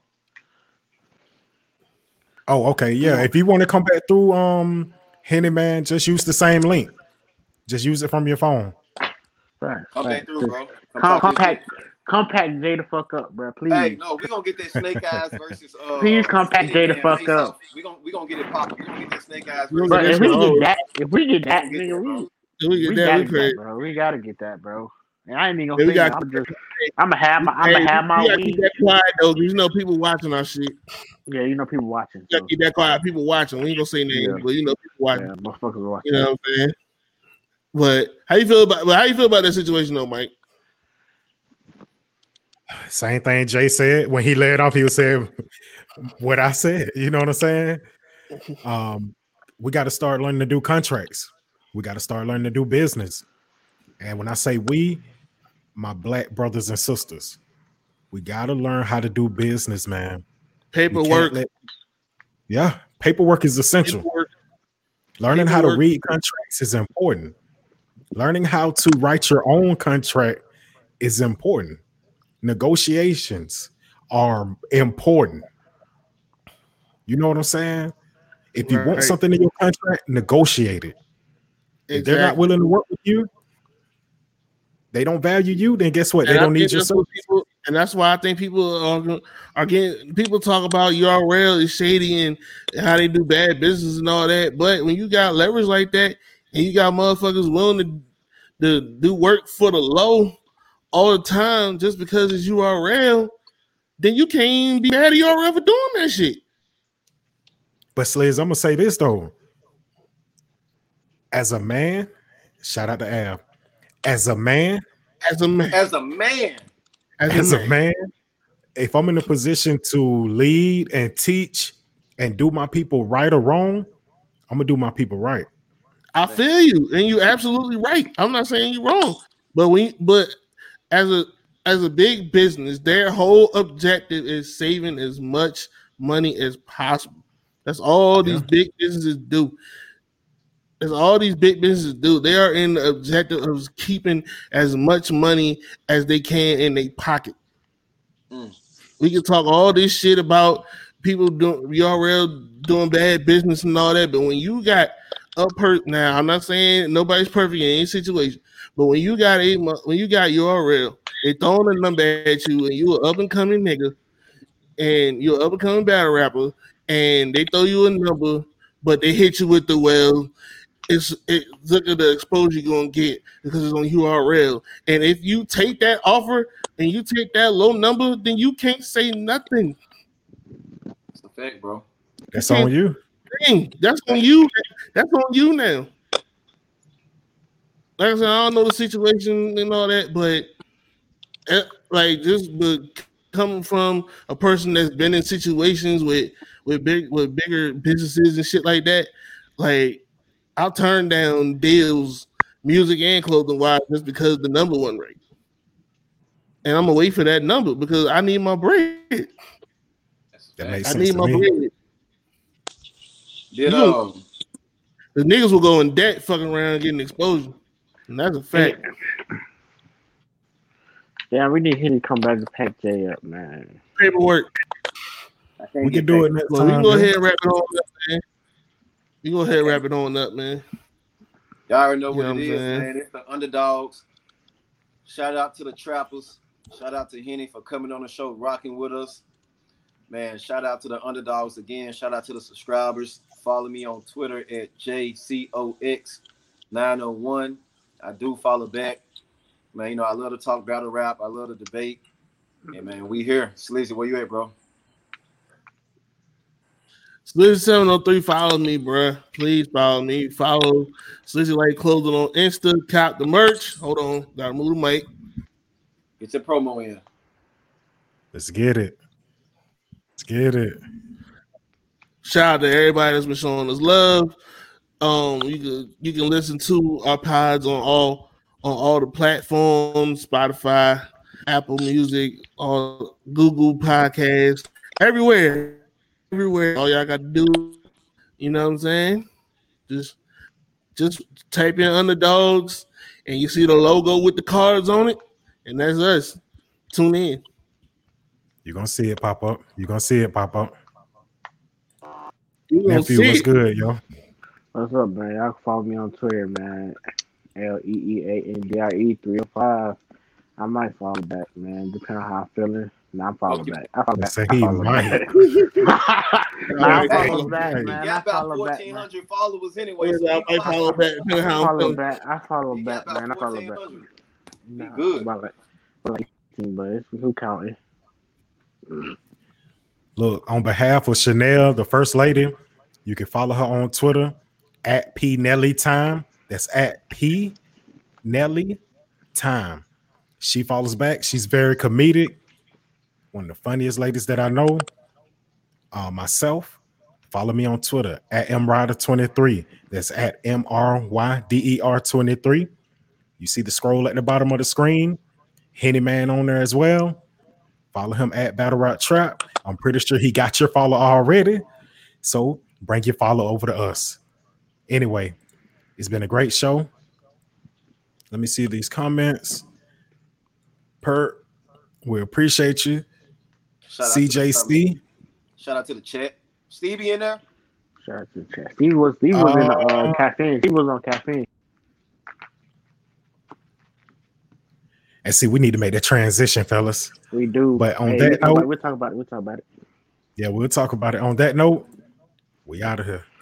Speaker 1: Oh, okay. Yeah. If you want to come back through um Henny, man, just use the same link. Just use it from your phone.
Speaker 4: Right.
Speaker 2: Come
Speaker 4: right.
Speaker 2: back through, bro. Come
Speaker 4: Com-
Speaker 2: talk this
Speaker 4: compact, compact Jay the fuck up, bro. Please.
Speaker 2: Hey, no, we gonna get that Snake Eyes versus uh
Speaker 4: Please compact Jay the
Speaker 2: Hitman
Speaker 4: fuck
Speaker 2: face
Speaker 4: up.
Speaker 2: off. We gonna we gonna get it popping. We gonna get that Snake Eyes
Speaker 3: We
Speaker 2: versus
Speaker 3: gonna
Speaker 4: But
Speaker 3: get
Speaker 4: if
Speaker 3: that
Speaker 4: we
Speaker 3: shit
Speaker 4: get
Speaker 3: over.
Speaker 4: that, if we get that,
Speaker 2: We get
Speaker 4: nigga,
Speaker 2: that,
Speaker 4: we,
Speaker 2: bro.
Speaker 3: If we get
Speaker 4: we
Speaker 3: that,
Speaker 4: gotta
Speaker 3: we
Speaker 4: get
Speaker 3: crazy.
Speaker 4: that, bro. We gotta get that, bro. And I ain't even
Speaker 3: Yeah,
Speaker 4: gonna
Speaker 3: we
Speaker 4: say
Speaker 3: got.
Speaker 4: I'm just, I'm gonna have my, I'm
Speaker 3: Hey,
Speaker 4: gonna have my
Speaker 3: you gotta keep
Speaker 4: weed.
Speaker 3: that quiet though, because you know people watching our shit.
Speaker 4: Yeah, you know people watching.
Speaker 3: You gotta
Speaker 4: So
Speaker 3: keep that quiet. People watching. We ain't gonna say names,
Speaker 4: yeah,
Speaker 3: but you know people watching.
Speaker 4: yeah, motherfuckers are watching.
Speaker 3: You know what I'm saying? But how you feel about? But how you feel about that situation though, Mike?
Speaker 1: Same thing Jay said when he led off. He was saying what I said. You know what I'm saying? Um, we got to start learning to do contracts. We got to start learning to do business. And when I say we, my black brothers and sisters, we got to learn how to do business, man. We can't
Speaker 3: Paperwork.
Speaker 1: let- yeah, paperwork is essential.
Speaker 3: Paperwork.
Speaker 1: Learning how to
Speaker 3: Paperwork.
Speaker 1: read contracts is important. Learning how to write your own contract is important. Negotiations are important. You know what I'm saying? If you want
Speaker 3: Right.
Speaker 1: something in your contract, negotiate it. If they're not
Speaker 3: Exactly.
Speaker 1: willing to work with you, they don't value you, then guess what? They
Speaker 3: And I
Speaker 1: don't need
Speaker 3: think
Speaker 1: your
Speaker 3: that's what
Speaker 1: service.
Speaker 3: people, and that's why I think people are, are getting. People talk about U R L is shady and how they do bad business and all that. But when you got leverage like that, and you got motherfuckers willing to, to do work for the low all the time just because it's U R L, then you can't even be mad at U R L for doing that shit.
Speaker 1: But Sliz, I'm gonna say this though. As a man, shout out to Av. As a man,
Speaker 3: As a man,
Speaker 2: as a man.
Speaker 3: as,
Speaker 1: as
Speaker 3: a
Speaker 1: a
Speaker 3: man,
Speaker 1: man, if I'm in a position to lead and teach and do my people right or wrong, I'm gonna do my people right.
Speaker 3: I feel you, and you're absolutely right. I'm not saying you're wrong, but we, but as a as a big business, their whole objective is saving as much money as possible. That's all these
Speaker 1: Yeah.
Speaker 3: big businesses do. That's all these big businesses do. They are in the objective of keeping as much money as they can in their pocket.
Speaker 2: Mm.
Speaker 3: We can talk all this shit about people doing U R L doing bad business and all that, but when you got a per now, I'm not saying nobody's perfect in any situation, but when you got a mo- when you got U R L, they throwing a number at you, and you an up and coming nigga, and you're an up and coming battle rapper, and they throw you a number, but they hit you with the well. It's it, look at the exposure you're gonna get because it's on U R L. And if you take that offer and you take that low number, then you can't say nothing.
Speaker 2: It's a fact, bro.
Speaker 1: That's on you.
Speaker 3: Dang, that's on you. That's on you now. Like I said, I don't know the situation and all that, but eh, like just but coming from a person that's been in situations with with big with bigger businesses and shit like that, like I'll turn down deals, music and clothing wise, just because the number one rate. And I'm gonna wait for that number because I need my bread.
Speaker 1: That makes
Speaker 3: I
Speaker 1: sense
Speaker 3: need
Speaker 1: to
Speaker 3: my
Speaker 1: me.
Speaker 3: bread.
Speaker 2: Did
Speaker 3: You-
Speaker 2: um
Speaker 3: The niggas will go in debt fucking around getting exposure. And that's a fact.
Speaker 4: Yeah, we need him to come back to pack Jay up, man.
Speaker 3: Paperwork.
Speaker 4: I can't
Speaker 1: We
Speaker 4: get
Speaker 1: can do
Speaker 4: paid.
Speaker 1: it next
Speaker 3: Well, we can
Speaker 1: time.
Speaker 3: go
Speaker 1: man.
Speaker 3: ahead and wrap it on up, man. We go ahead and wrap it on up, man.
Speaker 2: y'all already know
Speaker 3: You
Speaker 2: what
Speaker 3: know
Speaker 2: it
Speaker 3: what I'm
Speaker 2: is,
Speaker 3: saying?
Speaker 2: man. It's the underdogs. Shout out to the trappers. Shout out to Henny for coming on the show, rocking with us. Man, shout out to the underdogs again. Shout out to the subscribers. Follow me on Twitter at J C O X nine oh one. I do follow back. Man, you know, I love to talk battle rap. I love to debate. And man, we here. Sleazy, where you at, bro?
Speaker 3: Slizzy seven oh three, follow me, bruh. Please follow me. Follow Slizzy Light Clothing on Insta. Cop the merch. Hold on. Gotta move the mic.
Speaker 2: Get your promo in.
Speaker 1: Let's get it. Let's get it.
Speaker 3: Shout out to everybody that's been showing us love. Um, you can you can listen to our pods on all on all the platforms, Spotify, Apple Music, all Google Podcasts, everywhere, everywhere. All y'all got to do You know what I'm saying? Just just type in underdogs and you see the logo with the cards on it, and that's us. Tune in.
Speaker 1: You're gonna see it pop up. You're gonna see it pop up.
Speaker 3: You gonna
Speaker 1: Nephew,
Speaker 3: see
Speaker 1: what's
Speaker 3: it.
Speaker 1: good, yo?
Speaker 4: What's up, man? Y'all can follow me on Twitter, man. L E E A N D I E three oh five. I might follow back, man. Depending on how I'm feeling. Nah, I'm follow back. I follow back.
Speaker 1: Say
Speaker 4: I
Speaker 1: he
Speaker 4: follow
Speaker 1: might.
Speaker 4: back. nah, I
Speaker 3: Hey,
Speaker 4: follow back,
Speaker 1: hey.
Speaker 2: You
Speaker 4: man. I
Speaker 2: got about
Speaker 4: follow back,
Speaker 2: fourteen
Speaker 4: man.
Speaker 2: hundred followers anyway.
Speaker 3: I
Speaker 2: So you
Speaker 3: might follow back. Depending on
Speaker 4: I
Speaker 3: how I'm
Speaker 4: follow
Speaker 3: feeling.
Speaker 4: back. I follow
Speaker 2: you
Speaker 4: back,
Speaker 2: got
Speaker 4: man. I
Speaker 2: about
Speaker 4: follow
Speaker 2: fourteen
Speaker 4: back.
Speaker 2: hundred.
Speaker 4: Nah,
Speaker 2: good.
Speaker 4: About like, about like eighteen, but it's who counting?
Speaker 1: Look, on behalf of Chanel, the first lady, you can follow her on Twitter at P Nelly Time. That's at P Nelly Time. She follows back. She's very comedic. One of the funniest ladies that I know. Uh, myself, follow me on Twitter at M Ryder twenty-three. That's at M R Y D E R twenty-three. You see the scroll at the bottom of the screen. Henny Man on there as well. Follow him at Battle Rock Trap. I'm pretty sure he got your follow already. So bring your follow over to us. Anyway, it's been a great show. Let me see these comments. Per, we appreciate you.
Speaker 2: Shout out
Speaker 1: C
Speaker 2: to
Speaker 1: J
Speaker 2: the
Speaker 1: C.
Speaker 2: Shout out to the chat. Stevie in there?
Speaker 4: Shout out to the chat. Steve was Steve was in the uh,
Speaker 1: Uh,
Speaker 4: caffeine. He was on caffeine.
Speaker 1: And see, we need to make that transition, fellas.
Speaker 4: We do.
Speaker 1: But on
Speaker 4: Hey,
Speaker 1: that
Speaker 4: we'll talk about it.
Speaker 1: note,
Speaker 4: We'll talk about it. We'll talk about it.
Speaker 1: yeah, we'll talk about it. On that note, we out of here.